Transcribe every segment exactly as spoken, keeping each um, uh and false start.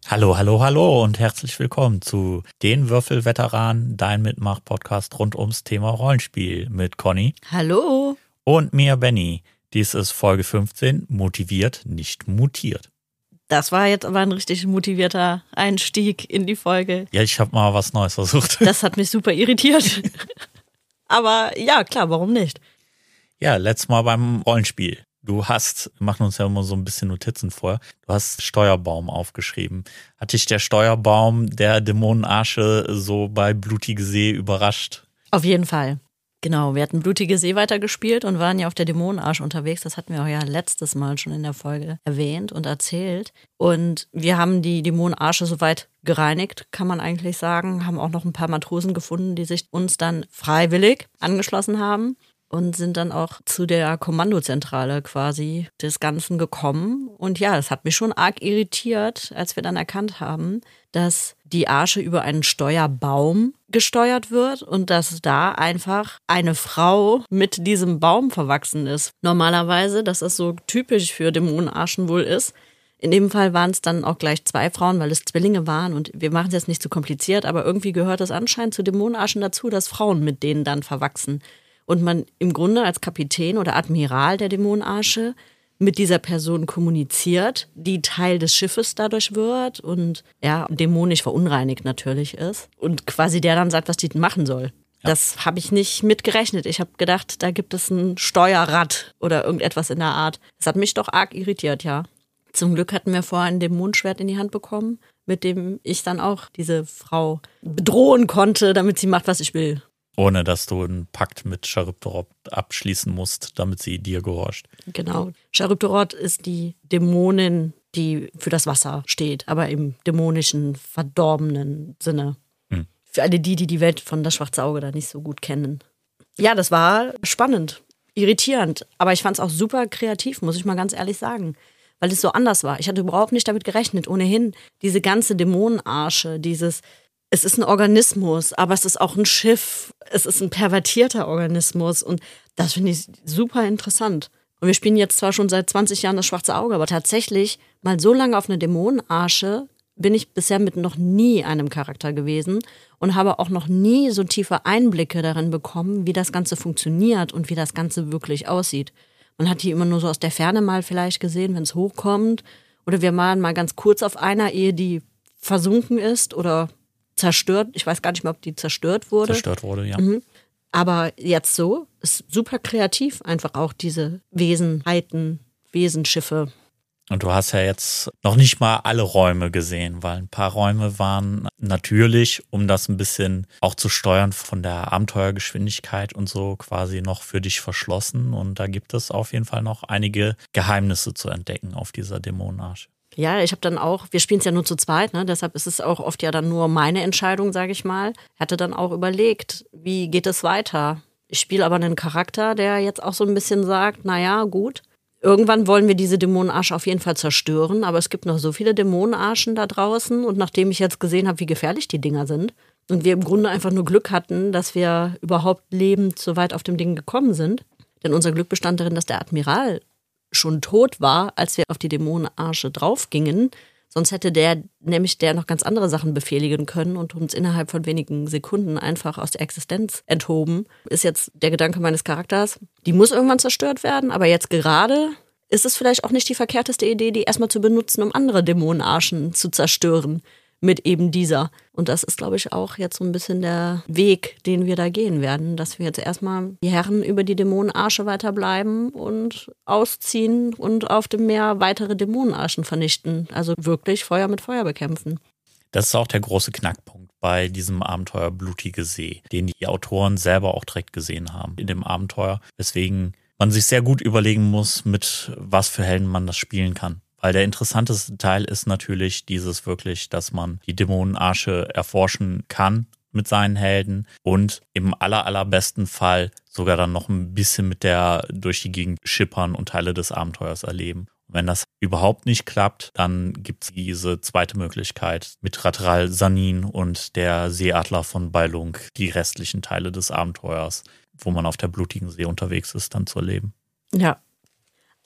Hallo, hallo, hallo und herzlich willkommen zu Den Würfelveteranen, dein Mitmach-Podcast rund ums Thema Rollenspiel mit Conny. Hallo. Und mir, Benny. Dies ist Folge fünfzehn, motiviert, nicht mutiert. Das war jetzt aber ein richtig motivierter Einstieg in die Folge. Ja, ich habe mal was Neues versucht. Das hat mich super irritiert. Aber ja, klar, warum nicht? Ja, letztes Mal beim Rollenspiel. Du hast, wir machen uns ja immer so ein bisschen Notizen vor, du hast Steuerbaum aufgeschrieben. Hat dich der Steuerbaum der Dämonenarsche so bei Blutige See überrascht? Auf jeden Fall. Genau, wir hatten Blutige See weitergespielt und waren ja auf der Dämonenarsche unterwegs. Das hatten wir auch ja letztes Mal schon in der Folge erwähnt und erzählt. Und wir haben die Dämonenarsche soweit gereinigt, kann man eigentlich sagen. Haben auch noch ein paar Matrosen gefunden, die sich uns dann freiwillig angeschlossen haben. Und sind dann auch zu der Kommandozentrale quasi des Ganzen gekommen. Und ja, das hat mich schon arg irritiert, als wir dann erkannt haben, dass die Arsche über einen Steuerbaum gesteuert wird und dass da einfach eine Frau mit diesem Baum verwachsen ist. Normalerweise, dass das so typisch für Dämonenarschen wohl ist. In dem Fall waren es dann auch gleich zwei Frauen, weil es Zwillinge waren. Und wir machen es jetzt nicht zu kompliziert, aber irgendwie gehört es anscheinend zu Dämonenarschen dazu, dass Frauen mit denen dann verwachsen. Und man im Grunde als Kapitän oder Admiral der Dämonenarsche mit dieser Person kommuniziert, die Teil des Schiffes dadurch wird und ja, dämonisch verunreinigt natürlich ist. Und quasi der dann sagt, was die machen soll. Ja. Das habe ich nicht mitgerechnet. Ich habe gedacht, da gibt es ein Steuerrad oder irgendetwas in der Art. Das hat mich doch arg irritiert, ja. Zum Glück hatten wir vorher ein Dämonenschwert in die Hand bekommen, mit dem ich dann auch diese Frau bedrohen konnte, damit sie macht, was ich will. Ohne, dass du einen Pakt mit Charybdorot abschließen musst, damit sie dir gehorcht. Genau. Charybdorot ist die Dämonin, die für das Wasser steht, aber im dämonischen, verdorbenen Sinne. Hm. Für alle die, die die Welt von Das Schwarze Auge da nicht so gut kennen. Ja, das war spannend, irritierend, aber ich fand es auch super kreativ, muss ich mal ganz ehrlich sagen. Weil es so anders war. Ich hatte überhaupt nicht damit gerechnet. Ohnehin diese ganze Dämonenarsche, dieses... Es ist ein Organismus, aber es ist auch ein Schiff. Es ist ein pervertierter Organismus und das finde ich super interessant. Und wir spielen jetzt zwar schon seit zwanzig Jahren Das Schwarze Auge, aber tatsächlich mal so lange auf eine Dämonenarsche bin ich bisher mit noch nie einem Charakter gewesen und habe auch noch nie so tiefe Einblicke darin bekommen, wie das Ganze funktioniert und wie das Ganze wirklich aussieht. Man hat die immer nur so aus der Ferne mal vielleicht gesehen, wenn es hochkommt. Oder wir malen mal ganz kurz auf einer, ehe die versunken ist oder zerstört. Ich weiß gar nicht mehr, ob die zerstört wurde. Zerstört wurde, ja. Mhm. Aber jetzt so, ist super kreativ, einfach auch diese Wesenheiten, Wesenschiffe. Und du hast ja jetzt noch nicht mal alle Räume gesehen, weil ein paar Räume waren natürlich, um das ein bisschen auch zu steuern von der Abenteuergeschwindigkeit und so quasi noch für dich verschlossen. Und da gibt es auf jeden Fall noch einige Geheimnisse zu entdecken auf dieser Dämonenarsche. Ja, ich habe dann auch, wir spielen es ja nur zu zweit, ne? Deshalb ist es auch oft ja dann nur meine Entscheidung, sage ich mal. Ich hatte dann auch überlegt, wie geht es weiter? Ich spiele aber einen Charakter, der jetzt auch so ein bisschen sagt, naja, gut, irgendwann wollen wir diese Dämonenarsche auf jeden Fall zerstören, aber es gibt noch so viele Dämonenarschen da draußen und nachdem ich jetzt gesehen habe, wie gefährlich die Dinger sind und wir im Grunde einfach nur Glück hatten, dass wir überhaupt lebend so weit auf dem Ding gekommen sind, denn unser Glück bestand darin, dass der Admiral schon tot war, als wir auf die Dämonenarsche draufgingen. Sonst hätte der nämlich der noch ganz andere Sachen befehligen können und uns innerhalb von wenigen Sekunden einfach aus der Existenz enthoben. Ist jetzt der Gedanke meines Charakters, die muss irgendwann zerstört werden, aber jetzt gerade ist es vielleicht auch nicht die verkehrteste Idee, die erstmal zu benutzen, um andere Dämonenarschen zu zerstören mit eben dieser. Und das ist, glaube ich, auch jetzt so ein bisschen der Weg, den wir da gehen werden, dass wir jetzt erstmal die Herren über die Dämonenarsche weiterbleiben und ausziehen und auf dem Meer weitere Dämonenarschen vernichten. Also wirklich Feuer mit Feuer bekämpfen. Das ist auch der große Knackpunkt bei diesem Abenteuer Blutige See, den die Autoren selber auch direkt gesehen haben in dem Abenteuer, weswegen man sich sehr gut überlegen muss, mit was für Helden man das spielen kann. Weil der interessanteste Teil ist natürlich dieses wirklich, dass man die Dämonenarsche erforschen kann mit seinen Helden und im aller, allerbesten Fall sogar dann noch ein bisschen mit der durch die Gegend schippern und Teile des Abenteuers erleben. Und wenn das überhaupt nicht klappt, dann gibt es diese zweite Möglichkeit, mit Ratral Sanin und der Seeadler von Bailung die restlichen Teile des Abenteuers, wo man auf der Blutigen See unterwegs ist, dann zu erleben. Ja.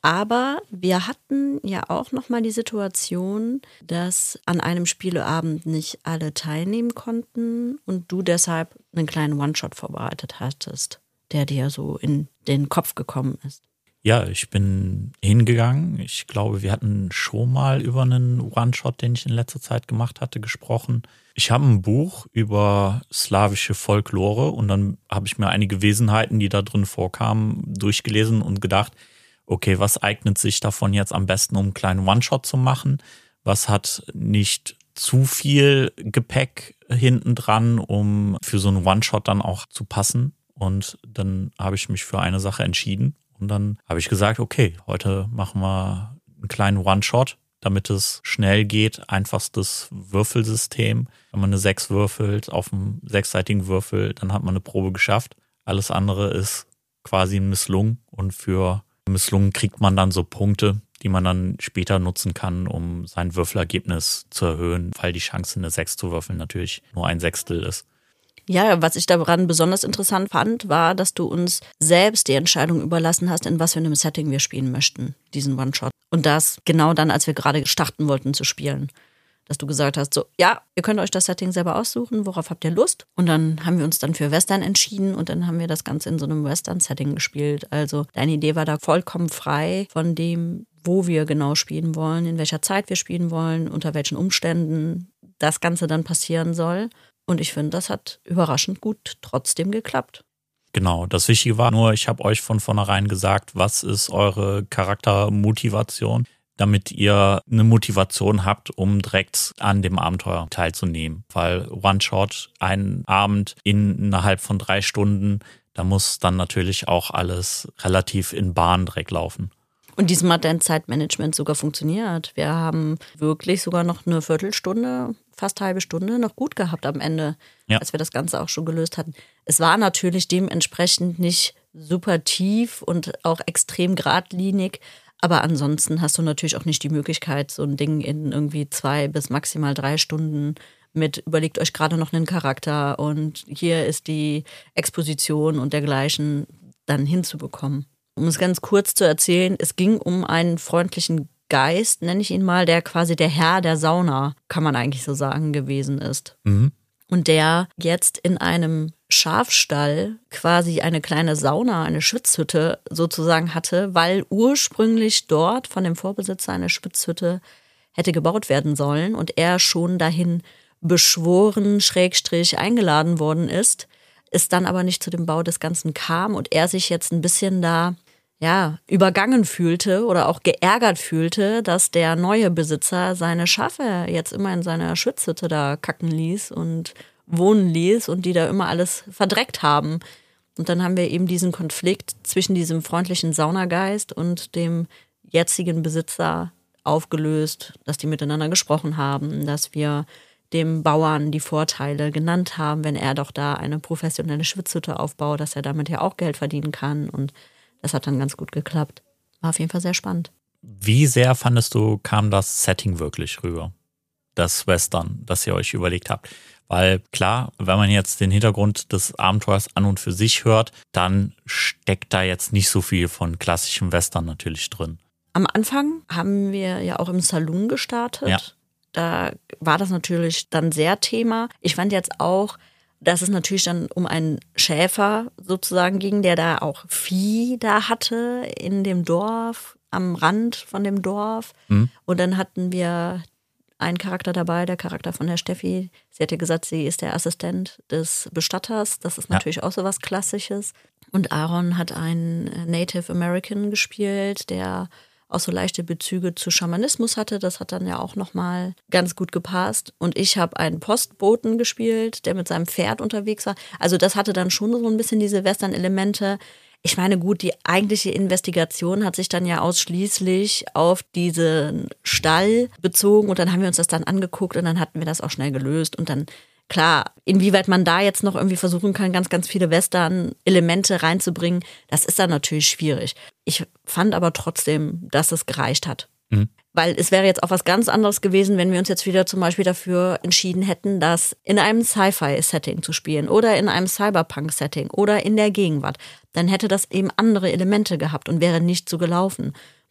Aber wir hatten ja auch nochmal die Situation, dass an einem Spieleabend nicht alle teilnehmen konnten und du deshalb einen kleinen One-Shot vorbereitet hattest, der dir so in den Kopf gekommen ist. Ja, ich bin hingegangen. Ich glaube, wir hatten schon mal über einen One-Shot, den ich in letzter Zeit gemacht hatte, gesprochen. Ich habe ein Buch über slawische Folklore und dann habe ich mir einige Wesenheiten, die da drin vorkamen, durchgelesen und gedacht, okay, was eignet sich davon jetzt am besten, um einen kleinen One-Shot zu machen? Was hat nicht zu viel Gepäck hinten dran, um für so einen One-Shot dann auch zu passen? Und dann habe ich mich für eine Sache entschieden. Und dann habe ich gesagt, okay, heute machen wir einen kleinen One-Shot, damit es schnell geht. Einfachstes Würfelsystem. Wenn man eine sechs würfelt auf einem sechsseitigen Würfel, dann hat man eine Probe geschafft. Alles andere ist quasi ein Misslungen. Und für Misslungen kriegt man dann so Punkte, die man dann später nutzen kann, um sein Würfelergebnis zu erhöhen, weil die Chance, eine sechs zu würfeln, natürlich nur ein Sechstel ist. Ja, was ich daran besonders interessant fand, war, dass du uns selbst die Entscheidung überlassen hast, in was für einem Setting wir spielen möchten, diesen One-Shot. Und das genau dann, als wir gerade starten wollten zu spielen. Dass du gesagt hast, so, ja, ihr könnt euch das Setting selber aussuchen, worauf habt ihr Lust? Und dann haben wir uns dann für Western entschieden und dann haben wir das Ganze in so einem Western-Setting gespielt. Also deine Idee war da vollkommen frei von dem, wo wir genau spielen wollen, in welcher Zeit wir spielen wollen, unter welchen Umständen das Ganze dann passieren soll. Und ich finde, das hat überraschend gut trotzdem geklappt. Genau, das Wichtige war nur, ich habe euch von vornherein gesagt, was ist eure Charaktermotivation, damit ihr eine Motivation habt, um direkt an dem Abenteuer teilzunehmen. Weil One-Shot, ein Abend innerhalb von drei Stunden, da muss dann natürlich auch alles relativ in Bahn direkt laufen. Und diesmal hat dein Zeitmanagement sogar funktioniert. Wir haben wirklich sogar noch eine Viertelstunde, fast halbe Stunde noch gut gehabt am Ende, ja, als wir das Ganze auch schon gelöst hatten. Es war natürlich dementsprechend nicht super tief und auch extrem geradlinig, aber ansonsten hast du natürlich auch nicht die Möglichkeit, so ein Ding in irgendwie zwei bis maximal drei Stunden mit überlegt euch gerade noch einen Charakter und hier ist die Exposition und dergleichen dann hinzubekommen. Um es ganz kurz zu erzählen, es ging um einen freundlichen Geist, nenne ich ihn mal, der quasi der Herr der Sauna, kann man eigentlich so sagen, gewesen ist. Mhm. Und der jetzt in einem Schafstall quasi eine kleine Sauna, eine Schwitzhütte sozusagen hatte, weil ursprünglich dort von dem Vorbesitzer eine Schwitzhütte hätte gebaut werden sollen und er schon dahin beschworen, Schrägstrich eingeladen worden ist, es dann aber nicht zu dem Bau des Ganzen kam und er sich jetzt ein bisschen da ja, übergangen fühlte oder auch geärgert fühlte, dass der neue Besitzer seine Schafe jetzt immer in seiner Schwitzhütte da kacken ließ und wohnen ließ und die da immer alles verdreckt haben. Und dann haben wir eben diesen Konflikt zwischen diesem freundlichen Saunageist und dem jetzigen Besitzer aufgelöst, dass die miteinander gesprochen haben, dass wir dem Bauern die Vorteile genannt haben, wenn er doch da eine professionelle Schwitzhütte aufbaut, dass er damit ja auch Geld verdienen kann und das hat dann ganz gut geklappt. War auf jeden Fall sehr spannend. Wie sehr fandest du, kam das Setting wirklich rüber? Das Western, das ihr euch überlegt habt? Weil klar, wenn man jetzt den Hintergrund des Abenteuers an und für sich hört, dann steckt da jetzt nicht so viel von klassischem Western natürlich drin. Am Anfang haben wir ja auch im Saloon gestartet. Ja. Da war das natürlich dann sehr Thema. Ich fand jetzt auch, dass es natürlich dann um einen Schäfer sozusagen ging, der da auch Vieh da hatte in dem Dorf, am Rand von dem Dorf. Mhm. Und dann hatten wir einen Charakter dabei, der Charakter von der Steffi. Sie hatte gesagt, sie ist der Assistent des Bestatters. Das ist natürlich ja auch so was Klassisches. Und Aaron hat einen Native American gespielt, der auch so leichte Bezüge zu Schamanismus hatte. Das hat dann ja auch nochmal ganz gut gepasst. Und ich habe einen Postboten gespielt, der mit seinem Pferd unterwegs war. Also das hatte dann schon so ein bisschen diese Western-Elemente. Ich meine, gut, die eigentliche Investigation hat sich dann ja ausschließlich auf diesen Stall bezogen. Und dann haben wir uns das dann angeguckt und dann hatten wir das auch schnell gelöst. Und dann, klar, inwieweit man da jetzt noch irgendwie versuchen kann, ganz, ganz viele Western-Elemente reinzubringen, das ist dann natürlich schwierig. Ich fand aber trotzdem, dass es gereicht hat. Mhm. Weil es wäre jetzt auch was ganz anderes gewesen, wenn wir uns jetzt wieder zum Beispiel dafür entschieden hätten, das in einem Sci-Fi-Setting zu spielen oder in einem Cyberpunk-Setting oder in der Gegenwart. Dann hätte das eben andere Elemente gehabt und wäre nicht so gelaufen.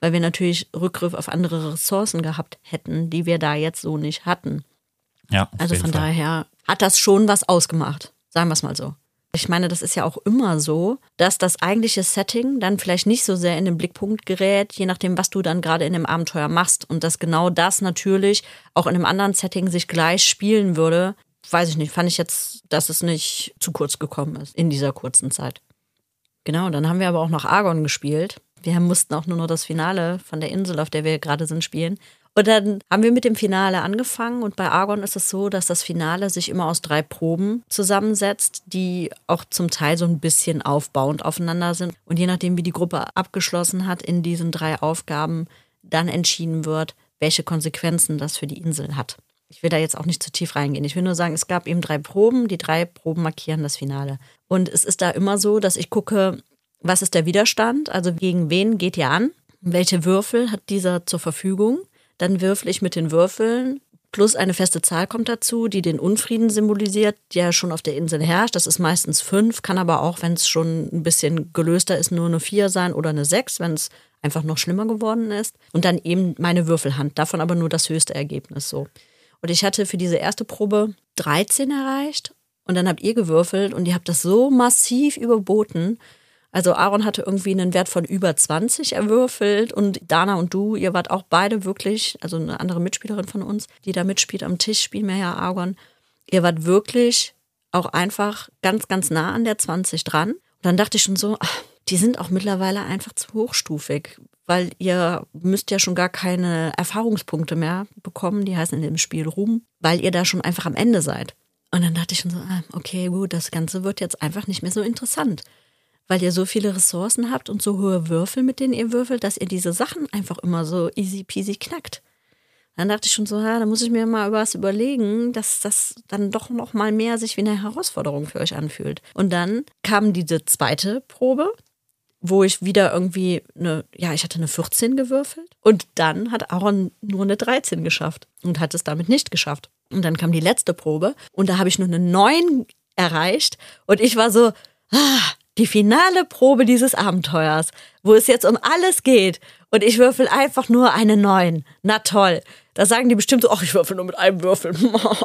weil wir natürlich Rückgriff auf andere Ressourcen gehabt hätten, die wir da jetzt so nicht hatten. Ja, also von Fall. daher hat das schon was ausgemacht, sagen wir es mal so. Ich meine, das ist ja auch immer so, dass das eigentliche Setting dann vielleicht nicht so sehr in den Blickpunkt gerät, je nachdem, was du dann gerade in dem Abenteuer machst. Und dass genau das natürlich auch in einem anderen Setting sich gleich spielen würde, weiß ich nicht, fand ich jetzt, dass es nicht zu kurz gekommen ist in dieser kurzen Zeit. Genau, dann haben wir aber auch noch Argon gespielt. Wir mussten auch nur noch das Finale von der Insel, auf der wir gerade sind, spielen. Und dann haben wir mit dem Finale angefangen und bei Argon ist es so, dass das Finale sich immer aus drei Proben zusammensetzt, die auch zum Teil so ein bisschen aufbauend aufeinander sind. Und je nachdem, wie die Gruppe abgeschlossen hat in diesen drei Aufgaben, dann entschieden wird, welche Konsequenzen das für die Insel hat. Ich will da jetzt auch nicht zu tief reingehen. Ich will nur sagen, es gab eben drei Proben, die drei Proben markieren das Finale. Und es ist da immer so, dass ich gucke, was ist der Widerstand, also gegen wen geht ihr an, welche Würfel hat dieser zur Verfügung. Dann würfel ich mit den Würfeln, plus eine feste Zahl kommt dazu, die den Unfrieden symbolisiert, der schon auf der Insel herrscht. Das ist meistens fünf, kann aber auch, wenn es schon ein bisschen gelöster ist, nur eine vier sein oder eine sechs, wenn es einfach noch schlimmer geworden ist. Und dann eben meine Würfelhand, davon aber nur das höchste Ergebnis so. Und ich hatte für diese erste Probe dreizehn erreicht und dann habt ihr gewürfelt und ihr habt das so massiv überboten. Also Aaron hatte irgendwie einen Wert von über zwanzig erwürfelt und Dana und du, ihr wart auch beide wirklich, also eine andere Mitspielerin von uns, die da mitspielt am Tisch, spielen wir ja Argon. Ihr wart wirklich auch einfach ganz, ganz nah an der zwanzig dran. Und dann dachte ich schon so, ach, die sind auch mittlerweile einfach zu hochstufig, weil ihr müsst ja schon gar keine Erfahrungspunkte mehr bekommen, die heißen in dem Spiel Ruhm, weil ihr da schon einfach am Ende seid. Und dann dachte ich schon so, okay, gut, das Ganze wird jetzt einfach nicht mehr so interessant. Weil ihr so viele Ressourcen habt und so hohe Würfel, mit denen ihr würfelt, dass ihr diese Sachen einfach immer so easy peasy knackt. Dann dachte ich schon so, ja, da muss ich mir mal was überlegen, dass das dann doch noch mal mehr sich wie eine Herausforderung für euch anfühlt. Und dann kam diese zweite Probe, wo ich wieder irgendwie eine, ja, ich hatte eine vierzehn gewürfelt. Und dann hat Aaron nur eine dreizehn geschafft und hat es damit nicht geschafft. Und dann kam die letzte Probe und da habe ich nur eine neun erreicht. Und ich war so, ah, die finale Probe dieses Abenteuers, wo es jetzt um alles geht und ich würfel einfach nur eine neun. Na toll. Da sagen die bestimmt so, ach, ich würfel nur mit einem Würfel.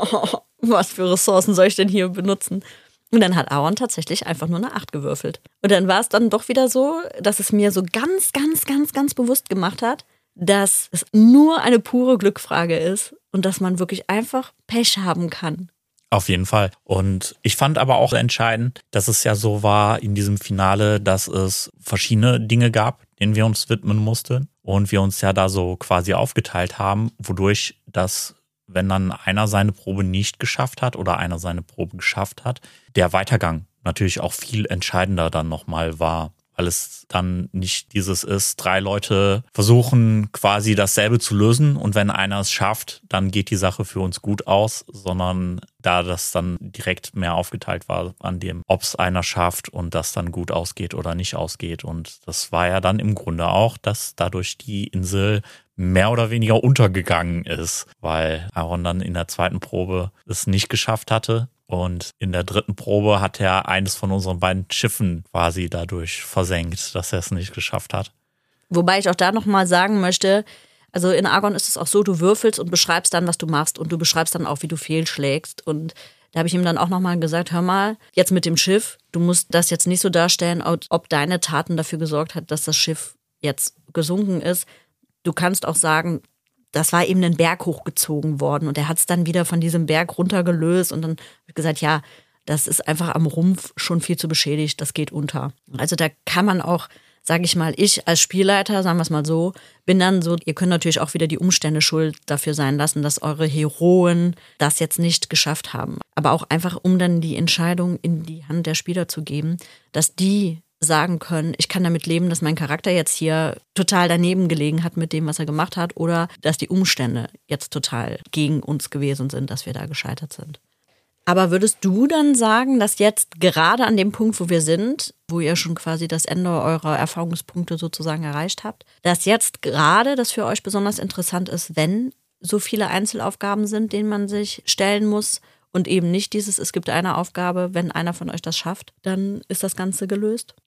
Was für Ressourcen soll ich denn hier benutzen? Und dann hat Aaron tatsächlich einfach nur eine acht gewürfelt. Und dann war es dann doch wieder so, dass es mir so ganz, ganz, ganz, ganz bewusst gemacht hat, dass es nur eine pure Glücksfrage ist und dass man wirklich einfach Pech haben kann. Auf jeden Fall. Und ich fand aber auch entscheidend, dass es ja so war in diesem Finale, dass es verschiedene Dinge gab, denen wir uns widmen mussten. Und wir uns ja da so quasi aufgeteilt haben, wodurch das, wenn dann einer seine Probe nicht geschafft hat oder einer seine Probe geschafft hat, der Weitergang natürlich auch viel entscheidender dann nochmal war. Weil es dann nicht dieses ist, drei Leute versuchen quasi dasselbe zu lösen und wenn einer es schafft, dann geht die Sache für uns gut aus, sondern da das dann direkt mehr aufgeteilt war an dem, ob es einer schafft und das dann gut ausgeht oder nicht ausgeht. Und das war ja dann im Grunde auch, dass dadurch die Insel mehr oder weniger untergegangen ist, weil Aaron dann in der zweiten Probe es nicht geschafft hatte. Und in der dritten Probe hat er eines von unseren beiden Schiffen quasi dadurch versenkt, dass er es nicht geschafft hat. Wobei ich auch da nochmal sagen möchte, also in Argon ist es auch so, du würfelst und beschreibst dann, was du machst und du beschreibst dann auch, wie du fehlschlägst. Und da habe ich ihm dann auch nochmal gesagt, hör mal, jetzt mit dem Schiff, du musst das jetzt nicht so darstellen, ob deine Taten dafür gesorgt hat, dass das Schiff jetzt gesunken ist. Du kannst auch sagen, das war eben einen Berg hochgezogen worden und er hat es dann wieder von diesem Berg runtergelöst und dann habe ich gesagt, ja, das ist einfach am Rumpf schon viel zu beschädigt, das geht unter. Also da kann man auch, sage ich mal, ich als Spielleiter, sagen wir es mal so, bin dann so, ihr könnt natürlich auch wieder die Umstände schuld dafür sein lassen, dass eure Heroen das jetzt nicht geschafft haben. Aber auch einfach, um dann die Entscheidung in die Hand der Spieler zu geben, dass die sagen können, ich kann damit leben, dass mein Charakter jetzt hier total daneben gelegen hat mit dem, was er gemacht hat oder dass die Umstände jetzt total gegen uns gewesen sind, dass wir da gescheitert sind. Aber würdest du dann sagen, dass jetzt gerade an dem Punkt, wo wir sind, wo ihr schon quasi das Ende eurer Erfahrungspunkte sozusagen erreicht habt, dass jetzt gerade das für euch besonders interessant ist, wenn so viele Einzelaufgaben sind, denen man sich stellen muss und eben nicht dieses, es gibt eine Aufgabe, wenn einer von euch das schafft, dann ist das Ganze gelöst?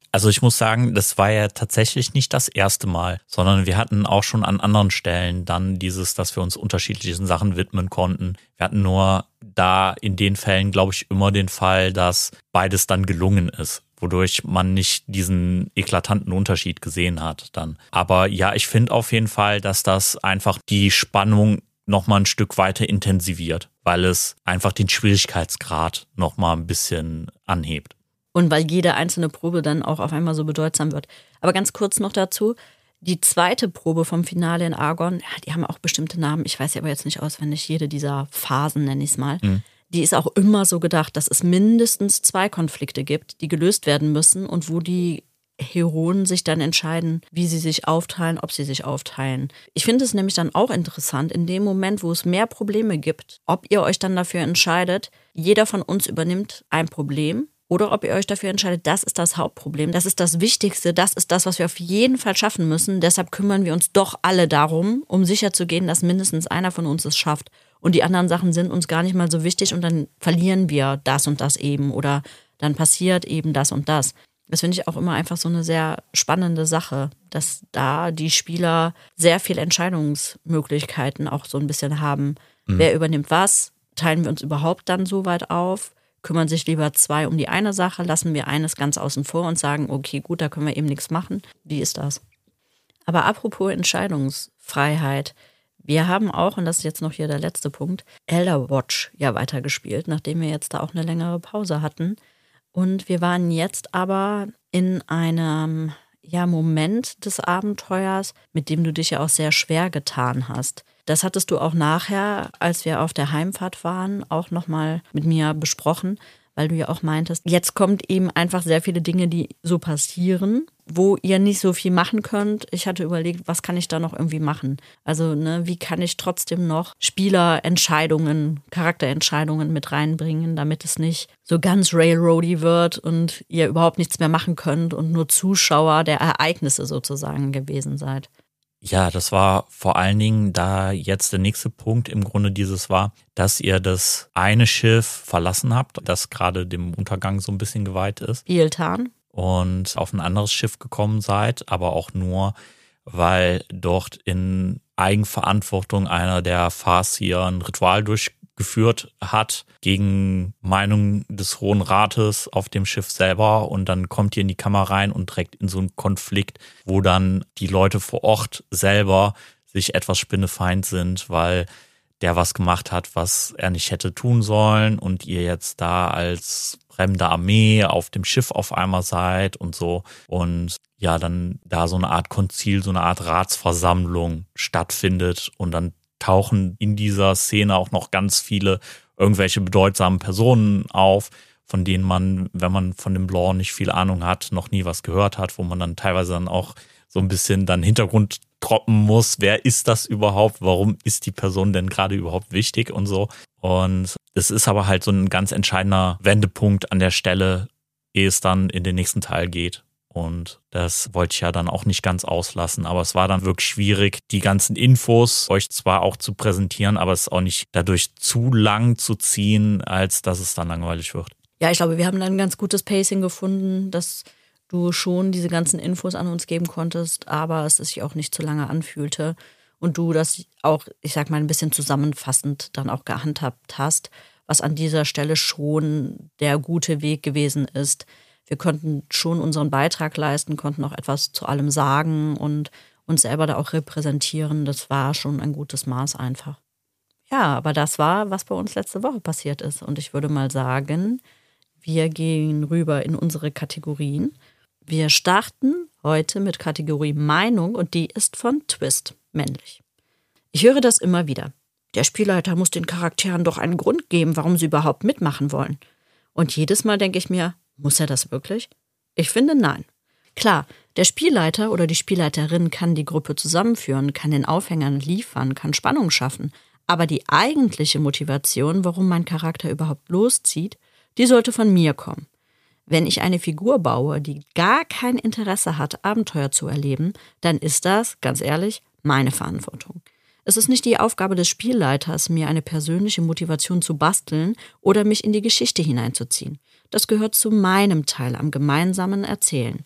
Also ich muss sagen, das war ja tatsächlich nicht das erste Mal, sondern wir hatten auch schon an anderen Stellen dann dieses, dass wir uns unterschiedlichen Sachen widmen konnten. Wir hatten nur da in den Fällen, glaube ich, immer den Fall, dass beides dann gelungen ist, wodurch man nicht diesen eklatanten Unterschied gesehen hat dann. Aber ja, ich finde auf jeden Fall, dass das einfach die Spannung nochmal ein Stück weiter intensiviert, weil es einfach den Schwierigkeitsgrad nochmal ein bisschen anhebt. Und weil jede einzelne Probe dann auch auf einmal so bedeutsam wird. Aber ganz kurz noch dazu, die zweite Probe vom Finale in Argon, ja, die haben auch bestimmte Namen, ich weiß sie aber jetzt nicht auswendig, jede dieser Phasen nenne ich es mal, mhm. die ist auch immer so gedacht, dass es mindestens zwei Konflikte gibt, die gelöst werden müssen und wo die Heroen sich dann entscheiden, wie sie sich aufteilen, ob sie sich aufteilen. Ich finde es nämlich dann auch interessant, in dem Moment, wo es mehr Probleme gibt, ob ihr euch dann dafür entscheidet, jeder von uns übernimmt ein Problem, oder ob ihr euch dafür entscheidet, das ist das Hauptproblem, das ist das Wichtigste, das ist das, was wir auf jeden Fall schaffen müssen. Deshalb kümmern wir uns doch alle darum, um sicherzugehen, dass mindestens einer von uns es schafft. Und die anderen Sachen sind uns gar nicht mal so wichtig und dann verlieren wir das und das eben oder dann passiert eben das und das. Das finde ich auch immer einfach so eine sehr spannende Sache, dass da die Spieler sehr viele Entscheidungsmöglichkeiten auch so ein bisschen haben. Mhm. Wer übernimmt was? Teilen wir uns überhaupt dann so weit auf? Kümmern sich lieber zwei um die eine Sache, lassen wir eines ganz außen vor und sagen, okay, gut, da können wir eben nichts machen. Wie ist das? Aber apropos Entscheidungsfreiheit, wir haben auch, und das ist jetzt noch hier der letzte Punkt, Elder Watch ja weitergespielt, nachdem wir jetzt da auch eine längere Pause hatten. Und wir waren jetzt aber in einem ja, Moment des Abenteuers, mit dem du dich ja auch sehr schwer getan hast. Das hattest du auch nachher, als wir auf der Heimfahrt waren, auch nochmal mit mir besprochen, weil du ja auch meintest, jetzt kommt eben einfach sehr viele Dinge, die so passieren, wo ihr nicht so viel machen könnt. Ich hatte überlegt, was kann ich da noch irgendwie machen? Also, ne, wie kann ich trotzdem noch Spielerentscheidungen, Charakterentscheidungen mit reinbringen, damit es nicht so ganz railroady wird und ihr überhaupt nichts mehr machen könnt und nur Zuschauer der Ereignisse sozusagen gewesen seid. Ja, das war vor allen Dingen, da jetzt der nächste Punkt im Grunde dieses war, dass ihr das eine Schiff verlassen habt, das gerade dem Untergang so ein bisschen geweiht ist. Iltan. Und auf ein anderes Schiff gekommen seid, aber auch nur, weil dort in Eigenverantwortung einer der Farsier ein Ritual durchgeführt hat gegen Meinung des Hohen Rates auf dem Schiff selber, und dann kommt ihr in die Kammer rein und direkt in so einen Konflikt, wo dann die Leute vor Ort selber sich etwas spinnefeind sind, weil der was gemacht hat, was er nicht hätte tun sollen, und ihr jetzt da als fremde Armee auf dem Schiff auf einmal seid und so, und ja, dann da so eine Art Konzil, so eine Art Ratsversammlung stattfindet, und dann tauchen in dieser Szene auch noch ganz viele irgendwelche bedeutsamen Personen auf, von denen man, wenn man von dem Lore nicht viel Ahnung hat, noch nie was gehört hat, wo man dann teilweise dann auch so ein bisschen dann Hintergrund troppen muss, wer ist das überhaupt, warum ist die Person denn gerade überhaupt wichtig und so. Und es ist aber halt so ein ganz entscheidender Wendepunkt an der Stelle, ehe es dann in den nächsten Teil geht. Und das wollte ich ja dann auch nicht ganz auslassen, aber es war dann wirklich schwierig, die ganzen Infos euch zwar auch zu präsentieren, aber es auch nicht dadurch zu lang zu ziehen, als dass es dann langweilig wird. Ja, ich glaube, wir haben dann ein ganz gutes Pacing gefunden, dass du schon diese ganzen Infos an uns geben konntest, aber es sich auch nicht zu lange anfühlte und du das auch, ich sag mal, ein bisschen zusammenfassend dann auch gehandhabt hast, was an dieser Stelle schon der gute Weg gewesen ist. Wir konnten schon unseren Beitrag leisten, konnten auch etwas zu allem sagen und uns selber da auch repräsentieren. Das war schon ein gutes Maß einfach. Ja, aber das war, was bei uns letzte Woche passiert ist. Und ich würde mal sagen, wir gehen rüber in unsere Kategorien. Wir starten heute mit Kategorie Meinung und die ist von Twist, männlich. Ich höre das immer wieder. Der Spielleiter muss den Charakteren doch einen Grund geben, warum sie überhaupt mitmachen wollen. Und jedes Mal denke ich mir, muss er das wirklich? Ich finde, nein. Klar, der Spielleiter oder die Spielleiterin kann die Gruppe zusammenführen, kann den Aufhängern liefern, kann Spannung schaffen. Aber die eigentliche Motivation, warum mein Charakter überhaupt loszieht, die sollte von mir kommen. Wenn ich eine Figur baue, die gar kein Interesse hat, Abenteuer zu erleben, dann ist das, ganz ehrlich, meine Verantwortung. Es ist nicht die Aufgabe des Spielleiters, mir eine persönliche Motivation zu basteln oder mich in die Geschichte hineinzuziehen. Das gehört zu meinem Teil am gemeinsamen Erzählen.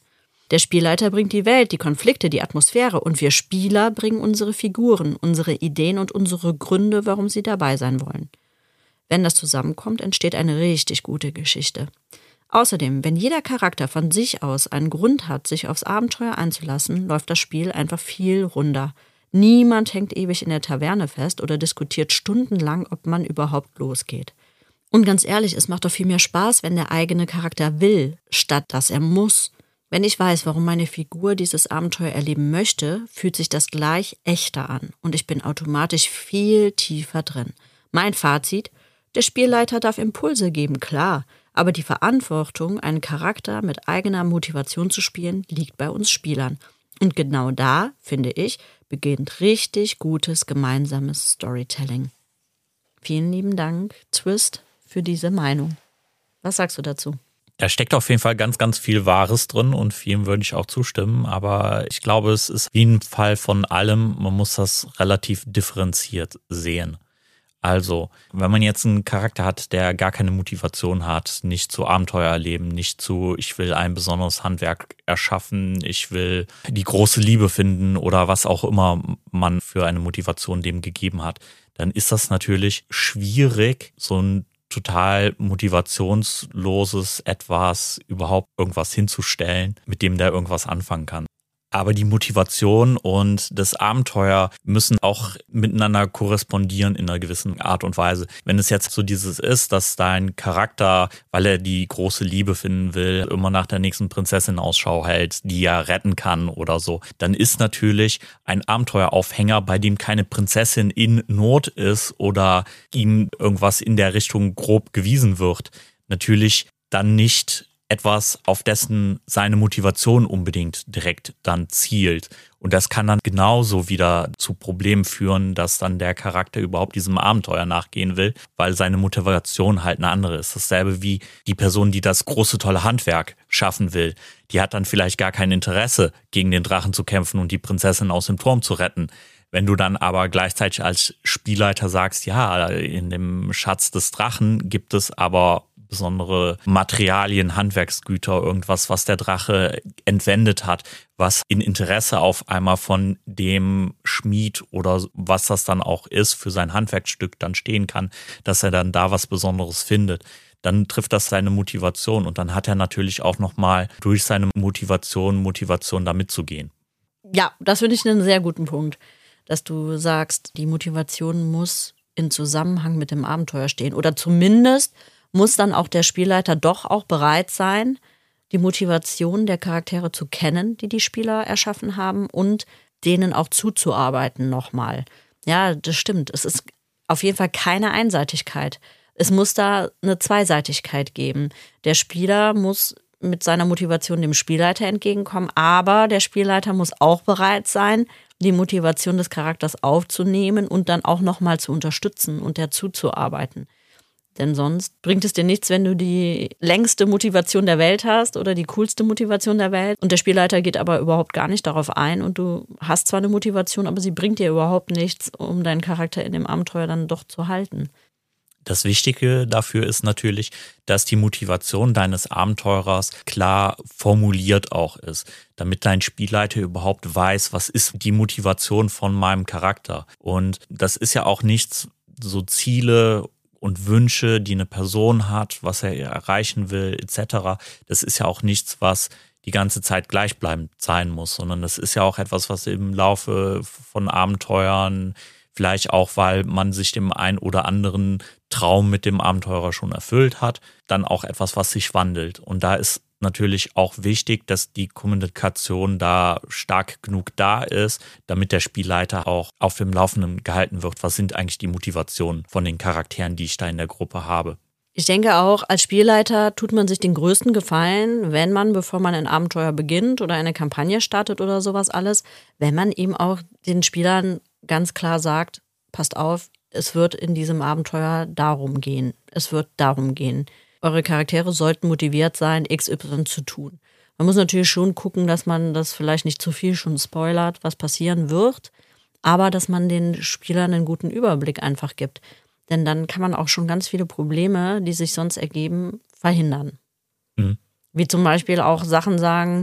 Der Spielleiter bringt die Welt, die Konflikte, die Atmosphäre und wir Spieler bringen unsere Figuren, unsere Ideen und unsere Gründe, warum sie dabei sein wollen. Wenn das zusammenkommt, entsteht eine richtig gute Geschichte. Außerdem, wenn jeder Charakter von sich aus einen Grund hat, sich aufs Abenteuer einzulassen, läuft das Spiel einfach viel runder. Niemand hängt ewig in der Taverne fest oder diskutiert stundenlang, ob man überhaupt losgeht. Und ganz ehrlich, es macht doch viel mehr Spaß, wenn der eigene Charakter will, statt dass er muss. Wenn ich weiß, warum meine Figur dieses Abenteuer erleben möchte, fühlt sich das gleich echter an und ich bin automatisch viel tiefer drin. Mein Fazit: Der Spielleiter darf Impulse geben, klar, aber die Verantwortung, einen Charakter mit eigener Motivation zu spielen, liegt bei uns Spielern. Und genau da, finde ich, beginnt richtig gutes gemeinsames Storytelling. Vielen lieben Dank, Twist, für diese Meinung. Was sagst du dazu? Da steckt auf jeden Fall ganz, ganz viel Wahres drin und vielem würde ich auch zustimmen. Aber ich glaube, es ist wie ein Fall von allem. Man muss das relativ differenziert sehen. Also, wenn man jetzt einen Charakter hat, der gar keine Motivation hat, nicht zu Abenteuer erleben, nicht zu, ich will ein besonderes Handwerk erschaffen, ich will die große Liebe finden oder was auch immer man für eine Motivation dem gegeben hat, dann ist das natürlich schwierig, so ein total motivationsloses Etwas überhaupt irgendwas hinzustellen, mit dem der irgendwas anfangen kann. Aber die Motivation und das Abenteuer müssen auch miteinander korrespondieren in einer gewissen Art und Weise. Wenn es jetzt so dieses ist, dass dein Charakter, weil er die große Liebe finden will, immer nach der nächsten Prinzessin Ausschau hält, die er retten kann oder so, dann ist natürlich ein Abenteueraufhänger, bei dem keine Prinzessin in Not ist oder ihm irgendwas in der Richtung grob gewiesen wird, natürlich dann nicht etwas, auf dessen seine Motivation unbedingt direkt dann zielt. Und das kann dann genauso wieder zu Problemen führen, dass dann der Charakter überhaupt diesem Abenteuer nachgehen will, weil seine Motivation halt eine andere ist. Dasselbe wie die Person, die das große, tolle Handwerk schaffen will. Die hat dann vielleicht gar kein Interesse, gegen den Drachen zu kämpfen und die Prinzessin aus dem Turm zu retten. Wenn du dann aber gleichzeitig als Spielleiter sagst, ja, in dem Schatz des Drachen gibt es aber besondere Materialien, Handwerksgüter, irgendwas, was der Drache entwendet hat, was in Interesse auf einmal von dem Schmied oder was das dann auch ist, für sein Handwerksstück dann stehen kann, dass er dann da was Besonderes findet. Dann trifft das seine Motivation und dann hat er natürlich auch nochmal durch seine Motivation, Motivation da mitzugehen. Ja, das finde ich einen sehr guten Punkt, dass du sagst, die Motivation muss in Zusammenhang mit dem Abenteuer stehen oder zumindest muss dann auch der Spielleiter doch auch bereit sein, die Motivation der Charaktere zu kennen, die die Spieler erschaffen haben und denen auch zuzuarbeiten nochmal. Ja, das stimmt. Es ist auf jeden Fall keine Einseitigkeit. Es muss da eine Zweiseitigkeit geben. Der Spieler muss mit seiner Motivation dem Spielleiter entgegenkommen, aber der Spielleiter muss auch bereit sein, die Motivation des Charakters aufzunehmen und dann auch nochmal zu unterstützen und der zuzuarbeiten. Denn sonst bringt es dir nichts, wenn du die längste Motivation der Welt hast oder die coolste Motivation der Welt und der Spielleiter geht aber überhaupt gar nicht darauf ein und du hast zwar eine Motivation, aber sie bringt dir überhaupt nichts, um deinen Charakter in dem Abenteuer dann doch zu halten. Das Wichtige dafür ist natürlich, dass die Motivation deines Abenteurers klar formuliert auch ist, damit dein Spielleiter überhaupt weiß, was ist die Motivation von meinem Charakter. Und das ist ja auch nichts, so Ziele und Wünsche, die eine Person hat, was er erreichen will, et cetera. Das ist ja auch nichts, was die ganze Zeit gleichbleibend sein muss, sondern das ist ja auch etwas, was im Laufe von Abenteuern, vielleicht auch, weil man sich dem einen oder anderen Traum mit dem Abenteurer schon erfüllt hat, dann auch etwas, was sich wandelt. Und da ist natürlich auch wichtig, dass die Kommunikation da stark genug da ist, damit der Spielleiter auch auf dem Laufenden gehalten wird. Was sind eigentlich die Motivationen von den Charakteren, die ich da in der Gruppe habe? Ich denke auch, als Spielleiter tut man sich den größten Gefallen, wenn man, bevor man ein Abenteuer beginnt oder eine Kampagne startet oder sowas alles, wenn man eben auch den Spielern ganz klar sagt, passt auf, es wird in diesem Abenteuer darum gehen. Es wird darum gehen. Eure Charaktere sollten motiviert sein, X Y zu tun. Man muss natürlich schon gucken, dass man das vielleicht nicht zu viel schon spoilert, was passieren wird, aber dass man den Spielern einen guten Überblick einfach gibt. Denn dann kann man auch schon ganz viele Probleme, die sich sonst ergeben, verhindern. Mhm. Wie zum Beispiel auch Sachen sagen,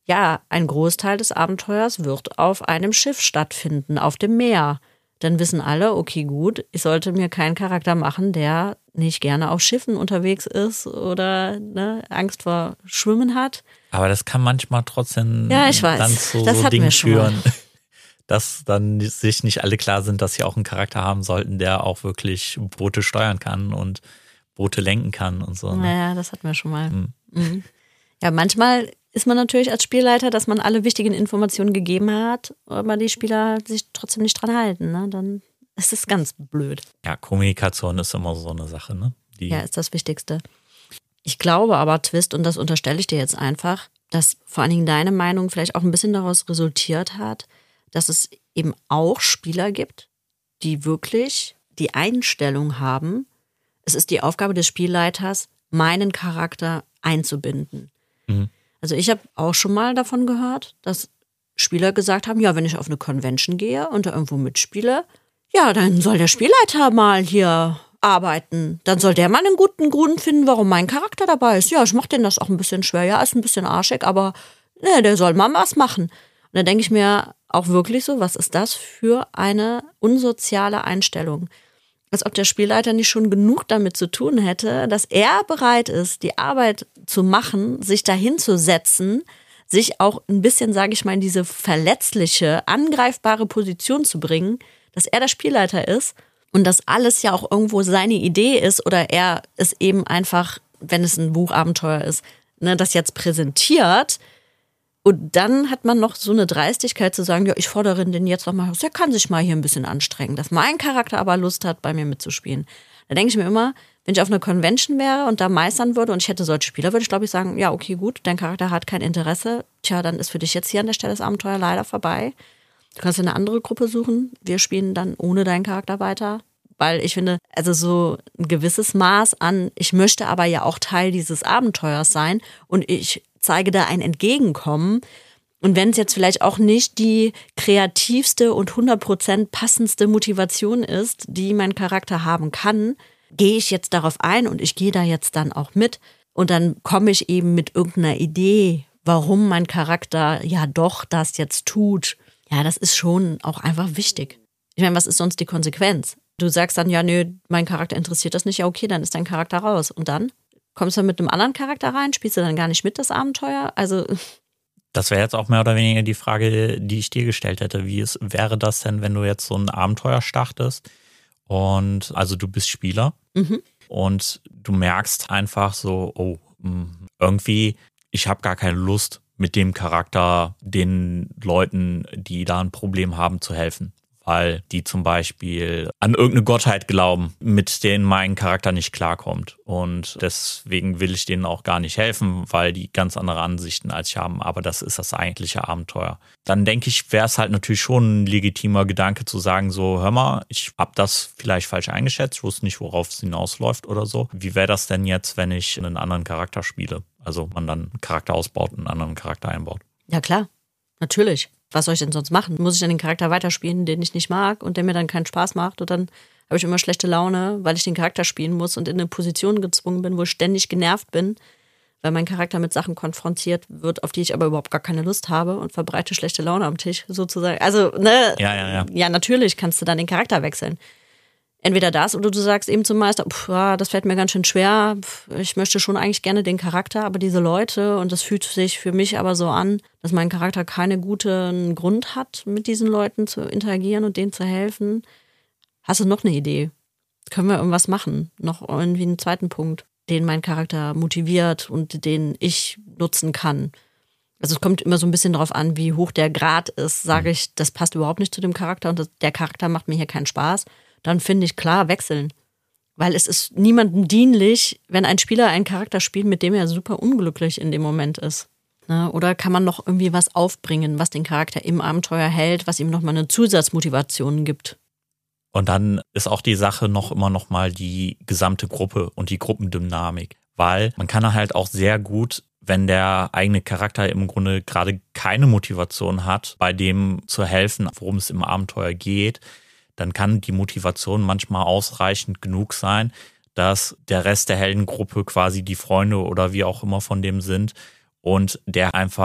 ja, ein Großteil des Abenteuers wird auf einem Schiff stattfinden, auf dem Meer. Dann wissen alle, okay, gut, ich sollte mir keinen Charakter machen, der nicht gerne auf Schiffen unterwegs ist oder ne, Angst vor Schwimmen hat. Aber das kann manchmal trotzdem ja, ich weiß. dann zu das so hatten Dingen wir schon führen, mal. dass dann sich nicht alle klar sind, dass sie auch einen Charakter haben sollten, der auch wirklich Boote steuern kann und Boote lenken kann und so. Ne? Naja, das hatten wir schon mal. Hm. Mhm. Ja, manchmal ist man natürlich als Spielleiter, dass man alle wichtigen Informationen gegeben hat, aber die Spieler sich trotzdem nicht dran halten. Ne? Dann ist es ganz blöd. Ja, Kommunikation ist immer so eine Sache, ne? Die Ja, ist das Wichtigste. Ich glaube aber, Twist, und das unterstelle ich dir jetzt einfach, dass vor allen Dingen deine Meinung vielleicht auch ein bisschen daraus resultiert hat, dass es eben auch Spieler gibt, die wirklich die Einstellung haben, es ist die Aufgabe des Spielleiters, meinen Charakter einzubinden. Mhm. Also ich habe auch schon mal davon gehört, dass Spieler gesagt haben, ja, wenn ich auf eine Convention gehe und da irgendwo mitspiele, ja, dann soll der Spielleiter mal hier arbeiten. Dann soll der mal einen guten Grund finden, warum mein Charakter dabei ist. Ja, ich mache den das auch ein bisschen schwer. Ja, ist ein bisschen arschig, aber ne, der soll mal was machen. Und dann denke ich mir auch wirklich so, was ist das für eine unsoziale Einstellung? Als ob der Spielleiter nicht schon genug damit zu tun hätte, dass er bereit ist, die Arbeit zu machen, sich dahin zu setzen, sich auch ein bisschen, sage ich mal, in diese verletzliche, angreifbare Position zu bringen, dass er der Spielleiter ist und dass alles ja auch irgendwo seine Idee ist oder er es eben einfach, wenn es ein Buchabenteuer ist, ne, das jetzt präsentiert. Und dann hat man noch so eine Dreistigkeit zu sagen, ja, ich fordere den jetzt noch mal raus, der kann sich mal hier ein bisschen anstrengen, dass mein Charakter aber Lust hat, bei mir mitzuspielen. Da denke ich mir immer, wenn ich auf einer Convention wäre und da meistern würde und ich hätte solche Spieler, würde ich glaube ich sagen, ja, okay, gut, dein Charakter hat kein Interesse. Tja, dann ist für dich jetzt hier an der Stelle das Abenteuer leider vorbei. Du kannst eine andere Gruppe suchen. Wir spielen dann ohne deinen Charakter weiter. Weil ich finde, also so ein gewisses Maß an, ich möchte aber ja auch Teil dieses Abenteuers sein und ich zeige da ein Entgegenkommen. Und wenn es jetzt vielleicht auch nicht die kreativste und hundert Prozent passendste Motivation ist, die mein Charakter haben kann, gehe ich jetzt darauf ein und ich gehe da jetzt dann auch mit. Und dann komme ich eben mit irgendeiner Idee, warum mein Charakter ja doch das jetzt tut. Ja, das ist schon auch einfach wichtig. Ich meine, was ist sonst die Konsequenz? Du sagst dann, ja, nö, mein Charakter interessiert das nicht. Ja, okay, dann ist dein Charakter raus. Und dann? Kommst du mit einem anderen Charakter rein? Spielst du dann gar nicht mit, das Abenteuer? Also das wäre jetzt auch mehr oder weniger die Frage, die ich dir gestellt hätte. Wie es, wäre das denn, wenn du jetzt so ein Abenteuer startest und also du bist Spieler mhm. und du merkst einfach so, oh, irgendwie, ich habe gar keine Lust, mit dem Charakter den Leuten, die da ein Problem haben, zu helfen. Weil die zum Beispiel an irgendeine Gottheit glauben, mit denen mein Charakter nicht klarkommt. Und deswegen will ich denen auch gar nicht helfen, weil die ganz andere Ansichten als ich haben. Aber das ist das eigentliche Abenteuer. Dann denke ich, wäre es halt natürlich schon ein legitimer Gedanke zu sagen, so, hör mal, ich habe das vielleicht falsch eingeschätzt, ich wusste nicht, worauf es hinausläuft oder so. Wie wäre das denn jetzt, wenn ich einen anderen Charakter spiele? Also man dann einen Charakter ausbaut und einen anderen Charakter einbaut. Ja klar, natürlich. Was soll ich denn sonst machen? Muss ich dann den Charakter weiterspielen, den ich nicht mag und der mir dann keinen Spaß macht? Und dann habe ich immer schlechte Laune, weil ich den Charakter spielen muss und in eine Position gezwungen bin, wo ich ständig genervt bin, weil mein Charakter mit Sachen konfrontiert wird, auf die ich aber überhaupt gar keine Lust habe und verbreite schlechte Laune am Tisch sozusagen. Also, ne? Ja, ja, ja. Ja, natürlich kannst du dann den Charakter wechseln. Entweder das oder du sagst eben zum Meister, pff, ja, das fällt mir ganz schön schwer, pff, ich möchte schon eigentlich gerne den Charakter, aber diese Leute, und das fühlt sich für mich aber so an, dass mein Charakter keinen guten Grund hat, mit diesen Leuten zu interagieren und denen zu helfen. Hast du noch eine Idee? Können wir irgendwas machen? Noch irgendwie einen zweiten Punkt, den mein Charakter motiviert und den ich nutzen kann? Also es kommt immer so ein bisschen darauf an, wie hoch der Grad ist. Sage ich, das passt überhaupt nicht zu dem Charakter und das, der Charakter macht mir hier keinen Spaß, dann finde ich klar, wechseln. Weil es ist niemandem dienlich, wenn ein Spieler einen Charakter spielt, mit dem er super unglücklich in dem Moment ist. Ne? Oder kann man noch irgendwie was aufbringen, was den Charakter im Abenteuer hält, was ihm nochmal eine Zusatzmotivation gibt. Und dann ist auch die Sache noch immer noch mal die gesamte Gruppe und die Gruppendynamik. Weil man kann halt auch sehr gut, wenn der eigene Charakter im Grunde gerade keine Motivation hat, bei dem zu helfen, worum es im Abenteuer geht, dann kann die Motivation manchmal ausreichend genug sein, dass der Rest der Heldengruppe quasi die Freunde oder wie auch immer von dem sind und der einfach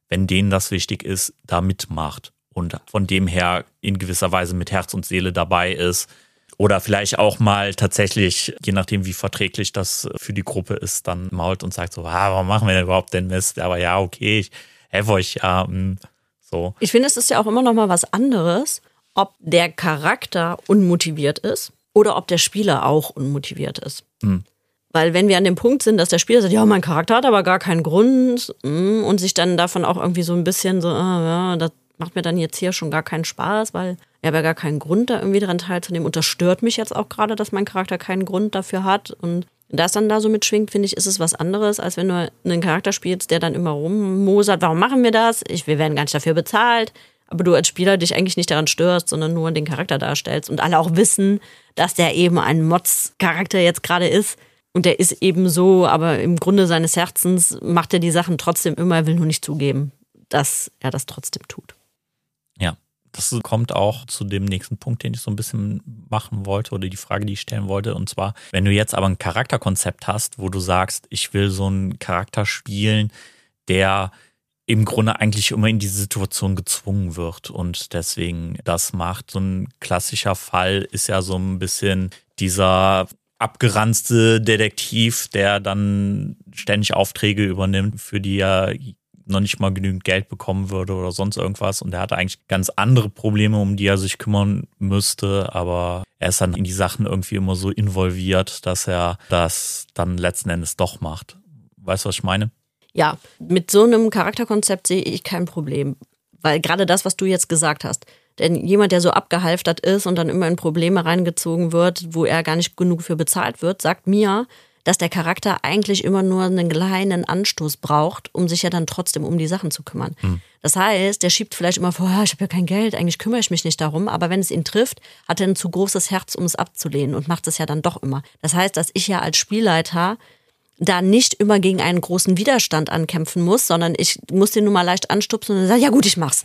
wenn denen das wichtig ist, da mitmacht und von dem her in gewisser Weise mit Herz und Seele dabei ist. Oder vielleicht auch mal tatsächlich, je nachdem wie verträglich das für die Gruppe ist, dann mault und sagt so, ah, warum machen wir denn überhaupt den Mist? Aber ja, okay, ich helfe euch ja. So. Ich finde, es ist ja auch immer noch mal was anderes, ob der Charakter unmotiviert ist oder ob der Spieler auch unmotiviert ist. Hm. Weil wenn wir an dem Punkt sind, dass der Spieler sagt, ja, mein Charakter hat aber gar keinen Grund und sich dann davon auch irgendwie so ein bisschen so, ah, ja, das macht mir dann jetzt hier schon gar keinen Spaß, weil ich habe ja gar keinen Grund, da irgendwie daran teilzunehmen. Und das stört mich jetzt auch gerade, dass mein Charakter keinen Grund dafür hat. Und das dann da so mitschwingt, finde ich, ist es was anderes, als wenn du einen Charakter spielst, der dann immer rummosert, warum machen wir das? Ich, wir werden gar nicht dafür bezahlt. Aber du als Spieler dich eigentlich nicht daran störst, sondern nur den Charakter darstellst. Und alle auch wissen, dass der eben ein Mods-Charakter jetzt gerade ist. Und der ist eben so, aber im Grunde seines Herzens macht er die Sachen trotzdem immer, er will nur nicht zugeben, dass er das trotzdem tut. Ja. Das kommt auch zu dem nächsten Punkt, den ich so ein bisschen machen wollte oder die Frage, die ich stellen wollte. Und zwar, wenn du jetzt aber ein Charakterkonzept hast, wo du sagst, ich will so einen Charakter spielen, der im Grunde eigentlich immer in diese Situation gezwungen wird und deswegen das macht. So ein klassischer Fall ist ja so ein bisschen dieser abgeranzte Detektiv, der dann ständig Aufträge übernimmt, für die er noch nicht mal genügend Geld bekommen würde oder sonst irgendwas. Und er hatte eigentlich ganz andere Probleme, um die er sich kümmern müsste. Aber er ist dann in die Sachen irgendwie immer so involviert, dass er das dann letzten Endes doch macht. Weißt du, was ich meine? Ja, mit so einem Charakterkonzept sehe ich kein Problem. Weil gerade das, was du jetzt gesagt hast, denn jemand, der so abgehalftert ist und dann immer in Probleme reingezogen wird, wo er gar nicht genug für bezahlt wird, sagt mir, dass der Charakter eigentlich immer nur einen kleinen Anstoß braucht, um sich ja dann trotzdem um die Sachen zu kümmern. Hm. Das heißt, der schiebt vielleicht immer vor, ich habe ja kein Geld, eigentlich kümmere ich mich nicht darum, aber wenn es ihn trifft, hat er ein zu großes Herz, um es abzulehnen und macht es ja dann doch immer. Das heißt, dass ich ja als Spielleiter da nicht immer gegen einen großen Widerstand ankämpfen muss, sondern ich muss den nur mal leicht anstupsen und dann sagen, ja gut, ich mach's.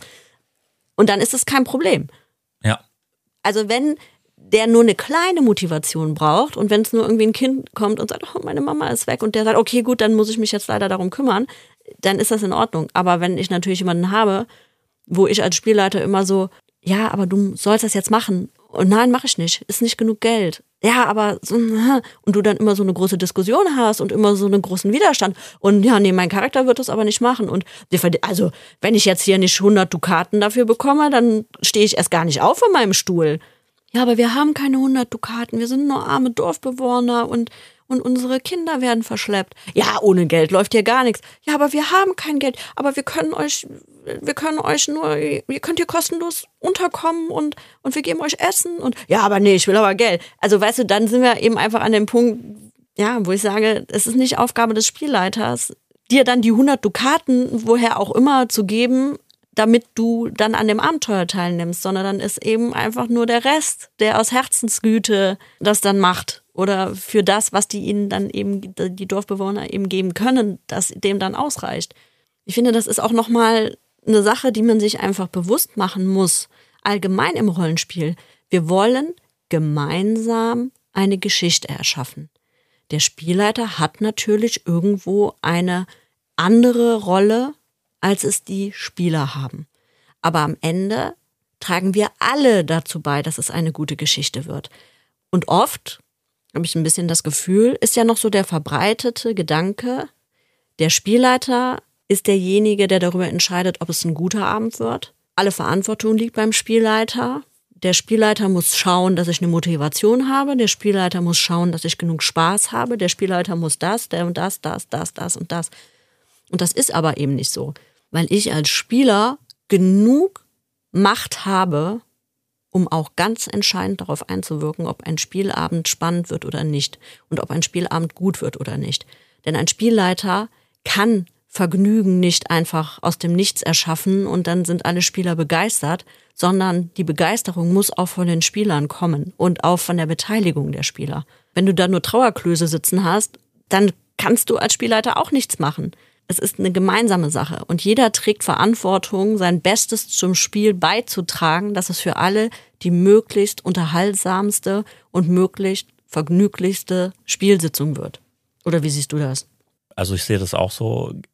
Und dann ist es kein Problem. Ja. Also wenn der nur eine kleine Motivation braucht und wenn es nur irgendwie ein Kind kommt und sagt, oh, meine Mama ist weg und der sagt, okay, gut, dann muss ich mich jetzt leider darum kümmern, dann ist das in Ordnung. Aber wenn ich natürlich jemanden habe, wo ich als Spielleiter immer so, ja, aber du sollst das jetzt machen und nein, mache ich nicht, ist nicht genug Geld. Ja, aber so, und du dann immer so eine große Diskussion hast und immer so einen großen Widerstand und ja, nee, mein Charakter wird das aber nicht machen und also, wenn ich jetzt hier nicht hundert Dukaten dafür bekomme, dann stehe ich erst gar nicht auf von meinem Stuhl. Ja, aber wir haben keine hundert Dukaten, wir sind nur arme Dorfbewohner und, und unsere Kinder werden verschleppt. Ja, ohne Geld läuft hier gar nichts. Ja, aber wir haben kein Geld, aber wir können euch, wir können euch nur, ihr könnt hier kostenlos unterkommen und, und wir geben euch Essen und, ja, aber nee, ich will aber Geld. Also, weißt du, dann sind wir eben einfach an dem Punkt, ja, wo ich sage, es ist nicht Aufgabe des Spielleiters, dir dann die hundert Dukaten, woher auch immer, zu geben, damit du dann an dem Abenteuer teilnimmst, sondern dann ist eben einfach nur der Rest, der aus Herzensgüte das dann macht oder für das, was die ihnen dann eben, die Dorfbewohner eben geben können, das dem dann ausreicht. Ich finde, das ist auch nochmal eine Sache, die man sich einfach bewusst machen muss, allgemein im Rollenspiel. Wir wollen gemeinsam eine Geschichte erschaffen. Der Spielleiter hat natürlich irgendwo eine andere Rolle, als es die Spieler haben. Aber am Ende tragen wir alle dazu bei, dass es eine gute Geschichte wird. Und oft, habe ich ein bisschen das Gefühl, ist ja noch so der verbreitete Gedanke, der Spielleiter ist derjenige, der darüber entscheidet, ob es ein guter Abend wird. Alle Verantwortung liegt beim Spielleiter. Der Spielleiter muss schauen, dass ich eine Motivation habe. Der Spielleiter muss schauen, dass ich genug Spaß habe. Der Spielleiter muss das, der und das, das, das, das und das. Und das ist aber eben nicht so. Weil ich als Spieler genug Macht habe, um auch ganz entscheidend darauf einzuwirken, ob ein Spielabend spannend wird oder nicht und ob ein Spielabend gut wird oder nicht. Denn ein Spielleiter kann Vergnügen nicht einfach aus dem Nichts erschaffen und dann sind alle Spieler begeistert, sondern die Begeisterung muss auch von den Spielern kommen und auch von der Beteiligung der Spieler. Wenn du da nur Trauerklöße sitzen hast, dann kannst du als Spielleiter auch nichts machen. Es ist eine gemeinsame Sache und jeder trägt Verantwortung, sein Bestes zum Spiel beizutragen, dass es für alle die möglichst unterhaltsamste und möglichst vergnüglichste Spielsitzung wird. Oder wie siehst du das? Also ich sehe das auch so.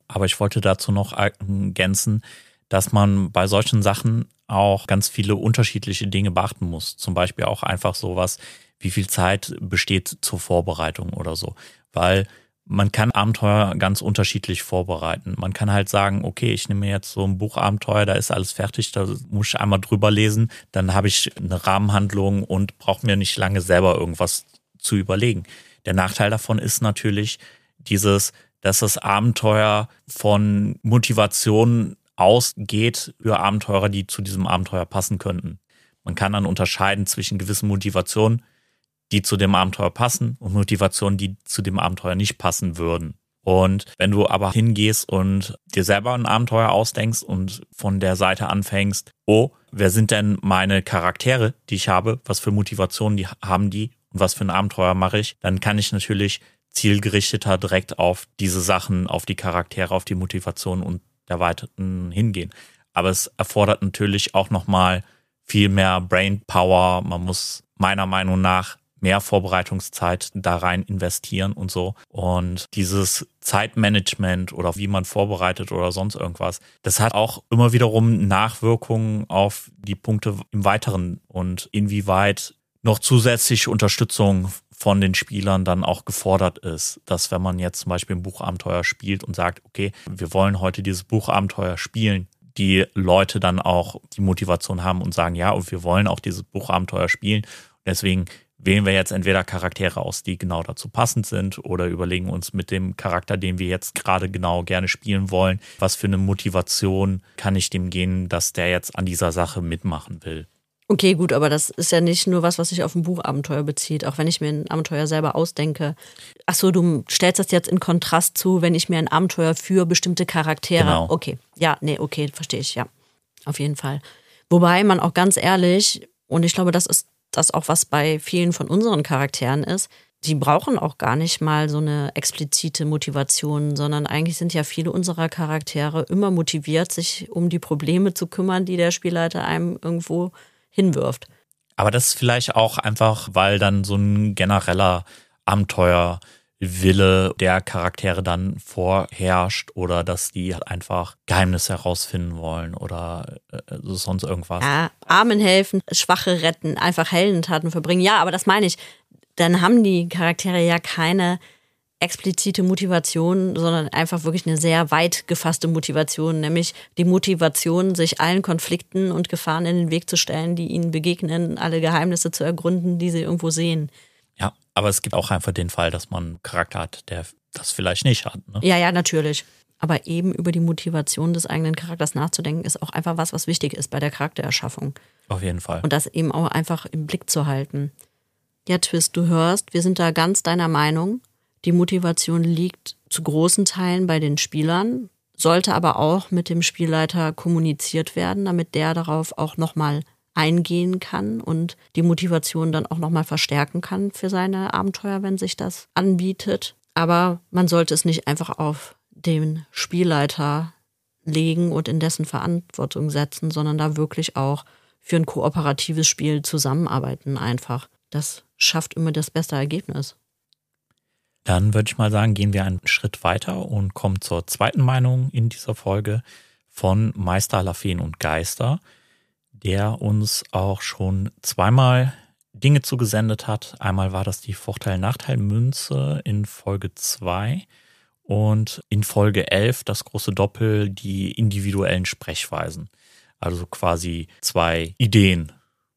Aber ich wollte dazu noch ergänzen, dass man bei solchen Sachen auch ganz viele unterschiedliche Dinge beachten muss. Zum Beispiel auch einfach sowas, wie viel Zeit besteht zur Vorbereitung oder so. Weil man kann Abenteuer ganz unterschiedlich vorbereiten. Man kann halt sagen, okay, ich nehme jetzt so ein Buchabenteuer, da ist alles fertig, da muss ich einmal drüber lesen, dann habe ich eine Rahmenhandlung und brauche mir nicht lange selber irgendwas zu überlegen. Der Nachteil davon ist natürlich dieses, dass das Abenteuer von Motivation ausgeht für Abenteurer, die zu diesem Abenteuer passen könnten. Man kann dann unterscheiden zwischen gewissen Motivationen, die zu dem Abenteuer passen und Motivationen, die zu dem Abenteuer nicht passen würden. Und wenn du aber hingehst und dir selber ein Abenteuer ausdenkst und von der Seite anfängst, oh, wer sind denn meine Charaktere, die ich habe, was für Motivationen die haben die und was für ein Abenteuer mache ich, dann kann ich natürlich zielgerichteter direkt auf diese Sachen, auf die Charaktere, auf die Motivation und derweiteren hingehen. Aber es erfordert natürlich auch nochmal viel mehr Brainpower. Man muss meiner Meinung nach mehr Vorbereitungszeit da rein investieren und so. Und dieses Zeitmanagement oder wie man vorbereitet oder sonst irgendwas, das hat auch immer wiederum Nachwirkungen auf die Punkte im Weiteren und inwieweit noch zusätzliche Unterstützung von den Spielern dann auch gefordert ist. Dass wenn man jetzt zum Beispiel ein Buchabenteuer spielt und sagt, okay, wir wollen heute dieses Buchabenteuer spielen, die Leute dann auch die Motivation haben und sagen, ja, und wir wollen auch dieses Buchabenteuer spielen. Deswegen wählen wir jetzt entweder Charaktere aus, die genau dazu passend sind, oder überlegen uns mit dem Charakter, den wir jetzt gerade genau gerne spielen wollen, was für eine Motivation kann ich dem geben, dass der jetzt an dieser Sache mitmachen will. Okay, gut, aber das ist ja nicht nur was, was sich auf ein Buchabenteuer bezieht, auch wenn ich mir ein Abenteuer selber ausdenke. Ach so, du stellst das jetzt in Kontrast zu, wenn ich mir ein Abenteuer für bestimmte Charaktere... Genau. Okay, ja, nee, okay, verstehe ich, ja, auf jeden Fall. Wobei man auch ganz ehrlich, und ich glaube, das ist das auch, was bei vielen von unseren Charakteren ist, die brauchen auch gar nicht mal so eine explizite Motivation, sondern eigentlich sind ja viele unserer Charaktere immer motiviert, sich um die Probleme zu kümmern, die der Spielleiter einem irgendwo hinwirft. Aber das ist vielleicht auch einfach, weil dann so ein genereller Abenteuerwille der Charaktere dann vorherrscht oder dass die halt einfach Geheimnisse herausfinden wollen oder äh, sonst irgendwas. Ja, Armen helfen, Schwache retten, einfach Heldentaten verbringen. Ja, aber das meine ich. Dann haben die Charaktere ja keine explizite Motivation, sondern einfach wirklich eine sehr weit gefasste Motivation, nämlich die Motivation, sich allen Konflikten und Gefahren in den Weg zu stellen, die ihnen begegnen, alle Geheimnisse zu ergründen, die sie irgendwo sehen. Ja, aber es gibt auch einfach den Fall, dass man einen Charakter hat, der das vielleicht nicht hat. Ne? Ja, ja, natürlich. Aber eben über die Motivation des eigenen Charakters nachzudenken, ist auch einfach was, was wichtig ist bei der Charaktererschaffung. Auf jeden Fall. Und das eben auch einfach im Blick zu halten. Ja, Twist, du hörst, wir sind da ganz deiner Meinung. Die Motivation liegt zu großen Teilen bei den Spielern, sollte aber auch mit dem Spielleiter kommuniziert werden, damit der darauf auch nochmal eingehen kann und die Motivation dann auch nochmal verstärken kann für seine Abenteuer, wenn sich das anbietet. Aber man sollte es nicht einfach auf den Spielleiter legen und in dessen Verantwortung setzen, sondern da wirklich auch für ein kooperatives Spiel zusammenarbeiten einfach. Das schafft immer das beste Ergebnis. Dann würde ich mal sagen, gehen wir einen Schritt weiter und kommen zur zweiten Meinung in dieser Folge von Meister aller Feen und Geister, der uns auch schon zweimal Dinge zugesendet hat. Einmal war das die Vorteil-Nachteil-Münze in Folge zwei und in Folge elf das große Doppel, die individuellen Sprechweisen. Also quasi zwei Ideen.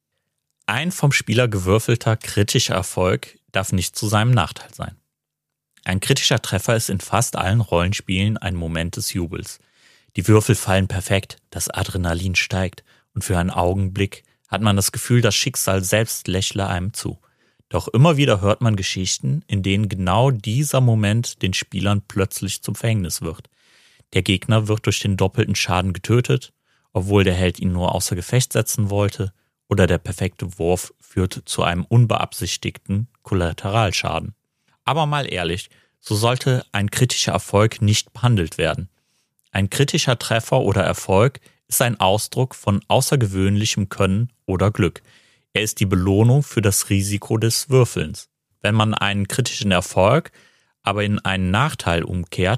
Ein vom Spieler gewürfelter kritischer Erfolg darf nicht zu seinem Nachteil sein. Ein kritischer Treffer ist in fast allen Rollenspielen ein Moment des Jubels. Die Würfel fallen perfekt, das Adrenalin steigt und für einen Augenblick hat man das Gefühl, das Schicksal selbst lächle einem zu. Doch immer wieder hört man Geschichten, in denen genau dieser Moment den Spielern plötzlich zum Verhängnis wird. Der Gegner wird durch den doppelten Schaden getötet, obwohl der Held ihn nur außer Gefecht setzen wollte, oder der perfekte Wurf führt zu einem unbeabsichtigten Kollateralschaden. Aber mal ehrlich, so sollte ein kritischer Erfolg nicht behandelt werden. Ein kritischer Treffer oder Erfolg ist ein Ausdruck von außergewöhnlichem Können oder Glück. Er ist die Belohnung für das Risiko des Würfelns. Wenn man einen kritischen Erfolg aber in einen Nachteil umkehrt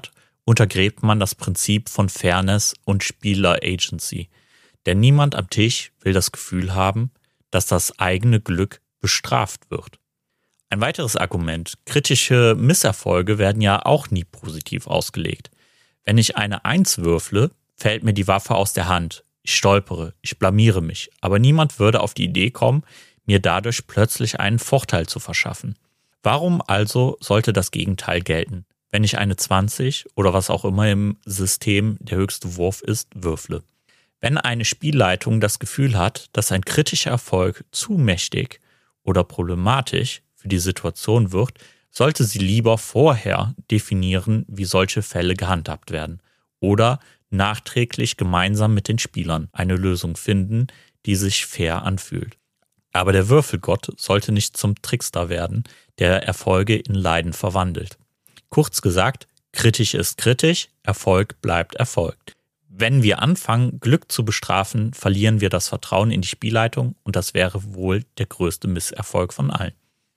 untergräbt man das Prinzip von Fairness und Spieler-Agency. Denn niemand am Tisch will das Gefühl haben, dass das eigene Glück bestraft wird. Ein weiteres Argument: Kritische Misserfolge werden ja auch nie positiv ausgelegt. Wenn ich eine Eins würfle, fällt mir die Waffe aus der Hand. Ich stolpere, ich blamiere mich, aber niemand würde auf die Idee kommen, mir dadurch plötzlich einen Vorteil zu verschaffen. Warum also sollte das Gegenteil gelten, wenn ich eine zwanzig oder was auch immer im System der höchste Wurf ist, würfle? Wenn eine Spielleitung das Gefühl hat, dass ein kritischer Erfolg zu mächtig oder problematisch für die Situation wird, sollte sie lieber vorher definieren, wie solche Fälle gehandhabt werden oder nachträglich gemeinsam mit den Spielern eine Lösung finden, die sich fair anfühlt. Aber der Würfelgott sollte nicht zum Trickster werden, der Erfolge in Leiden verwandelt. Kurz gesagt, kritisch ist kritisch, Erfolg bleibt Erfolg. Wenn wir anfangen, Glück zu bestrafen, verlieren wir das Vertrauen in die Spielleitung und das wäre wohl der größte Misserfolg von allen.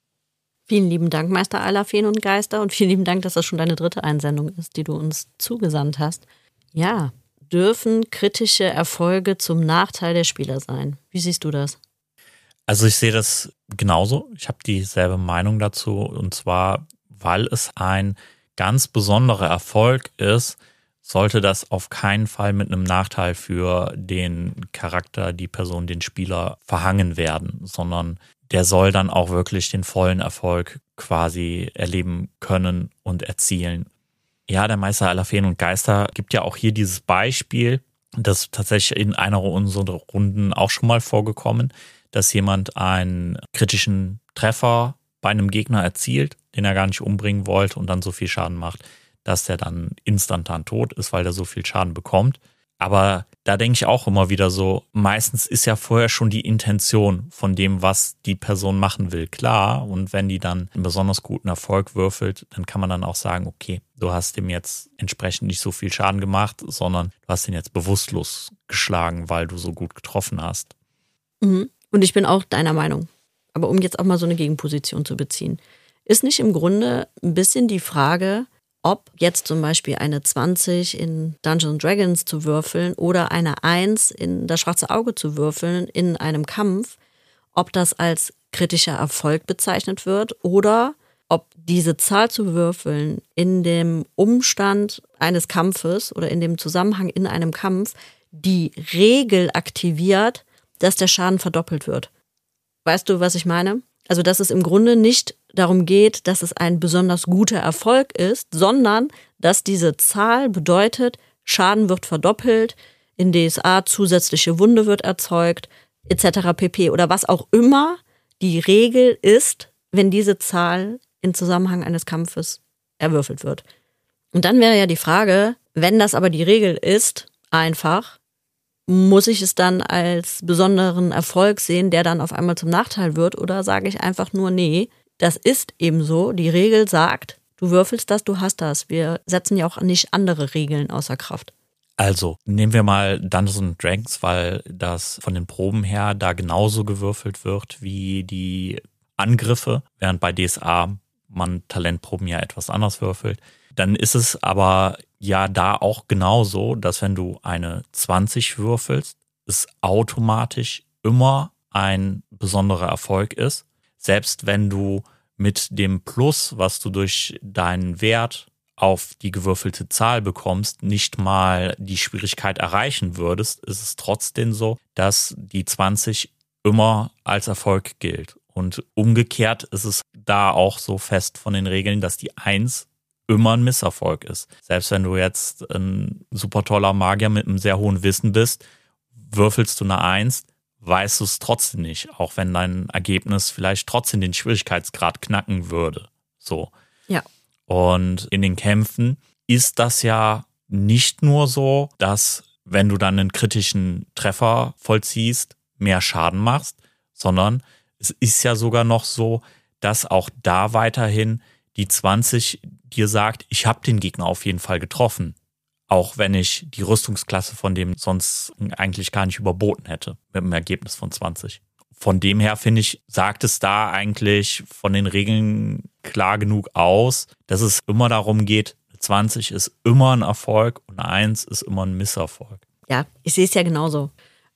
Vielen lieben Dank, Meister aller Feen und Geister, und vielen lieben Dank, dass das schon deine dritte Einsendung ist, die du uns zugesandt hast. Ja, dürfen kritische Erfolge zum Nachteil der Spieler sein? Wie siehst du das? Also ich sehe das genauso. Ich habe dieselbe Meinung dazu, und zwar, weil es ein ganz besonderer Erfolg ist, sollte das auf keinen Fall mit einem Nachteil für den Charakter, die Person, den Spieler verhangen werden, sondern der soll dann auch wirklich den vollen Erfolg quasi erleben können und erzielen. Ja, der Meister aller Feen und Geister gibt ja auch hier dieses Beispiel, das tatsächlich in einer unserer Runden auch schon mal vorgekommen, dass jemand einen kritischen Treffer bei einem Gegner erzielt, den er gar nicht umbringen wollte und dann so viel Schaden macht, dass der dann instantan tot ist, weil er so viel Schaden bekommt. Aber da denke ich auch immer wieder so, meistens ist ja vorher schon die Intention von dem, was die Person machen will, klar. Und wenn die dann einen besonders guten Erfolg würfelt, dann kann man dann auch sagen, okay, du hast dem jetzt entsprechend nicht so viel Schaden gemacht, sondern du hast ihn jetzt bewusstlos geschlagen, weil du so gut getroffen hast. Mhm. Und ich bin auch deiner Meinung. Aber um jetzt auch mal so eine Gegenposition zu beziehen, ist nicht im Grunde ein bisschen die Frage, ob jetzt zum Beispiel eine zwanzig in Dungeons and Dragons zu würfeln oder eine eins in das schwarze Auge zu würfeln in einem Kampf, ob das als kritischer Erfolg bezeichnet wird oder ob diese Zahl zu würfeln in dem Umstand eines Kampfes oder in dem Zusammenhang in einem Kampf die Regel aktiviert, dass der Schaden verdoppelt wird. Weißt du, was ich meine? Also, dass es im Grunde nicht darum geht, dass es ein besonders guter Erfolg ist, sondern dass diese Zahl bedeutet, Schaden wird verdoppelt, in D S A zusätzliche Wunde wird erzeugt, et cetera pp. Oder was auch immer die Regel ist, wenn diese Zahl im Zusammenhang eines Kampfes erwürfelt wird. Und dann wäre ja die Frage, wenn das aber die Regel ist, einfach, muss ich es dann als besonderen Erfolg sehen, der dann auf einmal zum Nachteil wird? Oder sage ich einfach nur, nee, das ist eben so. Die Regel sagt, du würfelst das, du hast das. Wir setzen ja auch nicht andere Regeln außer Kraft. Also, nehmen wir mal Dungeons and Dragons, weil das von den Proben her da genauso gewürfelt wird wie die Angriffe, während bei D S A man Talentproben ja etwas anders würfelt. Dann ist es aber ja da auch genauso, dass wenn du eine zwanzig würfelst, es automatisch immer ein besonderer Erfolg ist. Selbst wenn du mit dem Plus, was du durch deinen Wert auf die gewürfelte Zahl bekommst, nicht mal die Schwierigkeit erreichen würdest, ist es trotzdem so, dass die zwanzig immer als Erfolg gilt. Und umgekehrt ist es da auch so fest von den Regeln, dass die eins immer ein Misserfolg ist. Selbst wenn du jetzt ein super toller Magier mit einem sehr hohen Wissen bist, würfelst du eine eins, weißt du es trotzdem nicht, auch wenn dein Ergebnis vielleicht trotzdem den Schwierigkeitsgrad knacken würde. So. Ja. Und in den Kämpfen ist das ja nicht nur so, dass wenn du dann einen kritischen Treffer vollziehst, mehr Schaden machst, sondern es ist ja sogar noch so, dass auch da weiterhin die zwanzig dir sagt, ich habe den Gegner auf jeden Fall getroffen. Auch wenn ich die Rüstungsklasse von dem sonst eigentlich gar nicht überboten hätte, mit einem Ergebnis von zwanzig. Von dem her, finde ich, sagt es da eigentlich von den Regeln klar genug aus, dass es immer darum geht, eine zwanzig ist immer ein Erfolg und eins ist immer ein Misserfolg. Ja, ich sehe es ja genauso.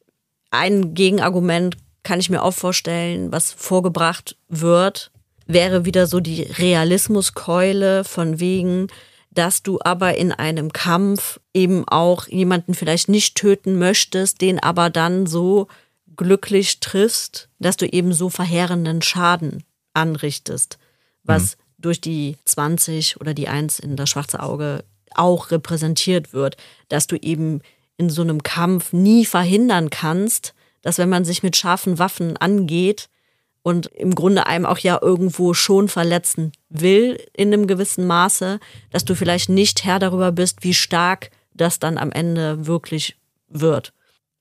Ein Gegenargument kann ich mir auch vorstellen, was vorgebracht wird, wäre wieder so die Realismuskeule von wegen, dass du aber in einem Kampf eben auch jemanden vielleicht nicht töten möchtest, den aber dann so glücklich triffst, dass du eben so verheerenden Schaden anrichtest, was mhm. durch die zwanzig oder die eins in das schwarze Auge auch repräsentiert wird, dass du eben in so einem Kampf nie verhindern kannst, dass wenn man sich mit scharfen Waffen angeht und im Grunde einem auch ja irgendwo schon verletzen will in einem gewissen Maße, dass du vielleicht nicht Herr darüber bist, wie stark das dann am Ende wirklich wird.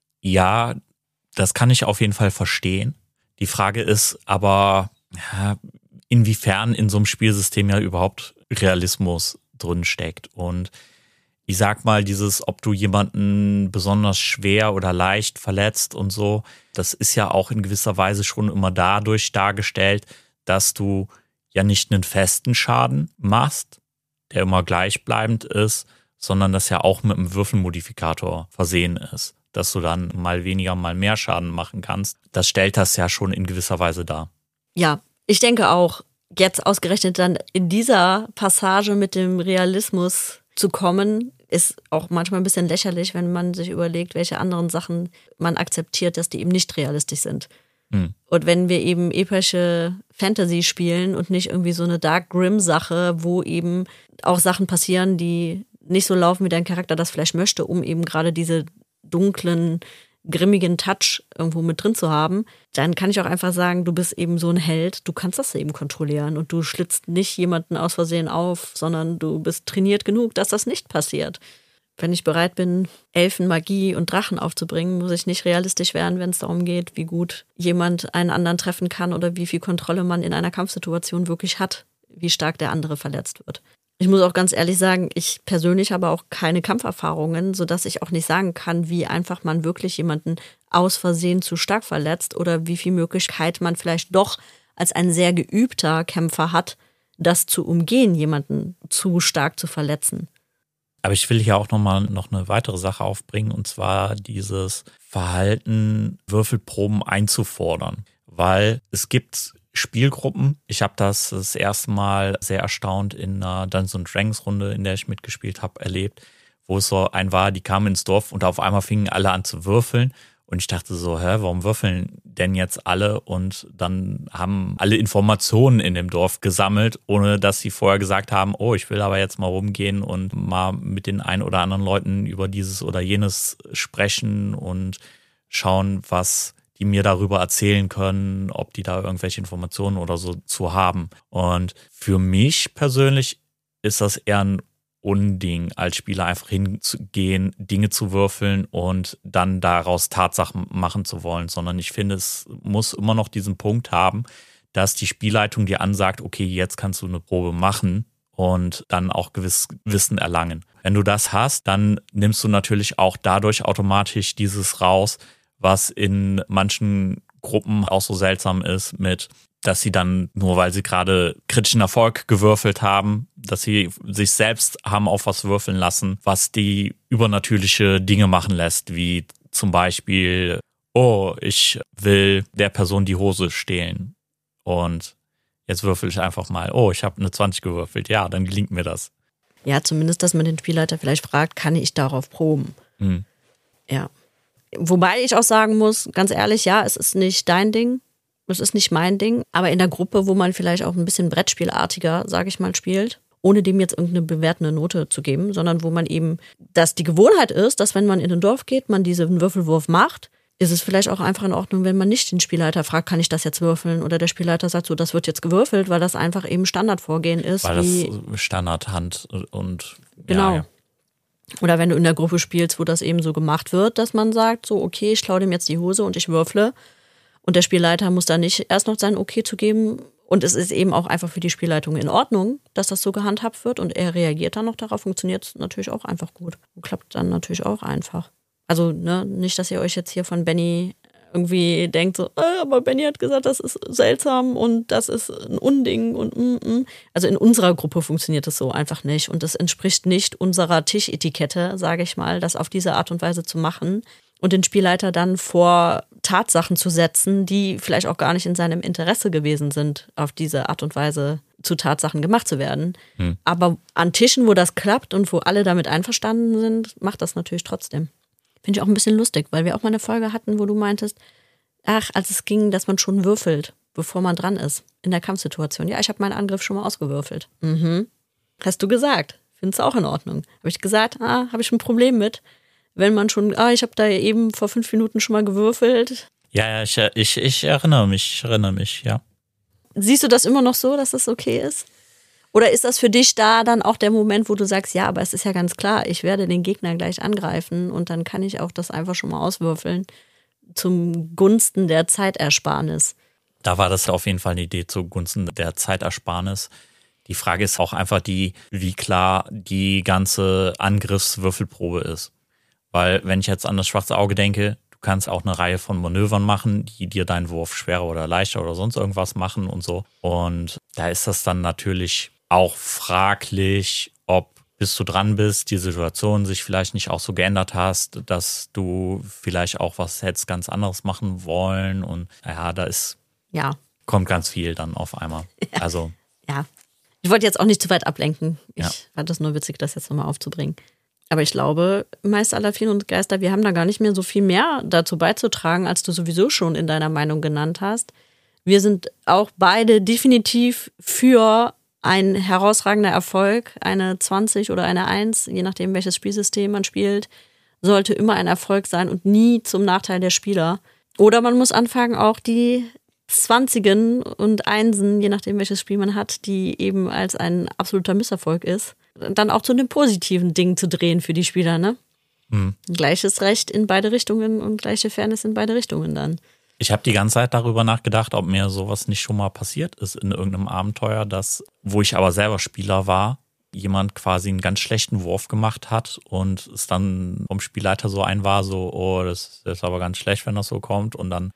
Ja, das kann ich auf jeden Fall verstehen. Die Frage ist aber, ja, inwiefern in so einem Spielsystem ja überhaupt Realismus drin steckt. Und ich sag mal, dieses, ob du jemanden besonders schwer oder leicht verletzt und so, das ist ja auch in gewisser Weise schon immer dadurch dargestellt, dass du ja nicht einen festen Schaden machst, der immer gleichbleibend ist, sondern das ja auch mit einem Würfelmodifikator versehen ist, dass du dann mal weniger, mal mehr Schaden machen kannst. Das stellt das ja schon in gewisser Weise dar. Ja, ich denke auch, jetzt ausgerechnet dann in dieser Passage mit dem Realismus zu kommen, ist auch manchmal ein bisschen lächerlich, wenn man sich überlegt, welche anderen Sachen man akzeptiert, dass die eben nicht realistisch sind. Mhm. Und wenn wir eben epische Fantasy spielen und nicht irgendwie so eine Dark Grim-Sache, wo eben auch Sachen passieren, die nicht so laufen, wie dein Charakter das vielleicht möchte, um eben gerade diese dunklen, grimmigen Touch irgendwo mit drin zu haben, dann kann ich auch einfach sagen, du bist eben so ein Held, du kannst das eben kontrollieren und du schlitzt nicht jemanden aus Versehen auf, sondern du bist trainiert genug, dass das nicht passiert. Wenn ich bereit bin, Elfen, Magie und Drachen aufzubringen, muss ich nicht realistisch werden, wenn es darum geht, wie gut jemand einen anderen treffen kann oder wie viel Kontrolle man in einer Kampfsituation wirklich hat, wie stark der andere verletzt wird. Ich muss auch ganz ehrlich sagen, ich persönlich habe auch keine Kampferfahrungen, sodass ich auch nicht sagen kann, wie einfach man wirklich jemanden aus Versehen zu stark verletzt oder wie viel Möglichkeit man vielleicht doch als ein sehr geübter Kämpfer hat, das zu umgehen, jemanden zu stark zu verletzen. Aber ich will hier auch nochmal noch eine weitere Sache aufbringen, und zwar dieses Verhalten, Würfelproben einzufordern. Weil es gibt Spielgruppen. Ich habe das das erste Mal sehr erstaunt in einer Dungeons and Dragons Runde, in der ich mitgespielt habe, erlebt, wo es so ein war, die kamen ins Dorf und auf einmal fingen alle an zu würfeln. Und ich dachte so, hä, warum würfeln denn jetzt alle? Und dann haben alle Informationen in dem Dorf gesammelt, ohne dass sie vorher gesagt haben, oh, ich will aber jetzt mal rumgehen und mal mit den ein oder anderen Leuten über dieses oder jenes sprechen und schauen, was die mir darüber erzählen können, ob die da irgendwelche Informationen oder so zu haben. Und für mich persönlich ist das eher ein Unding, als Spieler einfach hinzugehen, Dinge zu würfeln und dann daraus Tatsachen machen zu wollen, sondern ich finde, es muss immer noch diesen Punkt haben, dass die Spielleitung dir ansagt, okay, jetzt kannst du eine Probe machen und dann auch gewiss Wissen erlangen. Wenn du das hast, dann nimmst du natürlich auch dadurch automatisch dieses raus, was in manchen Gruppen auch so seltsam ist, mit, dass sie dann, nur weil sie gerade kritischen Erfolg gewürfelt haben, dass sie sich selbst haben auf was würfeln lassen, was die übernatürliche Dinge machen lässt, wie zum Beispiel, oh, ich will der Person die Hose stehlen und jetzt würfel ich einfach mal, oh, ich habe eine zwanzig gewürfelt, ja, dann gelingt mir das. Ja, zumindest, dass man den Spielleiter vielleicht fragt, kann ich darauf proben? Mhm. Ja. Wobei ich auch sagen muss, ganz ehrlich, ja, es ist nicht dein Ding, es ist nicht mein Ding, aber in der Gruppe, wo man vielleicht auch ein bisschen Brettspielartiger, sage ich mal, spielt, ohne dem jetzt irgendeine bewertende Note zu geben, sondern wo man eben, dass die Gewohnheit ist, dass wenn man in ein Dorf geht, man diesen Würfelwurf macht, ist es vielleicht auch einfach in Ordnung, wenn man nicht den Spielleiter fragt, kann ich das jetzt würfeln? Oder der Spielleiter sagt so, das wird jetzt gewürfelt, weil das einfach eben Standardvorgehen ist. Weil wie das Standardhand und genau. Ja, ja. Oder wenn du in der Gruppe spielst, wo das eben so gemacht wird, dass man sagt, so okay, ich klaue dem jetzt die Hose und ich würfle. Und der Spielleiter muss da nicht erst noch sein Okay zu geben. Und es ist eben auch einfach für die Spielleitung in Ordnung, dass das so gehandhabt wird. Und er reagiert dann noch darauf, funktioniert es natürlich auch einfach gut. Und klappt dann natürlich auch einfach. Also ne, nicht, dass ihr euch jetzt hier von Benny irgendwie denkt so, äh, aber Benny hat gesagt, das ist seltsam und das ist ein Unding und mm, mm. Also in unserer Gruppe funktioniert das so einfach nicht und das entspricht nicht unserer Tischetikette, sage ich mal, das auf diese Art und Weise zu machen und den Spielleiter dann vor Tatsachen zu setzen, die vielleicht auch gar nicht in seinem Interesse gewesen sind, auf diese Art und Weise zu Tatsachen gemacht zu werden. Hm. Aber an Tischen, wo das klappt und wo alle damit einverstanden sind, macht das natürlich trotzdem. Finde ich auch ein bisschen lustig, weil wir auch mal eine Folge hatten, wo du meintest, ach, als es ging, dass man schon würfelt, bevor man dran ist, in der Kampfsituation. Ja, ich habe meinen Angriff schon mal ausgewürfelt. Mhm. Hast du gesagt. Findest du auch in Ordnung. Habe ich gesagt, ah, habe ich ein Problem mit. Wenn man schon, ah, ich habe da eben vor fünf Minuten schon mal gewürfelt. Ja, ja, ich, ich, ich erinnere mich, ich erinnere mich, ja. Siehst du das immer noch so, dass das okay ist? Oder ist das für dich da dann auch der Moment, wo du sagst, ja, aber es ist ja ganz klar, ich werde den Gegner gleich angreifen und dann kann ich auch das einfach schon mal auswürfeln zum Gunsten der Zeitersparnis? Da war das auf jeden Fall eine Idee zugunsten der Zeitersparnis. Die Frage ist auch einfach die, wie klar die ganze Angriffswürfelprobe ist. Weil wenn ich jetzt an das schwarze Auge denke, du kannst auch eine Reihe von Manövern machen, die dir deinen Wurf schwerer oder leichter oder sonst irgendwas machen und so. Und da ist das dann natürlich auch fraglich, ob bis du dran bist, die Situation sich vielleicht nicht auch so geändert hast, dass du vielleicht auch was hättest ganz anderes machen wollen. Und ja, da ist, ja, kommt ganz viel dann auf einmal. Ja. Also ja. Ich wollte jetzt auch nicht zu weit ablenken. Ich ja. fand das nur witzig, das jetzt nochmal aufzubringen. Aber ich glaube, Meister aller Vielen und Geister, wir haben da gar nicht mehr so viel mehr dazu beizutragen, als du sowieso schon in deiner Meinung genannt hast. Wir sind auch beide definitiv für ein herausragender Erfolg. Eine zwanzig oder eine eins, je nachdem, welches Spielsystem man spielt, sollte immer ein Erfolg sein und nie zum Nachteil der Spieler. Oder man muss anfangen, auch die Zwanzigen und Einsen, je nachdem, welches Spiel man hat, die eben als ein absoluter Misserfolg ist, dann auch zu einem positiven Ding zu drehen für die Spieler, ne? Mhm. Gleiches Recht in beide Richtungen und gleiche Fairness in beide Richtungen dann. Ich habe die ganze Zeit darüber nachgedacht, ob mir sowas nicht schon mal passiert ist in irgendeinem Abenteuer, dass, wo ich aber selber Spieler war, jemand quasi einen ganz schlechten Wurf gemacht hat und es dann vom Spielleiter so ein war, so, oh, das ist aber ganz schlecht, wenn das so kommt. Und dann,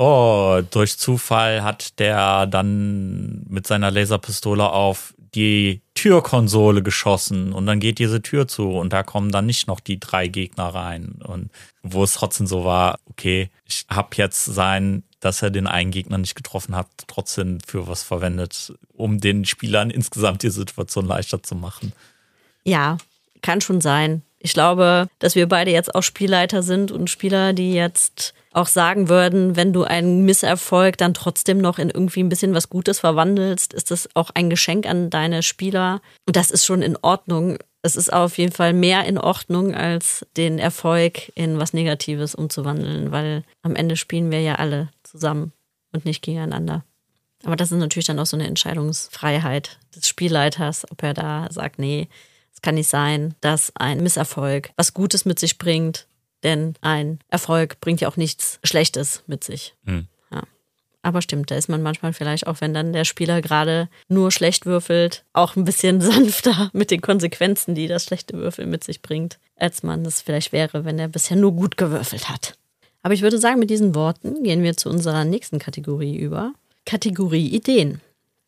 oh, durch Zufall hat der dann mit seiner Laserpistole auf die Türkonsole geschossen und dann geht diese Tür zu und da kommen dann nicht noch die drei Gegner rein. Und wo es trotzdem so war, okay, ich habe jetzt sein, dass er den einen Gegner nicht getroffen hat, trotzdem für was verwendet, um den Spielern insgesamt die Situation leichter zu machen. Ja, kann schon sein. Ich glaube, dass wir beide jetzt auch Spielleiter sind und Spieler, die jetzt auch sagen würden, wenn du einen Misserfolg dann trotzdem noch in irgendwie ein bisschen was Gutes verwandelst, ist das auch ein Geschenk an deine Spieler. Und das ist schon in Ordnung. Es ist auf jeden Fall mehr in Ordnung, als den Erfolg in was Negatives umzuwandeln, weil am Ende spielen wir ja alle zusammen und nicht gegeneinander. Aber das ist natürlich dann auch so eine Entscheidungsfreiheit des Spielleiters, ob er da sagt, nee, es kann nicht sein, dass ein Misserfolg was Gutes mit sich bringt, denn ein Erfolg bringt ja auch nichts Schlechtes mit sich. Hm. Ja. Aber stimmt, da ist man manchmal vielleicht auch, wenn dann der Spieler gerade nur schlecht würfelt, auch ein bisschen sanfter mit den Konsequenzen, die das schlechte Würfeln mit sich bringt, als man es vielleicht wäre, wenn er bisher nur gut gewürfelt hat. Aber ich würde sagen, mit diesen Worten gehen wir zu unserer nächsten Kategorie über. Kategorie Ideen.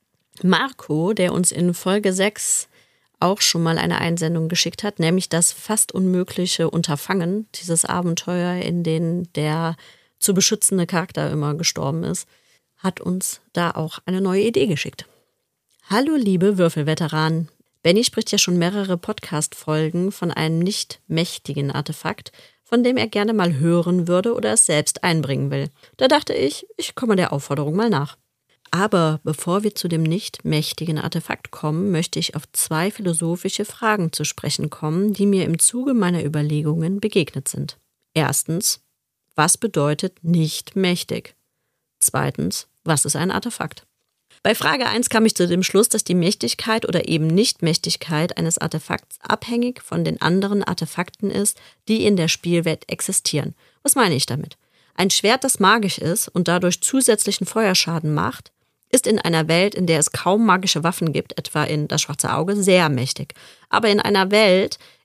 Marco, der uns in Folge sechs auch schon mal eine Einsendung geschickt hat, nämlich das fast unmögliche Unterfangen, dieses Abenteuer, in dem der zu beschützende Charakter immer gestorben ist, hat uns da auch eine neue Idee geschickt. Hallo liebe Würfelveteranen. Benny spricht ja schon mehrere Podcast-Folgen von einem nicht mächtigen Artefakt, von dem er gerne mal hören würde oder es selbst einbringen will. Da dachte ich, ich komme der Aufforderung mal nach. Aber bevor wir zu dem nicht mächtigen Artefakt kommen, möchte ich auf zwei philosophische Fragen zu sprechen kommen, die mir im Zuge meiner Überlegungen begegnet sind. Erstens, was bedeutet nicht mächtig? Zweitens, was ist ein Artefakt? Bei Frage eins kam ich zu dem Schluss, dass die Mächtigkeit oder eben Nichtmächtigkeit eines Artefakts abhängig von den anderen Artefakten ist, die in der Spielwelt existieren. Was meine ich damit? Ein Schwert, das magisch ist und dadurch zusätzlichen Feuerschaden macht, ist in einer Welt, in der es kaum magische Waffen gibt, etwa in Das Schwarze Auge, sehr mächtig. Aber in einer Welt,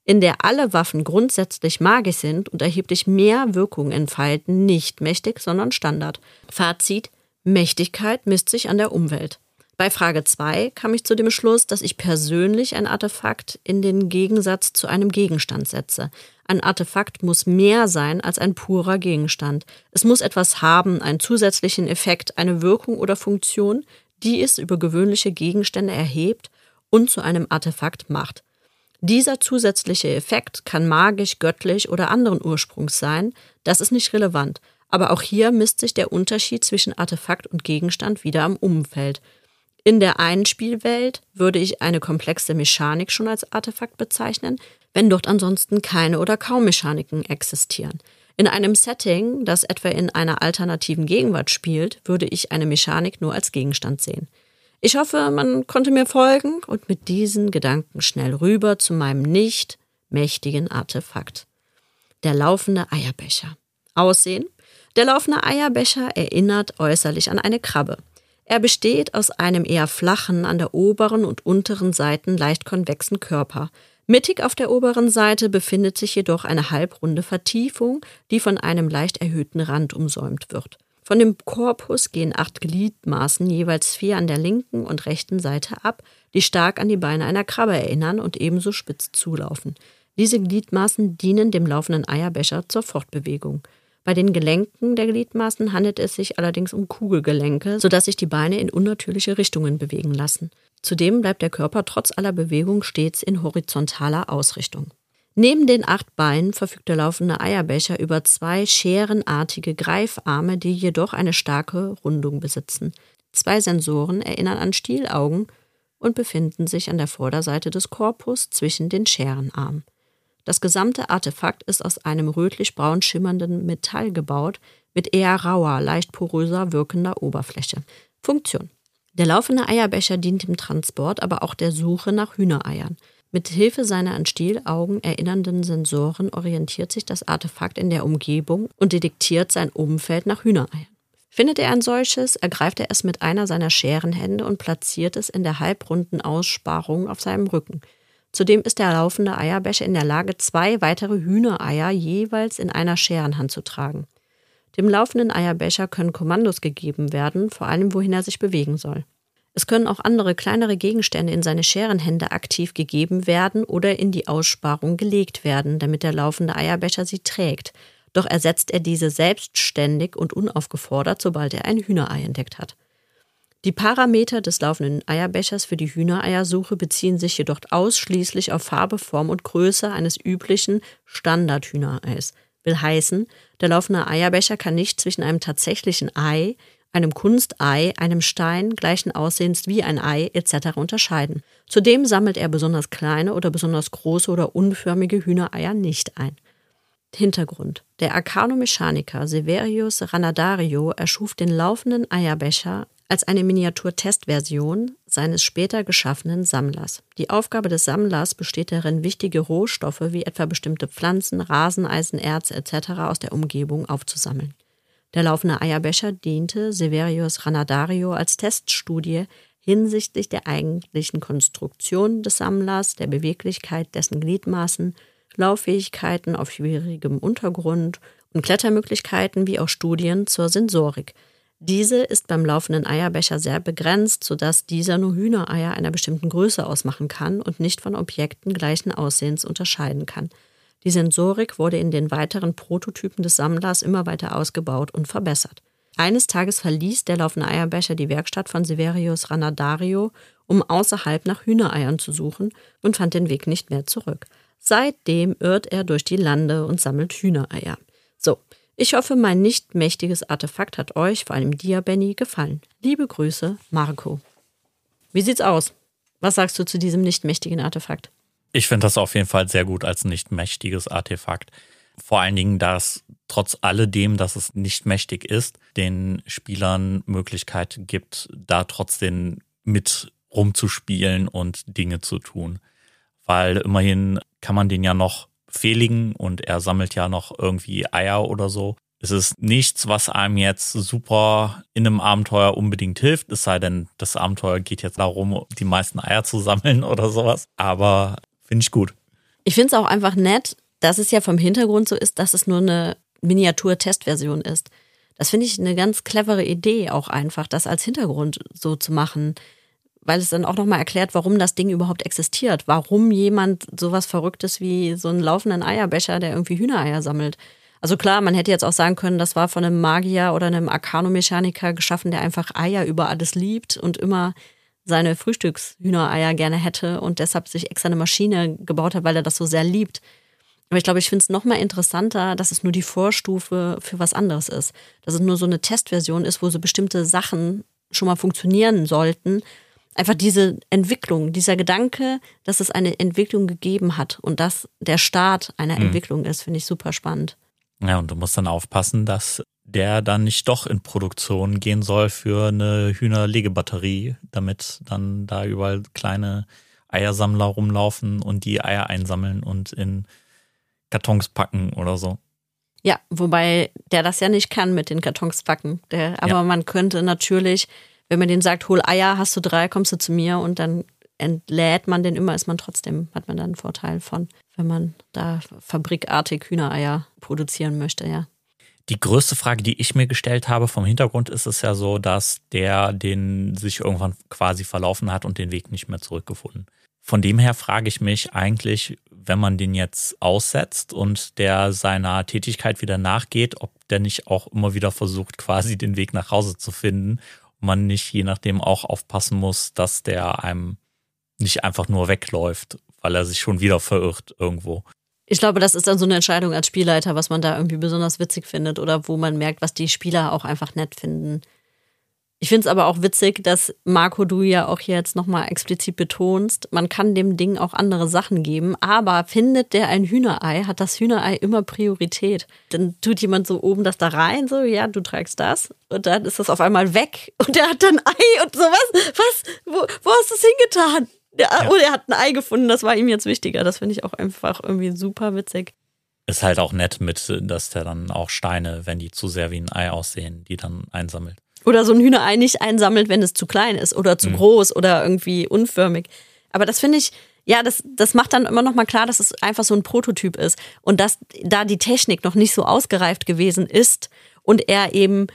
in der alle Waffen grundsätzlich magisch sind und erheblich mehr Wirkung entfalten, nicht mächtig, sondern Standard. Fazit: Mächtigkeit misst sich an der Umwelt. Bei Frage zwei kam ich zu dem Schluss, dass ich persönlich ein Artefakt in den Gegensatz zu einem Gegenstand setze. Ein Artefakt muss mehr sein als ein purer Gegenstand. Es muss etwas haben, einen zusätzlichen Effekt, eine Wirkung oder Funktion, die es über gewöhnliche Gegenstände erhebt und zu einem Artefakt macht. Dieser zusätzliche Effekt kann magisch, göttlich oder anderen Ursprungs sein, das ist nicht relevant. Aber auch hier misst sich der Unterschied zwischen Artefakt und Gegenstand wieder am Umfeld. In der einen Spielwelt würde ich eine komplexe Mechanik schon als Artefakt bezeichnen, wenn dort ansonsten keine oder kaum Mechaniken existieren. In einem Setting, das etwa in einer alternativen Gegenwart spielt, würde ich eine Mechanik nur als Gegenstand sehen. Ich hoffe, man konnte mir folgen und mit diesen Gedanken schnell rüber zu meinem nicht mächtigen Artefakt. Der laufende Eierbecher. Aussehen: Der laufende Eierbecher erinnert äußerlich an eine Krabbe. Er besteht aus einem eher flachen, an der oberen und unteren Seiten leicht konvexen Körper. Mittig auf der oberen Seite befindet sich jedoch eine halbrunde Vertiefung, die von einem leicht erhöhten Rand umsäumt wird. Von dem Korpus gehen acht Gliedmaßen, jeweils vier an der linken und rechten Seite ab, die stark an die Beine einer Krabbe erinnern und ebenso spitz zulaufen. Diese Gliedmaßen dienen dem laufenden Eierbecher zur Fortbewegung. Bei den Gelenken der Gliedmaßen handelt es sich allerdings um Kugelgelenke, sodass sich die Beine in unnatürliche Richtungen bewegen lassen. Zudem bleibt der Körper trotz aller Bewegung stets in horizontaler Ausrichtung. Neben den acht Beinen verfügt der laufende Eierbecher über zwei scherenartige Greifarme, die jedoch eine starke Rundung besitzen. Zwei Sensoren erinnern an Stielaugen und befinden sich an der Vorderseite des Korpus zwischen den Scherenarmen. Das gesamte Artefakt ist aus einem rötlich-braun schimmernden Metall gebaut, mit eher rauer, leicht poröser wirkender Oberfläche. Funktion: Der laufende Eierbecher dient dem Transport, aber auch der Suche nach Hühnereiern. Mit Hilfe seiner an Stielaugen erinnernden Sensoren orientiert sich das Artefakt in der Umgebung und detektiert sein Umfeld nach Hühnereiern. Findet er ein solches, ergreift er es mit einer seiner Scherenhände und platziert es in der halbrunden Aussparung auf seinem Rücken. Zudem ist der laufende Eierbecher in der Lage, zwei weitere Hühnereier jeweils in einer Scherenhand zu tragen. Dem laufenden Eierbecher können Kommandos gegeben werden, vor allem wohin er sich bewegen soll. Es können auch andere kleinere Gegenstände in seine Scherenhände aktiv gegeben werden oder in die Aussparung gelegt werden, damit der laufende Eierbecher sie trägt. Doch ersetzt er diese selbstständig und unaufgefordert, sobald er ein Hühnerei entdeckt hat. Die Parameter des laufenden Eierbechers für die Hühnereiersuche beziehen sich jedoch ausschließlich auf Farbe, Form und Größe eines üblichen Standard-Hühnereis. Will heißen, der laufende Eierbecher kann nicht zwischen einem tatsächlichen Ei, einem Kunstei, einem Stein gleichen Aussehens wie ein Ei et cetera unterscheiden. Zudem sammelt er besonders kleine oder besonders große oder unförmige Hühnereier nicht ein. Hintergrund: Der Arcano-Mechaniker Severius Ranadario erschuf den laufenden Eierbecher als eine Miniatur-Testversion seines später geschaffenen Sammlers. Die Aufgabe des Sammlers besteht darin, wichtige Rohstoffe wie etwa bestimmte Pflanzen, Rasen, Eisenerze et cetera aus der Umgebung aufzusammeln. Der laufende Eierbecher diente Severius Ranadario als Teststudie hinsichtlich der eigentlichen Konstruktion des Sammlers, der Beweglichkeit dessen Gliedmaßen, Lauffähigkeiten auf schwierigem Untergrund und Klettermöglichkeiten wie auch Studien zur Sensorik. Diese ist beim laufenden Eierbecher sehr begrenzt, sodass dieser nur Hühnereier einer bestimmten Größe ausmachen kann und nicht von Objekten gleichen Aussehens unterscheiden kann. Die Sensorik wurde in den weiteren Prototypen des Sammlers immer weiter ausgebaut und verbessert. Eines Tages verließ der laufende Eierbecher die Werkstatt von Severius Ranadario, um außerhalb nach Hühnereiern zu suchen, und fand den Weg nicht mehr zurück. Seitdem irrt er durch die Lande und sammelt Hühnereier. So, ich hoffe, mein nicht mächtiges Artefakt hat euch, vor allem dir, Benny, gefallen. Liebe Grüße, Marco. Wie sieht's aus? Was sagst du zu diesem nicht mächtigen Artefakt? Ich finde das auf jeden Fall sehr gut als nicht mächtiges Artefakt. Vor allen Dingen, dass trotz alledem, dass es nicht mächtig ist, den Spielern Möglichkeit gibt, da trotzdem mit rumzuspielen und Dinge zu tun. Weil immerhin kann man den ja noch fehligen und er sammelt ja noch irgendwie Eier oder so. Es ist nichts, was einem jetzt super in einem Abenteuer unbedingt hilft, es sei denn, das Abenteuer geht jetzt darum, die meisten Eier zu sammeln oder sowas. Aber finde ich gut. Ich finde es auch einfach nett, dass es ja vom Hintergrund so ist, dass es nur eine Miniatur-Testversion ist. Das finde ich eine ganz clevere Idee auch einfach, das als Hintergrund so zu machen, weil es dann auch nochmal erklärt, warum das Ding überhaupt existiert, warum jemand sowas Verrücktes wie so einen laufenden Eierbecher, der irgendwie Hühnereier sammelt. Also klar, man hätte jetzt auch sagen können, das war von einem Magier oder einem Arkanomechaniker geschaffen, der einfach Eier über alles liebt und immer seine Frühstückshühnereier gerne hätte und deshalb sich extra eine Maschine gebaut hat, weil er das so sehr liebt. Aber ich glaube, ich finde es noch mal interessanter, dass es nur die Vorstufe für was anderes ist. Dass es nur so eine Testversion ist, wo so bestimmte Sachen schon mal funktionieren sollten. Einfach diese Entwicklung, dieser Gedanke, dass es eine Entwicklung gegeben hat und dass der Start einer mhm. Entwicklung ist, finde ich super spannend. Ja, und du musst dann aufpassen, dass der dann nicht doch in Produktion gehen soll für eine Hühnerlegebatterie, damit dann da überall kleine Eiersammler rumlaufen und die Eier einsammeln und in Kartons packen oder so. Ja, wobei der das ja nicht kann mit den Kartons packen. Der, aber ja. man könnte natürlich, wenn man denen sagt, hol Eier, hast du drei, kommst du zu mir und dann entlädt man den immer, ist man trotzdem, hat man da einen Vorteil von, wenn man da fabrikartig Hühnereier produzieren möchte, ja. Die größte Frage, die ich mir gestellt habe vom Hintergrund, ist es ja so, dass der den sich irgendwann quasi verlaufen hat und den Weg nicht mehr zurückgefunden. Von dem her frage ich mich eigentlich, wenn man den jetzt aussetzt und der seiner Tätigkeit wieder nachgeht, ob der nicht auch immer wieder versucht, quasi den Weg nach Hause zu finden und man nicht je nachdem auch aufpassen muss, dass der einem nicht einfach nur wegläuft, weil er sich schon wieder verirrt irgendwo. Ich glaube, das ist dann so eine Entscheidung als Spielleiter, was man da irgendwie besonders witzig findet oder wo man merkt, was die Spieler auch einfach nett finden. Ich finde es aber auch witzig, dass Marco, du ja auch jetzt nochmal explizit betonst, man kann dem Ding auch andere Sachen geben, aber findet der ein Hühnerei, hat das Hühnerei immer Priorität. Dann tut jemand so oben das da rein, so, ja, du trägst das und dann ist das auf einmal weg und der hat dann ein Ei und sowas. Was? Wo, wo hast du es hingetan? Ja, ja. Oh, er hat ein Ei gefunden, das war ihm jetzt wichtiger. Das finde ich auch einfach irgendwie super witzig. Ist halt auch nett mit, dass der dann auch Steine, wenn die zu sehr wie ein Ei aussehen, die dann einsammelt. Oder so ein Hühnerei nicht einsammelt, wenn es zu klein ist oder zu mhm. groß oder irgendwie unförmig. Aber das finde ich, ja, das, das macht dann immer noch mal klar, dass es einfach so ein Prototyp ist. Und dass da die Technik noch nicht so ausgereift gewesen ist und er eben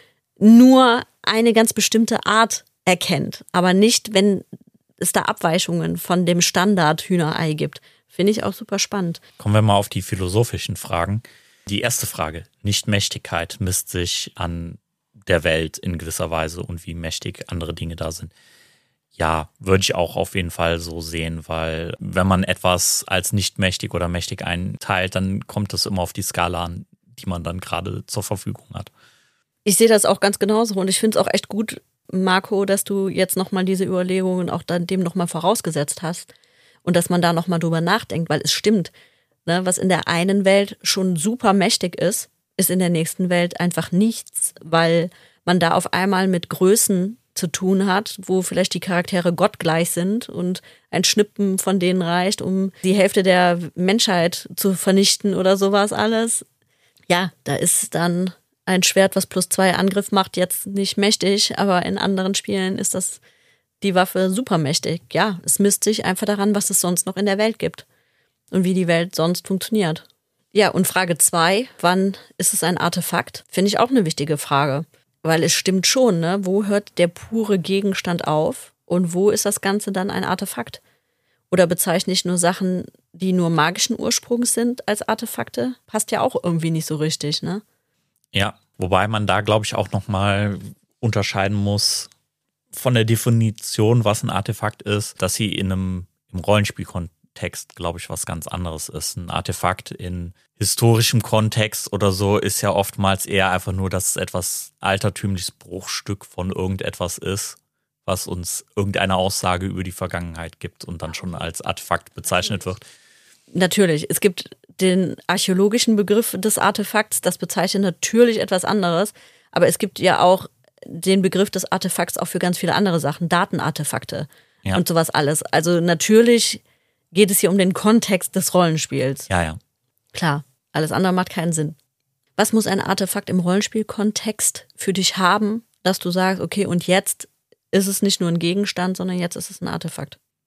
nur eine ganz bestimmte Art erkennt. Aber nicht, wenn es da Abweichungen von dem Standard-Hühnerei gibt. Finde ich auch super spannend. Kommen wir mal auf die philosophischen Fragen. Die erste Frage, Nichtmächtigkeit misst sich an der Welt in gewisser Weise und wie mächtig andere Dinge da sind. Ja, würde ich auch auf jeden Fall so sehen, weil wenn man etwas als nicht mächtig oder mächtig einteilt, dann kommt es immer auf die Skala an, die man dann gerade zur Verfügung hat. Ich sehe das auch ganz genauso und ich finde es auch echt gut, Marco, dass du jetzt nochmal diese Überlegungen auch dann dem nochmal vorausgesetzt hast und dass man da nochmal drüber nachdenkt, weil es stimmt, ne, was in der einen Welt schon super mächtig ist, ist in der nächsten Welt einfach nichts, weil man da auf einmal mit Größen zu tun hat, wo vielleicht die Charaktere gottgleich sind und ein Schnippen von denen reicht, um die Hälfte der Menschheit zu vernichten oder sowas alles. Ja, da ist dann ein Schwert, was plus zwei Angriff macht, jetzt nicht mächtig, aber in anderen Spielen ist das die Waffe supermächtig. Ja, es misst sich einfach daran, was es sonst noch in der Welt gibt und wie die Welt sonst funktioniert. Ja, und Frage zwei, wann ist es ein Artefakt? Finde ich auch eine wichtige Frage, weil es stimmt schon, ne? Wo hört der pure Gegenstand auf und wo ist das Ganze dann ein Artefakt? Oder bezeichne ich nur Sachen, die nur magischen Ursprungs sind als Artefakte? Passt ja auch irgendwie nicht so richtig, ne? Ja, wobei man da, glaube ich, auch nochmal unterscheiden muss von der Definition, was ein Artefakt ist, dass sie in einem im Rollenspielkontext, glaube ich, was ganz anderes ist. Ein Artefakt in historischem Kontext oder so ist ja oftmals eher einfach nur, dass es etwas altertümliches Bruchstück von irgendetwas ist, was uns irgendeine Aussage über die Vergangenheit gibt und dann schon als Artefakt bezeichnet wird. Natürlich, es gibt den archäologischen Begriff des Artefakts, das bezeichnet natürlich etwas anderes, aber es gibt ja auch den Begriff des Artefakts auch für ganz viele andere Sachen, Datenartefakte ja. und sowas alles. Also natürlich geht es hier um den Kontext des Rollenspiels. Ja, ja. Klar, alles andere macht keinen Sinn. Was muss ein Artefakt im Rollenspielkontext für dich haben, dass du sagst, okay, und jetzt ist es nicht nur ein Gegenstand, sondern jetzt ist es ein Artefakt?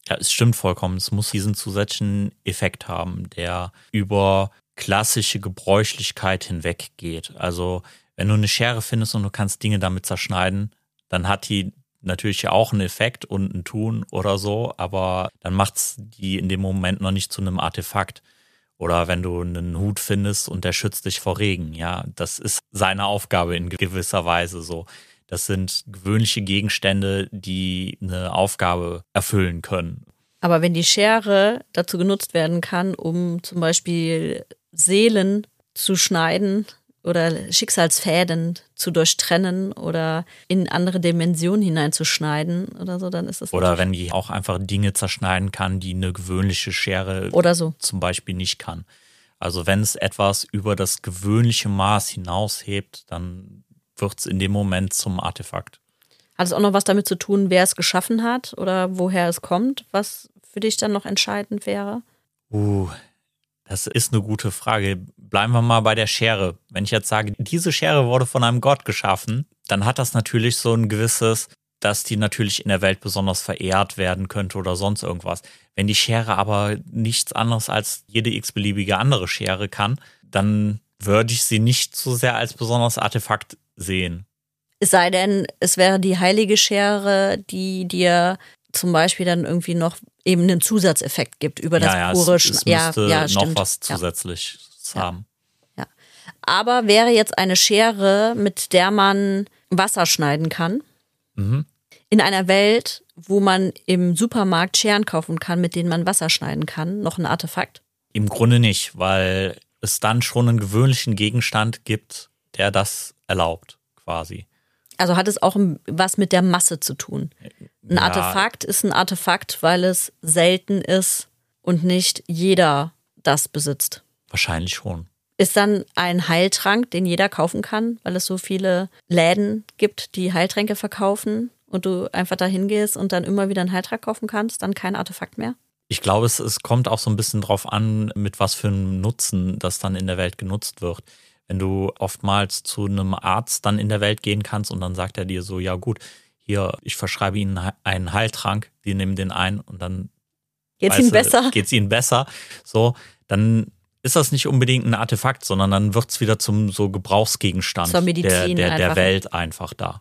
Ja, es stimmt vollkommen. Es muss diesen zusätzlichen Effekt haben, der über klassische Gebräuchlichkeit hinweggeht. Also wenn du eine Schere findest und du kannst Dinge damit zerschneiden, dann hat die natürlich ja auch einen Effekt und ein Tun oder so, aber dann macht's die in dem Moment noch nicht zu einem Artefakt. Oder wenn du einen Hut findest und der schützt dich vor Regen, ja, das ist seine Aufgabe in gewisser Weise so. Das sind gewöhnliche Gegenstände, die eine Aufgabe erfüllen können. Aber wenn die Schere dazu genutzt werden kann, um zum Beispiel Seelen zu schneiden oder Schicksalsfäden zu durchtrennen oder in andere Dimensionen hineinzuschneiden oder so, dann ist das. Oder wenn die auch einfach Dinge zerschneiden kann, die eine gewöhnliche Schere oder so zum Beispiel nicht kann. Also wenn es etwas über das gewöhnliche Maß hinaushebt, dann wird es in dem Moment zum Artefakt. Hat es auch noch was damit zu tun, wer es geschaffen hat oder woher es kommt, was für dich dann noch entscheidend wäre? Uh, das ist eine gute Frage. Bleiben wir mal bei der Schere. Wenn ich jetzt sage, diese Schere wurde von einem Gott geschaffen, dann hat das natürlich so ein gewisses, dass die natürlich in der Welt besonders verehrt werden könnte oder sonst irgendwas. Wenn die Schere aber nichts anderes als jede x-beliebige andere Schere kann, dann würde ich sie nicht so sehr als besonderes Artefakt sehen. Es sei denn, es wäre die heilige Schere, die dir zum Beispiel dann irgendwie noch eben einen Zusatzeffekt gibt über das ja, ja, pure es, es ja, müsste ja, noch stimmt. was Zusätzliches ja. haben. Ja. Aber wäre jetzt eine Schere, mit der man Wasser schneiden kann, mhm. in einer Welt, wo man im Supermarkt Scheren kaufen kann, mit denen man Wasser schneiden kann, noch ein Artefakt? Im Grunde nicht, weil es dann schon einen gewöhnlichen Gegenstand gibt, der das erlaubt, quasi. Also hat es auch was mit der Masse zu tun. Ein ja. Artefakt ist ein Artefakt, weil es selten ist und nicht jeder das besitzt. Wahrscheinlich schon. Ist dann ein Heiltrank, den jeder kaufen kann, weil es so viele Läden gibt, die Heiltränke verkaufen und du einfach da hingehst und dann immer wieder einen Heiltrank kaufen kannst, dann kein Artefakt mehr? Ich glaube, es, es kommt auch so ein bisschen drauf an, mit was für einem Nutzen das dann in der Welt genutzt wird. Wenn du oftmals zu einem Arzt dann in der Welt gehen kannst und dann sagt er dir so, ja gut, hier, ich verschreibe Ihnen einen Heiltrank, Sie nehmen den ein und dann geht's Ihnen besser? Geht's Ihnen besser. So, dann ist das nicht unbedingt ein Artefakt, sondern dann wird es wieder zum so Gebrauchsgegenstand Zur Medizin der, der, der einfach. Welt einfach da.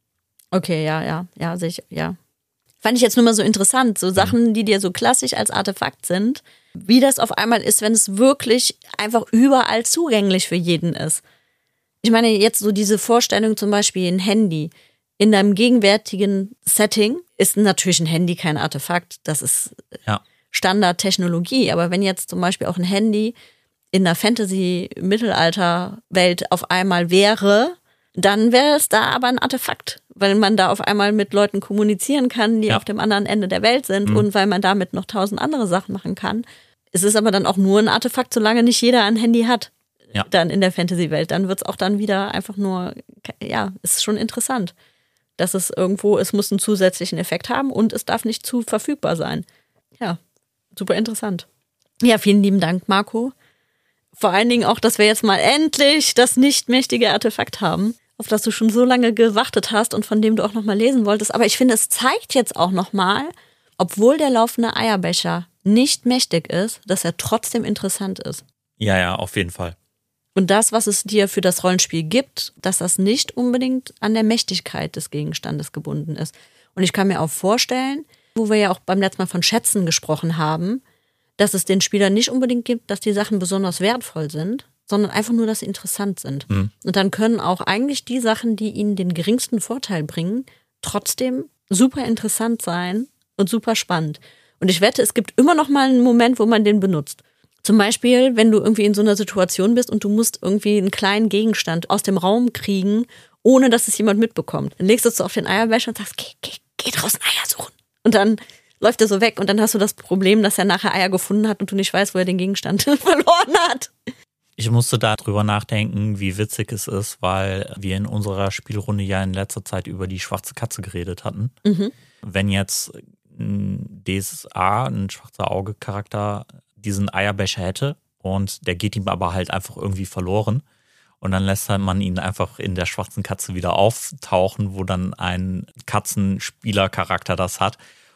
Okay, ja, ja, ja, sehe ich, ja. Fand ich jetzt nur mal so interessant, so Sachen, die dir so klassisch als Artefakt sind, wie das auf einmal ist, wenn es wirklich einfach überall zugänglich für jeden ist. Ich meine, jetzt so diese Vorstellung zum Beispiel ein Handy. In deinem gegenwärtigen Setting ist natürlich ein Handy kein Artefakt, das ist ja. Standardtechnologie. Aber wenn jetzt zum Beispiel auch ein Handy in der Fantasy-Mittelalter-Welt auf einmal wäre, dann wäre es da aber ein Artefakt, weil man da auf einmal mit Leuten kommunizieren kann, die ja. auf dem anderen Ende der Welt sind mhm. und weil man damit noch tausend andere Sachen machen kann. Es ist aber dann auch nur ein Artefakt, solange nicht jeder ein Handy hat. Ja. Dann in der Fantasy-Welt. Dann wird es auch dann wieder einfach nur, ja, ist schon interessant, dass es irgendwo, es muss einen zusätzlichen Effekt haben und es darf nicht zu verfügbar sein. Ja, super interessant. Ja, vielen lieben Dank, Marco. Vor allen Dingen auch, dass wir jetzt mal endlich das nicht mächtige Artefakt haben, auf das du schon so lange gewartet hast und von dem du auch noch mal lesen wolltest. Aber ich finde, es zeigt jetzt auch noch mal, obwohl der laufende Eierbecher nicht mächtig ist, dass er trotzdem interessant ist. Ja, ja, auf jeden Fall. Und das, was es dir für das Rollenspiel gibt, dass das nicht unbedingt an der Mächtigkeit des Gegenstandes gebunden ist. Und ich kann mir auch vorstellen, wo wir ja auch beim letzten Mal von Schätzen gesprochen haben, dass es den Spielern nicht unbedingt gibt, dass die Sachen besonders wertvoll sind, sondern einfach nur, dass sie interessant sind. Mhm. Und dann können auch eigentlich die Sachen, die ihnen den geringsten Vorteil bringen, trotzdem super interessant sein und super spannend. Und ich wette, es gibt immer noch mal einen Moment, wo man den benutzt. Zum Beispiel, wenn du irgendwie in so einer Situation bist und du musst irgendwie einen kleinen Gegenstand aus dem Raum kriegen, ohne dass es jemand mitbekommt. Dann legst du es so auf den Eierbecher und sagst, geh, geh, geh draußen Eier suchen. Und dann läuft er so weg und dann hast du das Problem, dass er nachher Eier gefunden hat und du nicht weißt, wo er den Gegenstand verloren hat. Ich musste da drüber nachdenken, wie witzig es ist, weil wir in unserer Spielrunde ja in letzter Zeit über die schwarze Katze geredet hatten. Mhm. Wenn jetzt ein D S A, ein schwarzer Auge-Charakter, diesen Eierbecher hätte und der geht ihm aber halt einfach irgendwie verloren und dann lässt man ihn einfach in der schwarzen Katze wieder auftauchen, wo dann ein Katzenspielercharakter das hat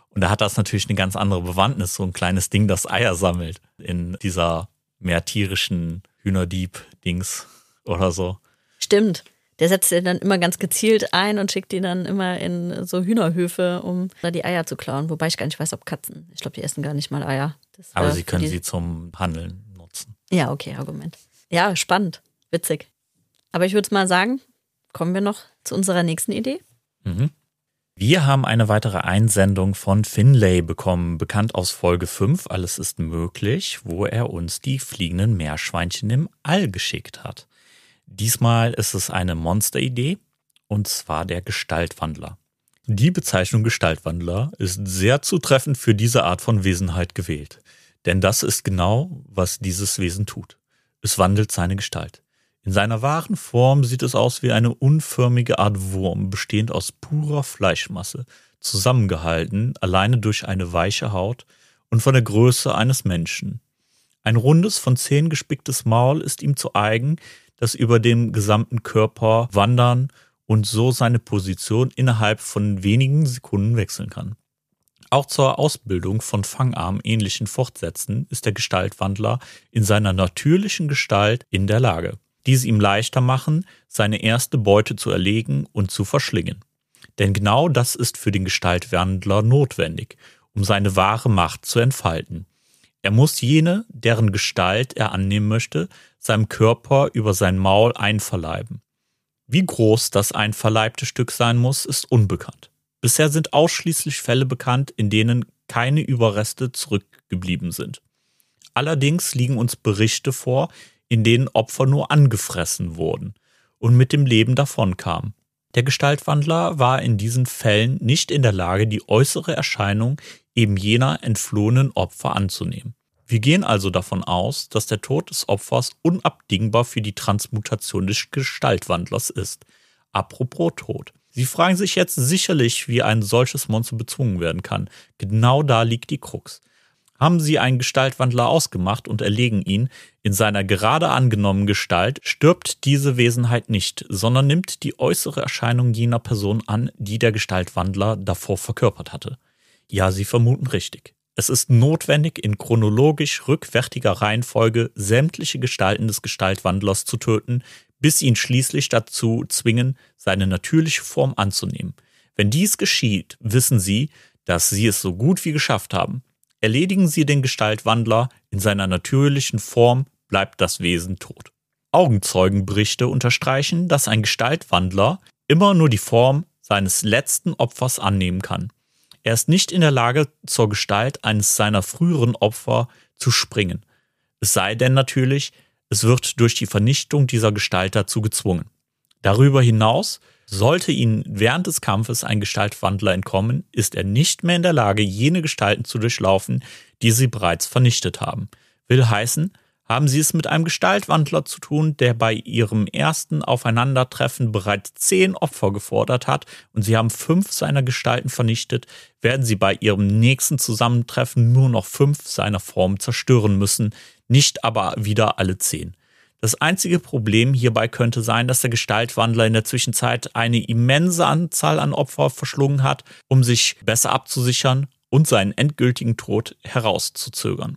Und da hat das natürlich eine ganz andere Bewandtnis, so ein kleines Ding, das Eier sammelt in dieser mehr tierischen Hühnerdieb-Dings oder so. Stimmt. Der setzt den dann immer ganz gezielt ein und schickt die dann immer in so Hühnerhöfe, um da die Eier zu klauen. Wobei ich gar nicht weiß, ob Katzen, ich glaube, die essen gar nicht mal Eier. Das, Aber äh, sie können die... sie zum Handeln nutzen. Ja, okay, Argument. Ja, spannend, witzig. Aber ich würde mal sagen, kommen wir noch zu unserer nächsten Idee. Mhm. Wir haben eine weitere Einsendung von Finlay bekommen, bekannt aus Folge fünf, Alles ist möglich, wo er uns die fliegenden Meerschweinchen im All geschickt hat. Diesmal ist es eine Monsteridee, und zwar der Gestaltwandler. Die Bezeichnung Gestaltwandler ist sehr zutreffend für diese Art von Wesenheit gewählt. Denn das ist genau, was dieses Wesen tut. Es wandelt seine Gestalt. In seiner wahren Form sieht es aus wie eine unförmige Art Wurm, bestehend aus purer Fleischmasse, zusammengehalten, alleine durch eine weiche Haut und von der Größe eines Menschen. Ein rundes, von Zähnen gespicktes Maul ist ihm zu eigen, das über dem gesamten Körper wandern und so seine Position innerhalb von wenigen Sekunden wechseln kann. Auch zur Ausbildung von fangarmähnlichen Fortsätzen ist der Gestaltwandler in seiner natürlichen Gestalt in der Lage. Diese ihm leichter machen, seine erste Beute zu erlegen und zu verschlingen. Denn genau das ist für den Gestaltwandler notwendig, um seine wahre Macht zu entfalten. Er muss jene, deren Gestalt er annehmen möchte, seinem Körper über sein Maul einverleiben. Wie groß das einverleibte Stück sein muss, ist unbekannt. Bisher sind ausschließlich Fälle bekannt, in denen keine Überreste zurückgeblieben sind. Allerdings liegen uns Berichte vor, in denen Opfer nur angefressen wurden und mit dem Leben davonkamen. Der Gestaltwandler war in diesen Fällen nicht in der Lage, die äußere Erscheinung eben jener entflohenen Opfer anzunehmen. Wir gehen also davon aus, dass der Tod des Opfers unabdingbar für die Transmutation des Gestaltwandlers ist. Apropos Tod. Sie fragen sich jetzt sicherlich, wie ein solches Monster bezwungen werden kann. Genau da liegt die Krux. Haben Sie einen Gestaltwandler ausgemacht und erlegen ihn in seiner gerade angenommenen Gestalt, stirbt diese Wesenheit nicht, sondern nimmt die äußere Erscheinung jener Person an, die der Gestaltwandler davor verkörpert hatte. Ja, Sie vermuten richtig. Es ist notwendig, in chronologisch rückwärtiger Reihenfolge sämtliche Gestalten des Gestaltwandlers zu töten, bis sie ihn schließlich dazu zwingen, seine natürliche Form anzunehmen. Wenn dies geschieht, wissen Sie, dass Sie es so gut wie geschafft haben. Erledigen Sie den Gestaltwandler in seiner natürlichen Form, bleibt das Wesen tot. Augenzeugenberichte unterstreichen, dass ein Gestaltwandler immer nur die Form seines letzten Opfers annehmen kann. Er ist nicht in der Lage, zur Gestalt eines seiner früheren Opfer zu springen. Es sei denn natürlich, es wird durch die Vernichtung dieser Gestalt dazu gezwungen. Darüber hinaus, sollte ihnen während des Kampfes ein Gestaltwandler entkommen, ist er nicht mehr in der Lage, jene Gestalten zu durchlaufen, die sie bereits vernichtet haben. Will heißen, haben sie es mit einem Gestaltwandler zu tun, der bei ihrem ersten Aufeinandertreffen bereits zehn Opfer gefordert hat und sie haben fünf seiner Gestalten vernichtet, werden sie bei ihrem nächsten Zusammentreffen nur noch fünf seiner Formen zerstören müssen, nicht aber wieder alle zehn. Das einzige Problem hierbei könnte sein, dass der Gestaltwandler in der Zwischenzeit eine immense Anzahl an Opfer verschlungen hat, um sich besser abzusichern und seinen endgültigen Tod herauszuzögern.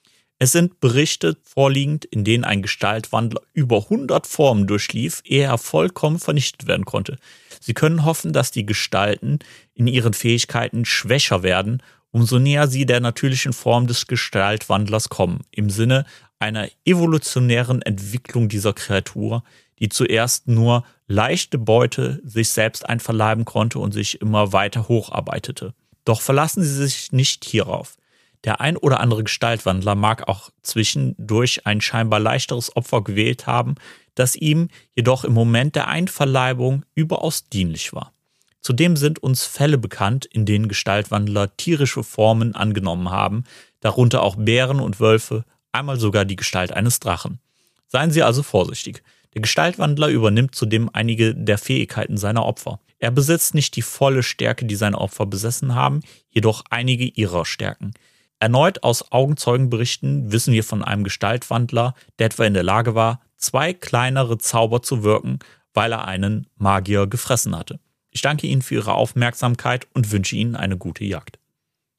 Es sind Berichte vorliegend, in denen ein Gestaltwandler über hundert Formen durchlief, ehe er vollkommen vernichtet werden konnte. Sie können hoffen, dass die Gestalten in ihren Fähigkeiten schwächer werden, umso näher sie der natürlichen Form des Gestaltwandlers kommen, im Sinne einer evolutionären Entwicklung dieser Kreatur, die zuerst nur leichte Beute sich selbst einverleiben konnte und sich immer weiter hocharbeitete. Doch verlassen Sie sich nicht hierauf. Der ein oder andere Gestaltwandler mag auch zwischendurch ein scheinbar leichteres Opfer gewählt haben, das ihm jedoch im Moment der Einverleibung überaus dienlich war. Zudem sind uns Fälle bekannt, in denen Gestaltwandler tierische Formen angenommen haben, darunter auch Bären und Wölfe, einmal sogar die Gestalt eines Drachen. Seien Sie also vorsichtig. Der Gestaltwandler übernimmt zudem einige der Fähigkeiten seiner Opfer. Er besitzt nicht die volle Stärke, die seine Opfer besessen haben, jedoch einige ihrer Stärken. Erneut aus Augenzeugenberichten wissen wir von einem Gestaltwandler, der etwa in der Lage war, zwei kleinere Zauber zu wirken, weil er einen Magier gefressen hatte. Ich danke Ihnen für Ihre Aufmerksamkeit und wünsche Ihnen eine gute Jagd.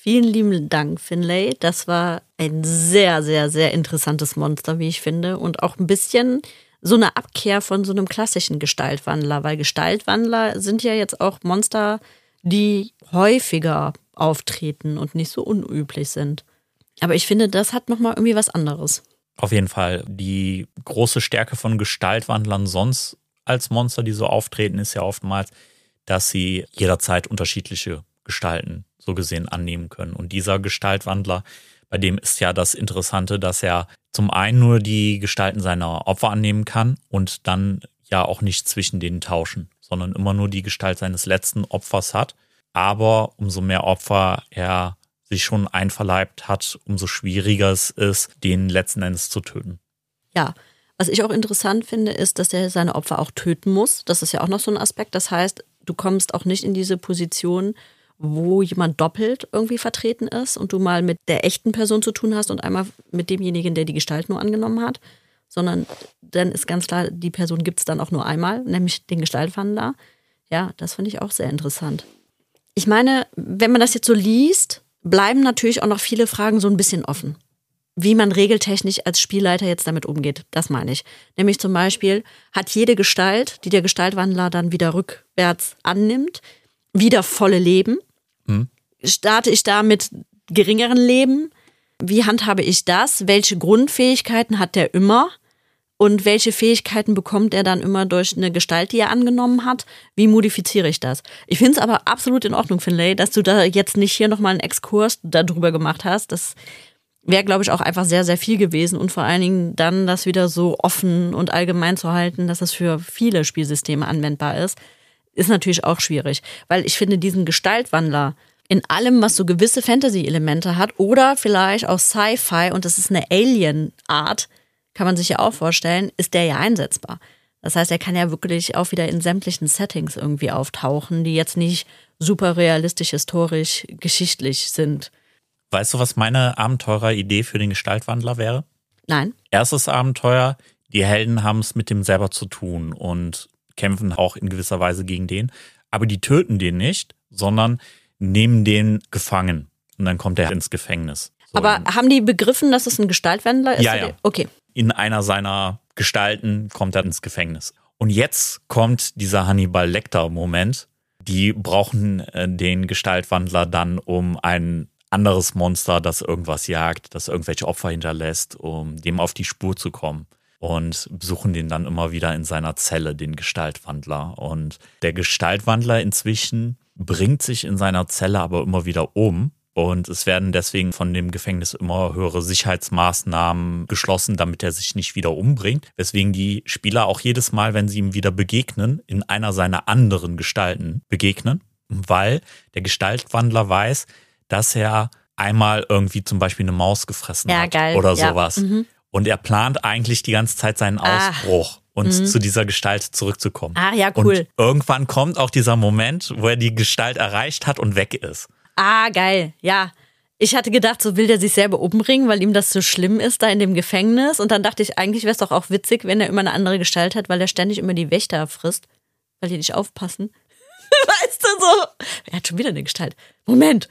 Vielen lieben Dank, Finlay. Das war ein sehr, sehr, sehr interessantes Monster, wie ich finde. Und auch ein bisschen so eine Abkehr von so einem klassischen Gestaltwandler. Weil Gestaltwandler sind ja jetzt auch Monster, die häufiger auftreten und nicht so unüblich sind. Aber ich finde, das hat nochmal irgendwie was anderes. Auf jeden Fall. Die große Stärke von Gestaltwandlern sonst als Monster, die so auftreten, ist ja oftmals, dass sie jederzeit unterschiedliche Gestalten so gesehen annehmen können. Und dieser Gestaltwandler, bei dem ist ja das Interessante, dass er zum einen nur die Gestalten seiner Opfer annehmen kann und dann ja auch nicht zwischen denen tauschen, sondern immer nur die Gestalt seines letzten Opfers hat. Aber umso mehr Opfer er sich schon einverleibt hat, umso schwieriger es ist, den letzten Endes zu töten. Ja, was ich auch interessant finde, ist, dass er seine Opfer auch töten muss. Das ist ja auch noch so ein Aspekt. Das heißt, du kommst auch nicht in diese Position, wo jemand doppelt irgendwie vertreten ist und du mal mit der echten Person zu tun hast und einmal mit demjenigen, der die Gestalt nur angenommen hat, sondern dann ist ganz klar, die Person gibt es dann auch nur einmal, nämlich den Gestaltwandler. Ja, das finde ich auch sehr interessant. Ich meine, wenn man das jetzt so liest, bleiben natürlich auch noch viele Fragen so ein bisschen offen. Wie man regeltechnisch als Spielleiter jetzt damit umgeht, das meine ich. Nämlich zum Beispiel, hat jede Gestalt, die der Gestaltwandler dann wieder rückwärts annimmt, wieder volle Leben? Hm. Starte ich da mit geringeren Leben? Wie handhabe ich das? Welche Grundfähigkeiten hat der immer? Und welche Fähigkeiten bekommt er dann immer durch eine Gestalt, die er angenommen hat? Wie modifiziere ich das? Ich finde es aber absolut in Ordnung, Finlay, dass du da jetzt nicht hier nochmal einen Exkurs darüber gemacht hast. Das wäre, glaube ich, auch einfach sehr, sehr viel gewesen. Und vor allen Dingen dann das wieder so offen und allgemein zu halten, dass es für viele Spielsysteme anwendbar ist, ist natürlich auch schwierig. Weil ich finde, diesen Gestaltwandler in allem, was so gewisse Fantasy-Elemente hat oder vielleicht auch Sci-Fi und das ist eine Alien-Art, kann man sich ja auch vorstellen, ist der ja einsetzbar. Das heißt, er kann ja wirklich auch wieder in sämtlichen Settings irgendwie auftauchen, die jetzt nicht super realistisch, historisch, geschichtlich sind. Weißt du, was meine Abenteurer-Idee für den Gestaltwandler wäre? Nein. Erstes Abenteuer, die Helden haben es mit dem selber zu tun und kämpfen auch in gewisser Weise gegen den. Aber die töten den nicht, sondern nehmen den gefangen. Und dann kommt er ins Gefängnis. So. Aber haben die begriffen, dass es ein Gestaltwandler ist? Ja, ja. Okay. In einer seiner Gestalten kommt er ins Gefängnis. Und jetzt kommt dieser Hannibal Lecter-Moment. Die brauchen äh, den Gestaltwandler dann, um ein anderes Monster, das irgendwas jagt, das irgendwelche Opfer hinterlässt, um dem auf die Spur zu kommen. Und besuchen den dann immer wieder in seiner Zelle, den Gestaltwandler. Und der Gestaltwandler inzwischen bringt sich in seiner Zelle aber immer wieder um. Und es werden deswegen von dem Gefängnis immer höhere Sicherheitsmaßnahmen geschlossen, damit er sich nicht wieder umbringt. Weswegen die Spieler auch jedes Mal, wenn sie ihm wieder begegnen, in einer seiner anderen Gestalten begegnen. Weil der Gestaltwandler weiß, dass er einmal irgendwie zum Beispiel eine Maus gefressen ja, hat geil. oder ja. sowas. Mhm. Und er plant eigentlich die ganze Zeit seinen Ausbruch. Ah. Und mhm. zu dieser Gestalt zurückzukommen. Ah, ja, cool. Und irgendwann kommt auch dieser Moment, wo er die Gestalt erreicht hat und weg ist. Ah, geil, ja. Ich hatte gedacht, so will der sich selber umbringen, weil ihm das so schlimm ist da in dem Gefängnis. Und dann dachte ich, eigentlich wäre es doch auch witzig, wenn er immer eine andere Gestalt hat, weil er ständig immer die Wächter frisst, weil die nicht aufpassen. Weißt du so? Er hat schon wieder eine Gestalt. Moment.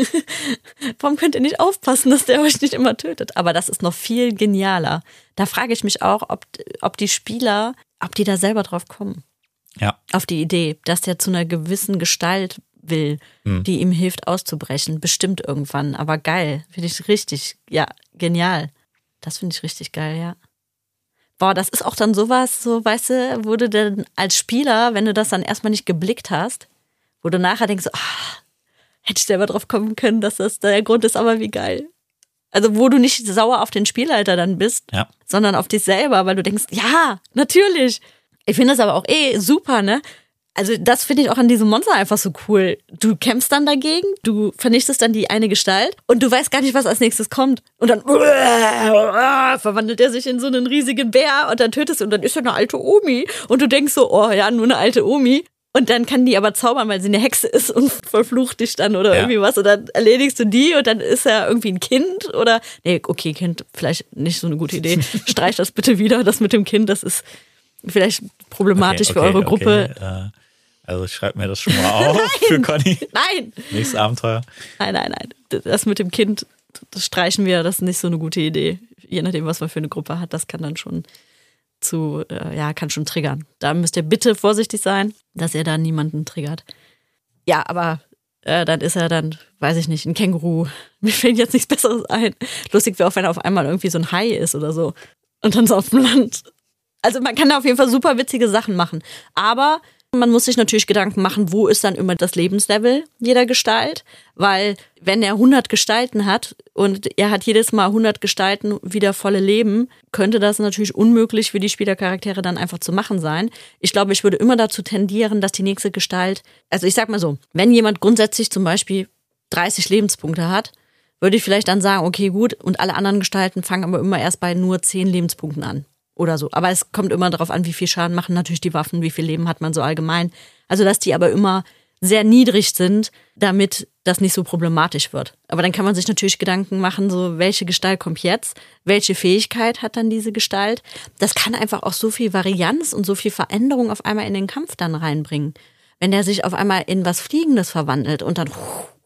Warum könnt ihr nicht aufpassen, dass der euch nicht immer tötet? Aber das ist noch viel genialer. Da frage ich mich auch, ob, ob die Spieler, ob die da selber drauf kommen. Ja. Auf die Idee, dass der zu einer gewissen Gestalt will, hm. die ihm hilft auszubrechen. Bestimmt irgendwann. Aber geil. Finde ich richtig, ja, genial. Das finde ich richtig geil, ja. Boah, das ist auch dann sowas, so, weißt du, wo du dann als Spieler, wenn du das dann erstmal nicht geblickt hast, wo du nachher denkst, ah, hätte ich selber drauf kommen können, dass das der Grund ist, aber wie geil. Also wo du nicht sauer auf den Spielleiter dann bist, ja. sondern auf dich selber, weil du denkst, ja, natürlich. Ich finde das aber auch eh super, ne? Also das finde ich auch an diesem Monster einfach so cool. Du kämpfst dann dagegen, du vernichtest dann die eine Gestalt und du weißt gar nicht, was als nächstes kommt. Und dann uh, verwandelt er sich in so einen riesigen Bär und dann tötest du und dann ist er eine alte Omi. Und du denkst so, oh ja, nur eine alte Omi. Und dann kann die aber zaubern, weil sie eine Hexe ist und verflucht dich dann oder ja. irgendwie was. Und dann erledigst du die und dann ist er irgendwie ein Kind oder... Nee, okay, Kind, vielleicht nicht so eine gute Idee. Streich das bitte wieder, das mit dem Kind, das ist vielleicht problematisch okay, okay, für eure Gruppe. Okay. Uh Also ich schreibe mir das schon mal auf für Conny. Nein! Nächstes Abenteuer. Nein, nein, nein. Das mit dem Kind, das streichen wir, das ist nicht so eine gute Idee. Je nachdem, was man für eine Gruppe hat, das kann dann schon zu, äh, ja, kann schon triggern. Da müsst ihr bitte vorsichtig sein, dass ihr da niemanden triggert. Ja, aber äh, dann ist er dann, weiß ich nicht, ein Känguru. Mir fällt jetzt nichts Besseres ein. Lustig wäre auch, wenn er auf einmal irgendwie so ein Hai ist oder so. Und dann so auf dem Land. Also man kann da auf jeden Fall super witzige Sachen machen. Aber man muss sich natürlich Gedanken machen, wo ist dann immer das Lebenslevel jeder Gestalt, weil wenn er hundert Gestalten hat und er hat jedes Mal hundert Gestalten wieder volle Leben, könnte das natürlich unmöglich für die Spielercharaktere dann einfach zu machen sein. Ich glaube, ich würde immer dazu tendieren, dass die nächste Gestalt, also ich sag mal so, wenn jemand grundsätzlich zum Beispiel dreißig Lebenspunkte hat, würde ich vielleicht dann sagen, okay, gut, und alle anderen Gestalten fangen aber immer erst bei nur zehn Lebenspunkten an. Oder so. Aber es kommt immer darauf an, wie viel Schaden machen natürlich die Waffen, wie viel Leben hat man so allgemein. Also, dass die aber immer sehr niedrig sind, damit das nicht so problematisch wird. Aber dann kann man sich natürlich Gedanken machen, so welche Gestalt kommt jetzt? Welche Fähigkeit hat dann diese Gestalt? Das kann einfach auch so viel Varianz und so viel Veränderung auf einmal in den Kampf dann reinbringen. Wenn der sich auf einmal in was Fliegendes verwandelt und dann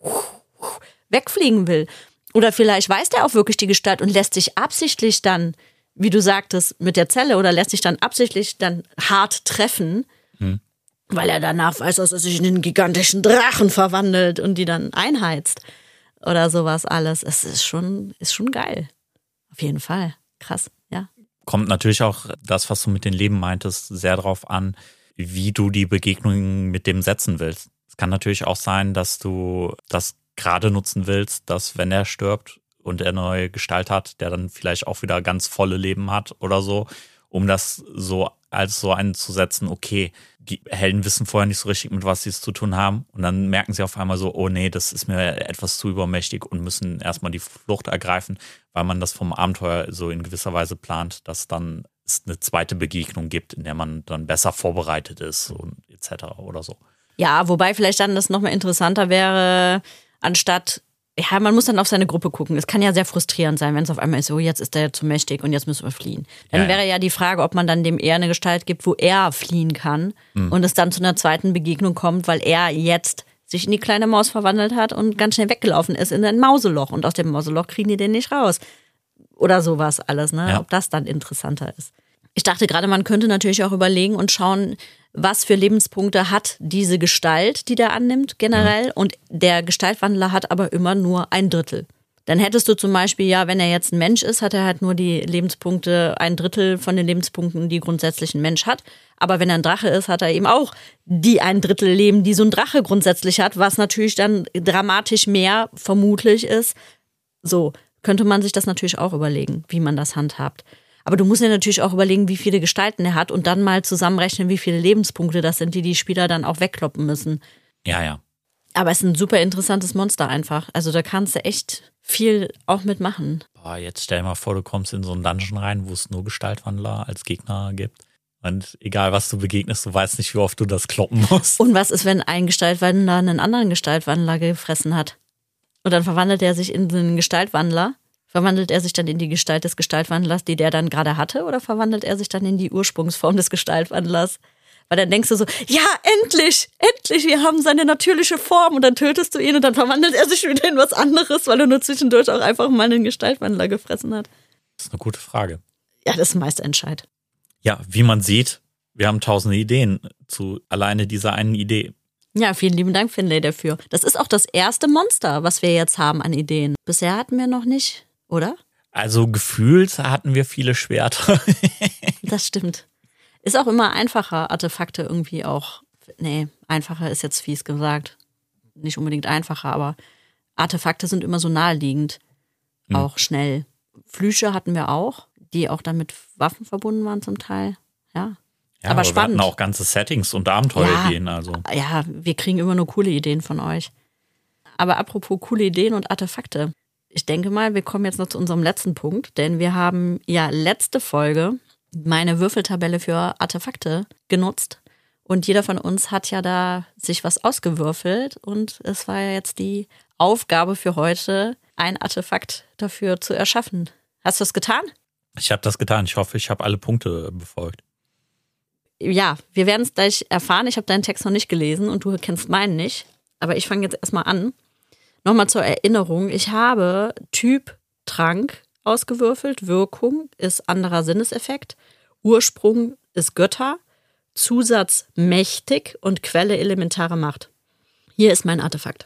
wegfliegen will. Oder vielleicht weiß der auch wirklich die Gestalt und lässt sich absichtlich dann, wie du sagtest, mit der Zelle oder lässt sich dann absichtlich dann hart treffen, hm. weil er danach weiß, dass er sich in einen gigantischen Drachen verwandelt und die dann einheizt oder sowas alles. Es ist schon, ist schon geil. Auf jeden Fall. Krass, ja. Kommt natürlich auch das, was du mit den Leben meintest, sehr drauf an, wie du die Begegnungen mit dem setzen willst. Es kann natürlich auch sein, dass du das gerade nutzen willst, dass wenn er stirbt, und er eine neue Gestalt hat, der dann vielleicht auch wieder ganz volle Leben hat oder so, um das so als so einzusetzen, okay, die Helden wissen vorher nicht so richtig, mit was sie es zu tun haben und dann merken sie auf einmal so, oh nee, das ist mir etwas zu übermächtig und müssen erstmal die Flucht ergreifen, weil man das vom Abenteuer so in gewisser Weise plant, dass dann es eine zweite Begegnung gibt, in der man dann besser vorbereitet ist und et cetera oder so. Ja, wobei vielleicht dann das nochmal interessanter wäre, anstatt ja, man muss dann auf seine Gruppe gucken. Es kann ja sehr frustrierend sein, wenn es auf einmal ist, so jetzt ist der zu mächtig und jetzt müssen wir fliehen. Dann ja, wäre ja die Frage, ob man dann dem eher eine Gestalt gibt, wo er fliehen kann mhm. und es dann zu einer zweiten Begegnung kommt, weil er jetzt sich in die kleine Maus verwandelt hat und ganz schnell weggelaufen ist in ein Mauseloch und aus dem Mauseloch kriegen die den nicht raus. Oder sowas alles, ne? Ja. Ob das dann interessanter ist. Ich dachte gerade, man könnte natürlich auch überlegen und schauen, was für Lebenspunkte hat diese Gestalt, die der annimmt generell. Mhm. Und der Gestaltwandler hat aber immer nur ein Drittel. Dann hättest du zum Beispiel, ja, wenn er jetzt ein Mensch ist, hat er halt nur die Lebenspunkte, ein Drittel von den Lebenspunkten, die grundsätzlich ein Mensch hat. Aber wenn er ein Drache ist, hat er eben auch die ein Drittel Leben, die so ein Drache grundsätzlich hat, was natürlich dann dramatisch mehr vermutlich ist. So könnte man sich das natürlich auch überlegen, wie man das handhabt. Aber du musst ja natürlich auch überlegen, wie viele Gestalten er hat und dann mal zusammenrechnen, wie viele Lebenspunkte das sind, die die Spieler dann auch wegkloppen müssen. Ja, ja. Aber es ist ein super interessantes Monster einfach. Also da kannst du echt viel auch mitmachen. Boah, jetzt stell dir mal vor, du kommst in so einen Dungeon rein, wo es nur Gestaltwandler als Gegner gibt. Und egal, was du begegnest, du weißt nicht, wie oft du das kloppen musst. Und was ist, wenn ein Gestaltwandler einen anderen Gestaltwandler gefressen hat? Und dann verwandelt er sich in einen Gestaltwandler. Verwandelt er sich dann in die Gestalt des Gestaltwandlers, die der dann gerade hatte? Oder verwandelt er sich dann in die Ursprungsform des Gestaltwandlers? Weil dann denkst du so, ja, endlich, endlich, wir haben seine natürliche Form. Und dann tötest du ihn und dann verwandelt er sich wieder in was anderes, weil er nur zwischendurch auch einfach mal einen Gestaltwandler gefressen hat. Das ist eine gute Frage. Ja, das ist meist Entscheid. Ja, wie man sieht, wir haben tausende Ideen zu alleine dieser einen Idee. Ja, vielen lieben Dank, Finlay, dafür. Das ist auch das erste Monster, was wir jetzt haben an Ideen. Bisher hatten wir noch nicht... Oder? Also gefühlt hatten wir viele Schwerter. Das stimmt. Ist auch immer einfacher, Artefakte irgendwie auch. Nee, einfacher ist jetzt fies gesagt. Nicht unbedingt einfacher, aber Artefakte sind immer so naheliegend. Hm. Auch schnell. Flüche hatten wir auch, die auch dann mit Waffen verbunden waren zum Teil. Ja. Ja, aber, aber spannend. Wir hatten auch ganze Settings und Abenteuerideen. Ja, also. ja, wir kriegen immer nur coole Ideen von euch. Aber apropos coole Ideen und Artefakte. Ich denke mal, wir kommen jetzt noch zu unserem letzten Punkt, denn wir haben ja letzte Folge meine Würfeltabelle für Artefakte genutzt und jeder von uns hat ja da sich was ausgewürfelt und es war ja jetzt die Aufgabe für heute, ein Artefakt dafür zu erschaffen. Hast du es getan? Ich habe das getan. Ich hoffe, ich habe alle Punkte befolgt. Ja, wir werden es gleich erfahren. Ich habe deinen Text noch nicht gelesen und du kennst meinen nicht. Aber ich fange jetzt erstmal an. Nochmal zur Erinnerung. Ich habe Typ Trank ausgewürfelt. Wirkung ist anderer Sinneseffekt. Ursprung ist Götter. Zusatz mächtig und Quelle elementare Macht. Hier ist mein Artefakt.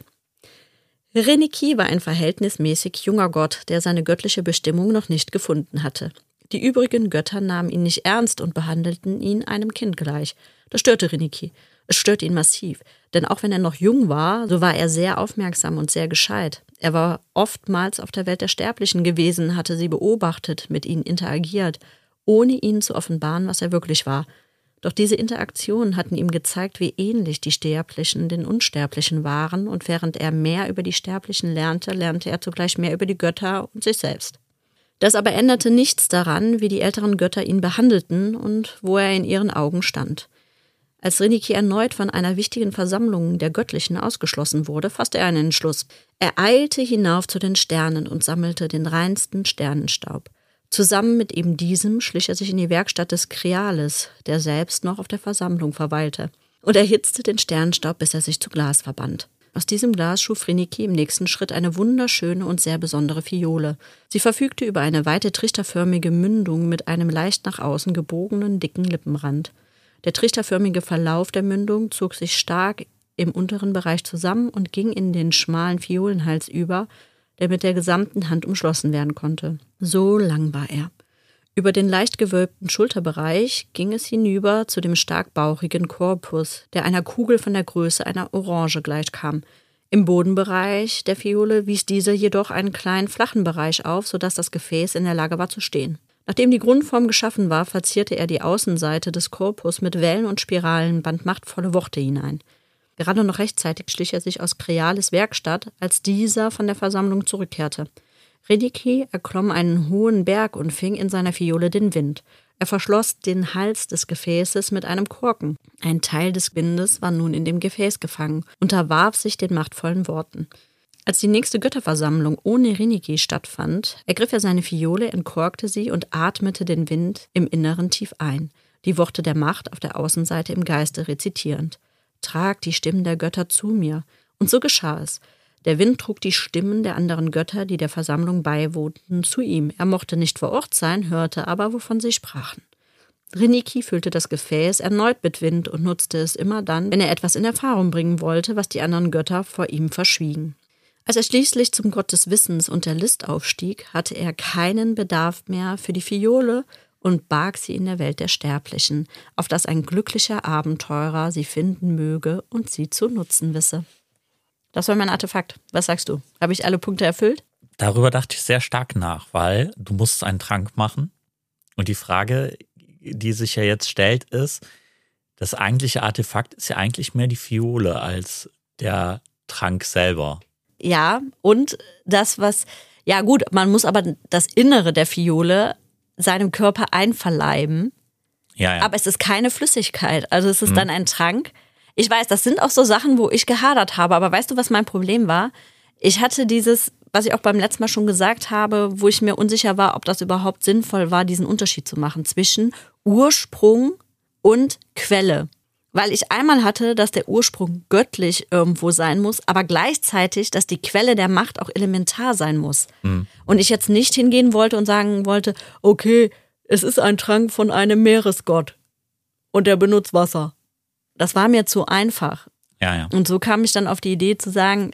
Reniki war ein verhältnismäßig junger Gott, der seine göttliche Bestimmung noch nicht gefunden hatte. Die übrigen Götter nahmen ihn nicht ernst und behandelten ihn einem Kind gleich. Das störte Reniki. Es störte ihn massiv, denn auch wenn er noch jung war, so war er sehr aufmerksam und sehr gescheit. Er war oftmals auf der Welt der Sterblichen gewesen, hatte sie beobachtet, mit ihnen interagiert, ohne ihnen zu offenbaren, was er wirklich war. Doch diese Interaktionen hatten ihm gezeigt, wie ähnlich die Sterblichen den Unsterblichen waren, und während er mehr über die Sterblichen lernte, lernte er zugleich mehr über die Götter und sich selbst. Das aber änderte nichts daran, wie die älteren Götter ihn behandelten und wo er in ihren Augen stand. Als Reniki erneut von einer wichtigen Versammlung der Göttlichen ausgeschlossen wurde, fasste er einen Entschluss. Er eilte hinauf zu den Sternen und sammelte den reinsten Sternenstaub. Zusammen mit eben diesem schlich er sich in die Werkstatt des Kreales, der selbst noch auf der Versammlung verweilte, und erhitzte den Sternenstaub, bis er sich zu Glas verband. Aus diesem Glas schuf Reniki im nächsten Schritt eine wunderschöne und sehr besondere Fiole. Sie verfügte über eine weite trichterförmige Mündung mit einem leicht nach außen gebogenen, dicken Lippenrand. Der trichterförmige Verlauf der Mündung zog sich stark im unteren Bereich zusammen und ging in den schmalen Fiolenhals über, der mit der gesamten Hand umschlossen werden konnte. So lang war er. Über den leicht gewölbten Schulterbereich ging es hinüber zu dem stark bauchigen Korpus, der einer Kugel von der Größe einer Orange gleichkam. Im Bodenbereich der Fiole wies diese jedoch einen kleinen flachen Bereich auf, sodass das Gefäß in der Lage war zu stehen. Nachdem die Grundform geschaffen war, verzierte er die Außenseite des Korpus mit Wellen und Spiralen, band machtvolle Worte hinein. Gerade noch rechtzeitig schlich er sich aus Kreales Werkstatt, als dieser von der Versammlung zurückkehrte. Reniki erklomm einen hohen Berg und fing in seiner Fiole den Wind. Er verschloss den Hals des Gefäßes mit einem Korken. Ein Teil des Windes war nun in dem Gefäß gefangen, unterwarf sich den machtvollen Worten. Als die nächste Götterversammlung ohne Reniki stattfand, ergriff er seine Fiole, entkorkte sie und atmete den Wind im Inneren tief ein, die Worte der Macht auf der Außenseite im Geiste rezitierend. Trag die Stimmen der Götter zu mir. Und so geschah es. Der Wind trug die Stimmen der anderen Götter, die der Versammlung beiwohnten, zu ihm. Er mochte nicht vor Ort sein, hörte aber, wovon sie sprachen. Reniki füllte das Gefäß erneut mit Wind und nutzte es immer dann, wenn er etwas in Erfahrung bringen wollte, was die anderen Götter vor ihm verschwiegen. Als er schließlich zum Gott des Wissens und der List aufstieg, hatte er keinen Bedarf mehr für die Fiole und barg sie in der Welt der Sterblichen, auf dass ein glücklicher Abenteurer sie finden möge und sie zu nutzen wisse. Das war mein Artefakt. Was sagst du? Habe ich alle Punkte erfüllt? Darüber dachte ich sehr stark nach, weil du musst einen Trank machen. Und die Frage, die sich ja jetzt stellt, ist, das eigentliche Artefakt ist ja eigentlich mehr die Fiole als der Trank selber. Ja, und das, was, ja gut, man muss aber das Innere der Fiole seinem Körper einverleiben. Ja, ja. Aber es ist keine Flüssigkeit. Also es ist hm. dann ein Trank. Ich weiß, das sind auch so Sachen, wo ich gehadert habe. Aber weißt du, was mein Problem war? Ich hatte dieses, was ich auch beim letzten Mal schon gesagt habe, wo ich mir unsicher war, ob das überhaupt sinnvoll war, diesen Unterschied zu machen zwischen Ursprung und Quelle. Weil ich einmal hatte, dass der Ursprung göttlich irgendwo sein muss, aber gleichzeitig, dass die Quelle der Macht auch elementar sein muss. Mhm. Und ich jetzt nicht hingehen wollte und sagen wollte, okay, es ist ein Trank von einem Meeresgott und der benutzt Wasser. Das war mir zu einfach. Ja, ja. Und so kam ich dann auf die Idee zu sagen,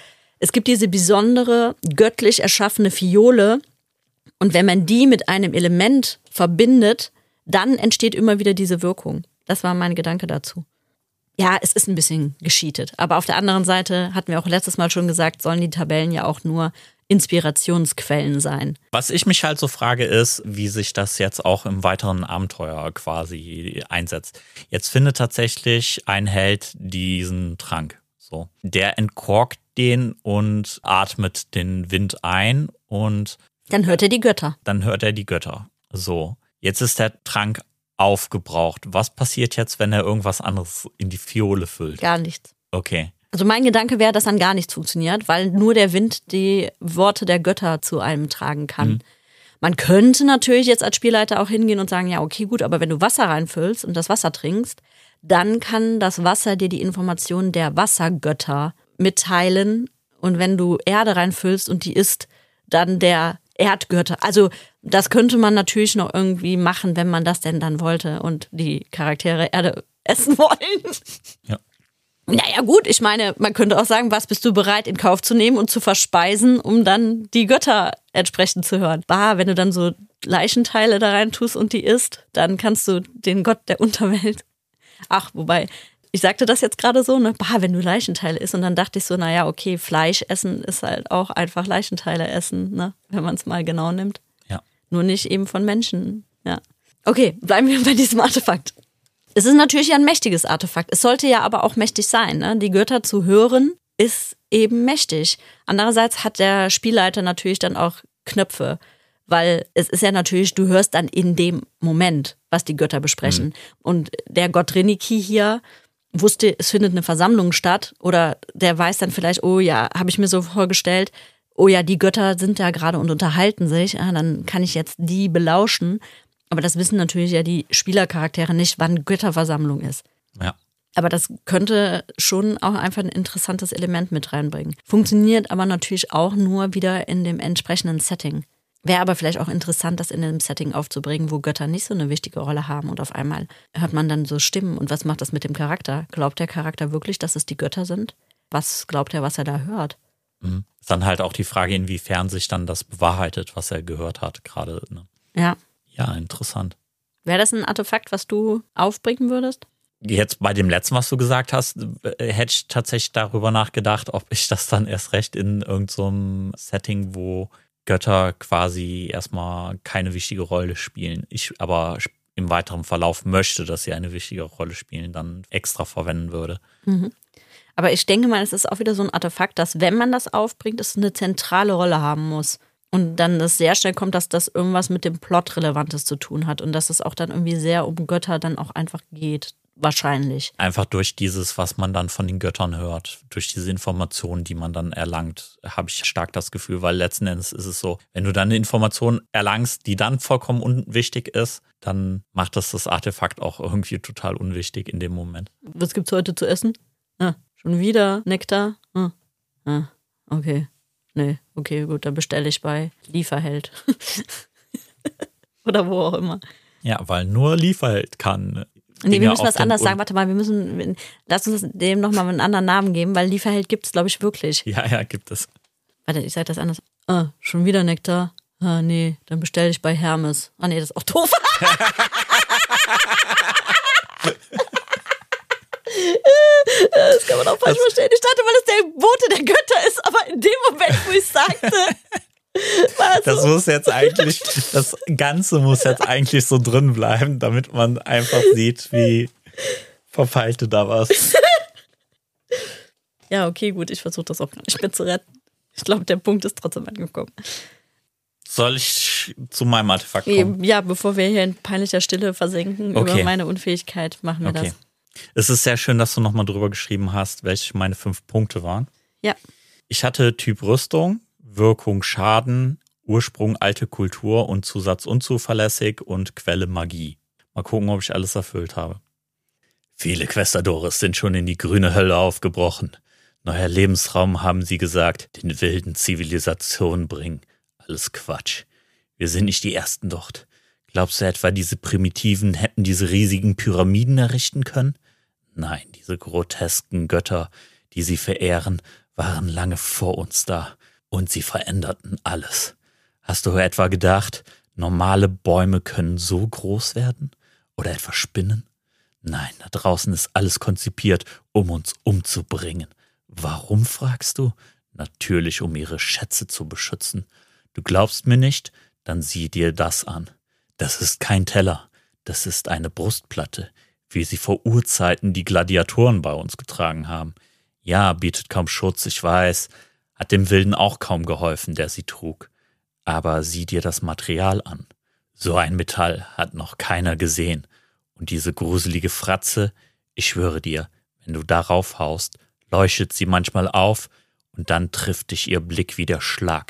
es gibt diese besondere, göttlich erschaffene Fiole und wenn man die mit einem Element verbindet, dann entsteht immer wieder diese Wirkung. Das war mein Gedanke dazu. Ja, es ist ein bisschen gescheatet. Aber auf der anderen Seite, hatten wir auch letztes Mal schon gesagt, sollen die Tabellen ja auch nur Inspirationsquellen sein. Was ich mich halt so frage, ist, wie sich das jetzt auch im weiteren Abenteuer quasi einsetzt. Jetzt findet tatsächlich ein Held diesen Trank. So. Der entkorkt den und atmet den Wind ein und dann hört er die Götter. Dann hört er die Götter. So. Jetzt ist der Trank aufgebraucht. Was passiert jetzt, wenn er irgendwas anderes in die Fiole füllt? Gar nichts. Okay. Also mein Gedanke wäre, dass dann gar nichts funktioniert, weil nur der Wind die Worte der Götter zu einem tragen kann. Mhm. Man könnte natürlich jetzt als Spielleiter auch hingehen und sagen, ja, okay, gut, aber wenn du Wasser reinfüllst und das Wasser trinkst, dann kann das Wasser dir die Informationen der Wassergötter mitteilen. Und wenn du Erde reinfüllst und die isst, dann der Erdgötter. Also das könnte man natürlich noch irgendwie machen, wenn man das denn dann wollte und die Charaktere Erde essen wollen. Ja. Naja gut, ich meine, man könnte auch sagen, was bist du bereit in Kauf zu nehmen und zu verspeisen, um dann die Götter entsprechend zu hören. Bah, wenn du dann so Leichenteile da rein tust und die isst, dann kannst du den Gott der Unterwelt. Ach, wobei, ich sagte das jetzt gerade so, ne, bah, wenn du Leichenteile isst, und dann dachte ich so, naja, okay, Fleisch essen ist halt auch einfach Leichenteile essen, ne, wenn man es mal genau nimmt. Ja. Nur nicht eben von Menschen, ja. Okay, bleiben wir bei diesem Artefakt. Es ist natürlich ein mächtiges Artefakt. Es sollte ja aber auch mächtig sein. Ne? Die Götter zu hören ist eben mächtig. Andererseits hat der Spielleiter natürlich dann auch Knöpfe, weil es ist ja natürlich, du hörst dann in dem Moment, was die Götter besprechen. Mhm. Und der Gott Reniki hier wusste, es findet eine Versammlung statt, oder der weiß dann vielleicht, oh ja, habe ich mir so vorgestellt, oh ja, die Götter sind da gerade und unterhalten sich, ah, dann kann ich jetzt die belauschen. Aber das wissen natürlich ja die Spielercharaktere nicht, wann Götterversammlung ist. Ja. Aber das könnte schon auch einfach ein interessantes Element mit reinbringen. Funktioniert aber natürlich auch nur wieder in dem entsprechenden Setting. Wäre aber vielleicht auch interessant, das in einem Setting aufzubringen, wo Götter nicht so eine wichtige Rolle haben. Und auf einmal hört man dann so Stimmen. Und was macht das mit dem Charakter? Glaubt der Charakter wirklich, dass es die Götter sind? Was glaubt er, was er da hört? Mhm. Ist dann halt auch die Frage, inwiefern sich dann das bewahrheitet, was er gehört hat gerade. Ne? Ja. Ja, interessant. Wäre das ein Artefakt, was du aufbringen würdest? Jetzt bei dem letzten, was du gesagt hast, hätte ich tatsächlich darüber nachgedacht, ob ich das dann erst recht in irgendeinem Setting, wo Götter quasi erstmal keine wichtige Rolle spielen, ich aber im weiteren Verlauf möchte, dass sie eine wichtige Rolle spielen, dann extra verwenden würde. Mhm. Aber ich denke mal, es ist auch wieder so ein Artefakt, dass, wenn man das aufbringt, es eine zentrale Rolle haben muss. Und dann es sehr schnell kommt, dass das irgendwas mit dem Plot Relevantes zu tun hat und dass es auch dann irgendwie sehr um Götter dann auch einfach geht, wahrscheinlich. Einfach durch dieses, was man dann von den Göttern hört, durch diese Informationen, die man dann erlangt, habe ich stark das Gefühl, weil letzten Endes ist es so, wenn du dann eine Information erlangst, die dann vollkommen unwichtig ist, dann macht das das Artefakt auch irgendwie total unwichtig in dem Moment. Was gibt's heute zu essen? Ah, schon wieder Nektar? Ah, ah okay. Nee, okay, gut, dann bestelle ich bei Lieferheld. Oder wo auch immer. Ja, weil nur Lieferheld kann. Nee, wir müssen was anderes sagen. Warte mal, wir müssen, lass uns dem nochmal einen anderen Namen geben, weil Lieferheld gibt es, glaube ich, wirklich. Ja, ja, gibt es. Warte, ich sage das anders. Ah, schon wieder Nektar? Ah, nee, dann bestelle ich bei Hermes. Ah, nee, das ist auch doof. Das kann man auch falsch das verstehen. Ich dachte, weil es der Bote der Götter ist, aber in dem Moment, wo ich es sagte, war es das so. muss jetzt eigentlich, das Ganze muss jetzt eigentlich so drin bleiben, damit man einfach sieht, wie verpeilt du da warst. Ja, okay, gut, ich versuche das auch gar nicht mehr zu retten. Ich glaube, der Punkt ist trotzdem angekommen. Soll ich zu meinem Artefakt kommen? Ja, bevor wir hier in peinlicher Stille versenken okay. über meine Unfähigkeit, machen wir okay. das. Es ist sehr schön, dass du nochmal drüber geschrieben hast, welche meine fünf Punkte waren. Ja. Ich hatte Typ Rüstung, Wirkung Schaden, Ursprung alte Kultur und Zusatz unzuverlässig und Quelle Magie. Mal gucken, ob ich alles erfüllt habe. Viele Questadores sind schon in die grüne Hölle aufgebrochen. Neuer Lebensraum, haben sie gesagt, den wilden Zivilisationen bringen. Alles Quatsch. Wir sind nicht die Ersten dort. Glaubst du etwa, diese Primitiven hätten diese riesigen Pyramiden errichten können? Nein, diese grotesken Götter, die sie verehren, waren lange vor uns da. Und sie veränderten alles. Hast du etwa gedacht, normale Bäume können so groß werden? Oder etwa Spinnen? Nein, da draußen ist alles konzipiert, um uns umzubringen. Warum, fragst du? Natürlich, um ihre Schätze zu beschützen. Du glaubst mir nicht? Dann sieh dir das an. Das ist kein Teller, das ist eine Brustplatte, wie sie vor Urzeiten die Gladiatoren bei uns getragen haben. Ja, bietet kaum Schutz, ich weiß, hat dem Wilden auch kaum geholfen, der sie trug. Aber sieh dir das Material an. So ein Metall hat noch keiner gesehen. Und diese gruselige Fratze, ich schwöre dir, wenn du darauf haust, leuchtet sie manchmal auf und dann trifft dich ihr Blick wie der Schlag.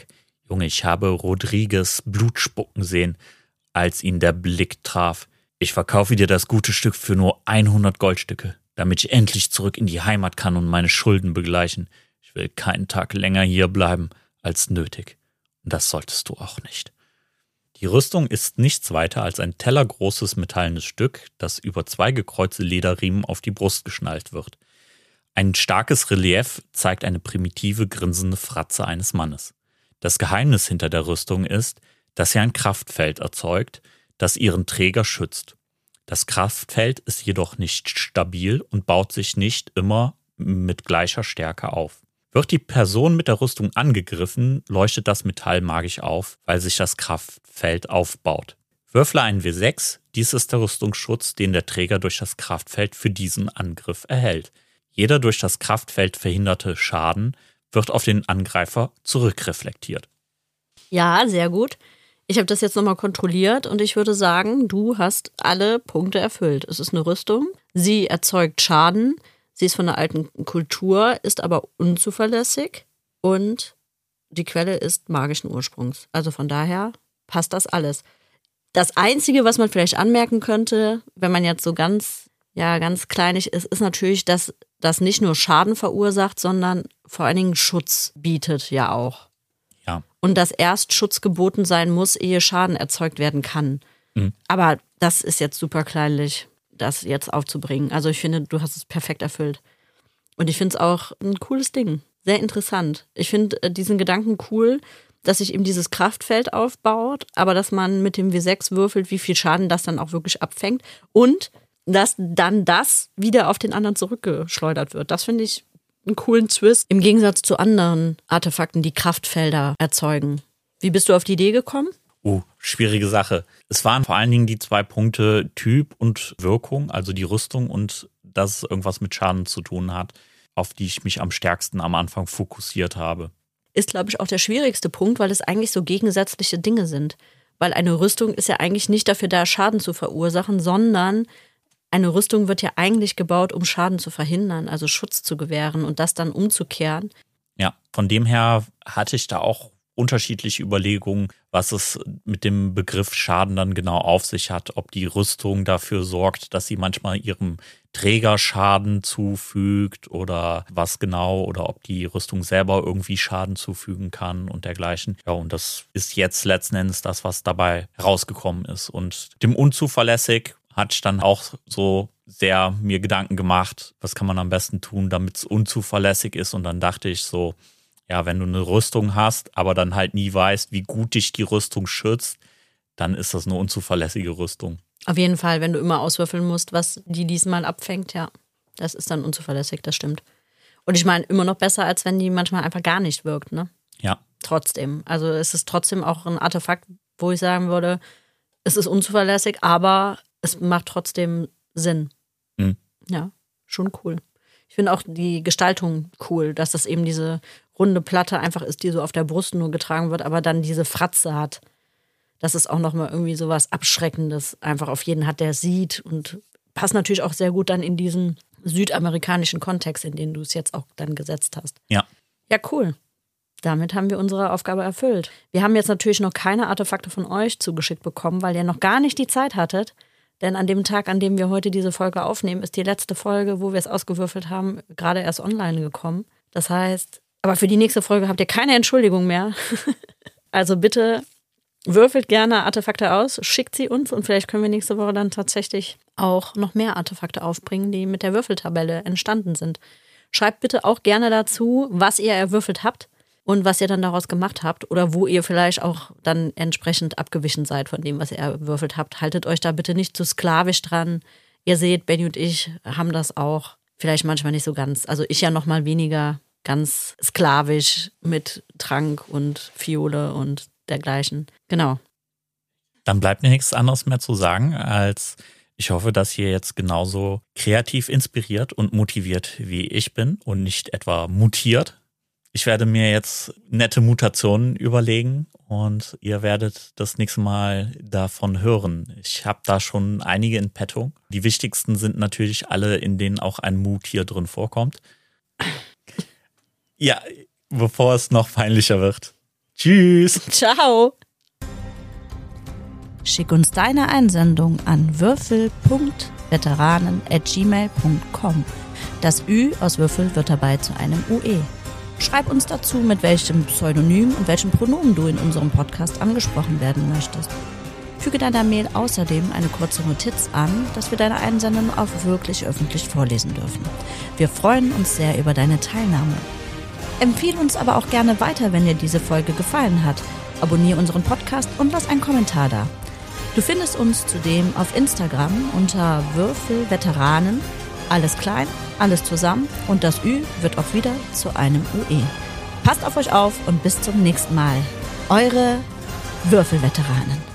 Junge, ich habe Rodriguez Blut spucken sehen, als ihn der Blick traf. Ich verkaufe dir das gute Stück für nur hundert Goldstücke, damit ich endlich zurück in die Heimat kann und meine Schulden begleichen. Ich will keinen Tag länger hier bleiben als nötig. Und das solltest du auch nicht. Die Rüstung ist nichts weiter als ein tellergroßes metallenes Stück, das über zwei gekreuzte Lederriemen auf die Brust geschnallt wird. Ein starkes Relief zeigt eine primitive, grinsende Fratze eines Mannes. Das Geheimnis hinter der Rüstung ist, dass sie ein Kraftfeld erzeugt, das ihren Träger schützt. Das Kraftfeld ist jedoch nicht stabil und baut sich nicht immer mit gleicher Stärke auf. Wird die Person mit der Rüstung angegriffen, leuchtet das Metall magisch auf, weil sich das Kraftfeld aufbaut. Würfle einen W sechs, dies ist der Rüstungsschutz, den der Träger durch das Kraftfeld für diesen Angriff erhält. Jeder durch das Kraftfeld verhinderte Schaden wird auf den Angreifer zurückreflektiert. Ja, sehr gut. Ich habe das jetzt nochmal kontrolliert und ich würde sagen, du hast alle Punkte erfüllt. Es ist eine Rüstung, sie erzeugt Schaden, sie ist von einer alten Kultur, ist aber unzuverlässig und die Quelle ist magischen Ursprungs. Also von daher passt das alles. Das Einzige, was man vielleicht anmerken könnte, wenn man jetzt so ganz, ja, ganz kleinig ist, ist natürlich, dass das nicht nur Schaden verursacht, sondern vor allen Dingen Schutz bietet ja auch. Ja. Und dass erst Schutz geboten sein muss, ehe Schaden erzeugt werden kann. Mhm. Aber das ist jetzt super kleinlich, das jetzt aufzubringen. Also ich finde, du hast es perfekt erfüllt. Und ich finde es auch ein cooles Ding. Sehr interessant. Ich finde diesen Gedanken cool, dass sich eben dieses Kraftfeld aufbaut, aber dass man mit dem W sechs würfelt, wie viel Schaden das dann auch wirklich abfängt. Und dass dann das wieder auf den anderen zurückgeschleudert wird. Das finde ich einen coolen Twist. Im Gegensatz zu anderen Artefakten, die Kraftfelder erzeugen. Wie bist du auf die Idee gekommen? Uh, schwierige Sache. Es waren vor allen Dingen die zwei Punkte Typ und Wirkung, also die Rüstung und dass es irgendwas mit Schaden zu tun hat, auf die ich mich am stärksten am Anfang fokussiert habe. Ist, glaube ich, auch der schwierigste Punkt, weil es eigentlich so gegensätzliche Dinge sind. Weil eine Rüstung ist ja eigentlich nicht dafür da, Schaden zu verursachen, sondern eine Rüstung wird ja eigentlich gebaut, um Schaden zu verhindern, also Schutz zu gewähren und das dann umzukehren. Ja, von dem her hatte ich da auch unterschiedliche Überlegungen, was es mit dem Begriff Schaden dann genau auf sich hat. Ob die Rüstung dafür sorgt, dass sie manchmal ihrem Träger Schaden zufügt oder was genau, oder ob die Rüstung selber irgendwie Schaden zufügen kann und dergleichen. Ja, und das ist jetzt letzten Endes das, was dabei herausgekommen ist. Und dem unzuverlässig hatte ich dann auch so sehr mir Gedanken gemacht, was kann man am besten tun, damit es unzuverlässig ist. Und dann dachte ich so, ja, wenn du eine Rüstung hast, aber dann halt nie weißt, wie gut dich die Rüstung schützt, dann ist das eine unzuverlässige Rüstung. Auf jeden Fall, wenn du immer auswürfeln musst, was die diesmal abfängt, ja, das ist dann unzuverlässig, das stimmt. Und ich meine, immer noch besser, als wenn die manchmal einfach gar nicht wirkt, ne? Ja. Trotzdem. Also es ist trotzdem auch ein Artefakt, wo ich sagen würde, es ist unzuverlässig, aber es macht trotzdem Sinn. Mhm. Ja, schon cool. Ich finde auch die Gestaltung cool, dass das eben diese runde Platte einfach ist, die so auf der Brust nur getragen wird, aber dann diese Fratze hat. Dass es auch nochmal irgendwie so was Abschreckendes einfach auf jeden hat, der es sieht, und passt natürlich auch sehr gut dann in diesen südamerikanischen Kontext, in den du es jetzt auch dann gesetzt hast. Ja. Ja, cool. Damit haben wir unsere Aufgabe erfüllt. Wir haben jetzt natürlich noch keine Artefakte von euch zugeschickt bekommen, weil ihr noch gar nicht die Zeit hattet. Denn an dem Tag, an dem wir heute diese Folge aufnehmen, ist die letzte Folge, wo wir es ausgewürfelt haben, gerade erst online gekommen. Das heißt, aber für die nächste Folge habt ihr keine Entschuldigung mehr. Also bitte würfelt gerne Artefakte aus, schickt sie uns und vielleicht können wir nächste Woche dann tatsächlich auch noch mehr Artefakte aufbringen, die mit der Würfeltabelle entstanden sind. Schreibt bitte auch gerne dazu, was ihr erwürfelt habt und was ihr dann daraus gemacht habt oder wo ihr vielleicht auch dann entsprechend abgewichen seid von dem, was ihr erwürfelt habt. Haltet euch da bitte nicht zu sklavisch dran. Ihr seht, Benny und ich haben das auch vielleicht manchmal nicht so ganz. Also ich ja noch mal weniger ganz sklavisch mit Trank und Fiole und dergleichen. Genau. Dann bleibt mir nichts anderes mehr zu sagen, als ich hoffe, dass ihr jetzt genauso kreativ inspiriert und motiviert wie ich bin und nicht etwa mutiert. Ich werde mir jetzt nette Mutationen überlegen und ihr werdet das nächste Mal davon hören. Ich habe da schon einige in petto. Die wichtigsten sind natürlich alle, in denen auch ein Mutier drin vorkommt. Ja, bevor es noch peinlicher wird. Tschüss. Ciao. Schick uns deine Einsendung an würfel punkt veteranen at gmail punkt com. Das Ü aus Würfel wird dabei zu einem U E. Schreib uns dazu, mit welchem Pseudonym und welchem Pronomen du in unserem Podcast angesprochen werden möchtest. Füge deiner Mail außerdem eine kurze Notiz an, dass wir deine Einsendung auch wirklich öffentlich vorlesen dürfen. Wir freuen uns sehr über deine Teilnahme. Empfehle uns aber auch gerne weiter, wenn dir diese Folge gefallen hat. Abonniere unseren Podcast und lass einen Kommentar da. Du findest uns zudem auf Instagram unter Würfelveteranen, alles klein, alles zusammen und das Ü wird auch wieder zu einem U E. Passt auf euch auf und bis zum nächsten Mal. Eure Würfelveteranen.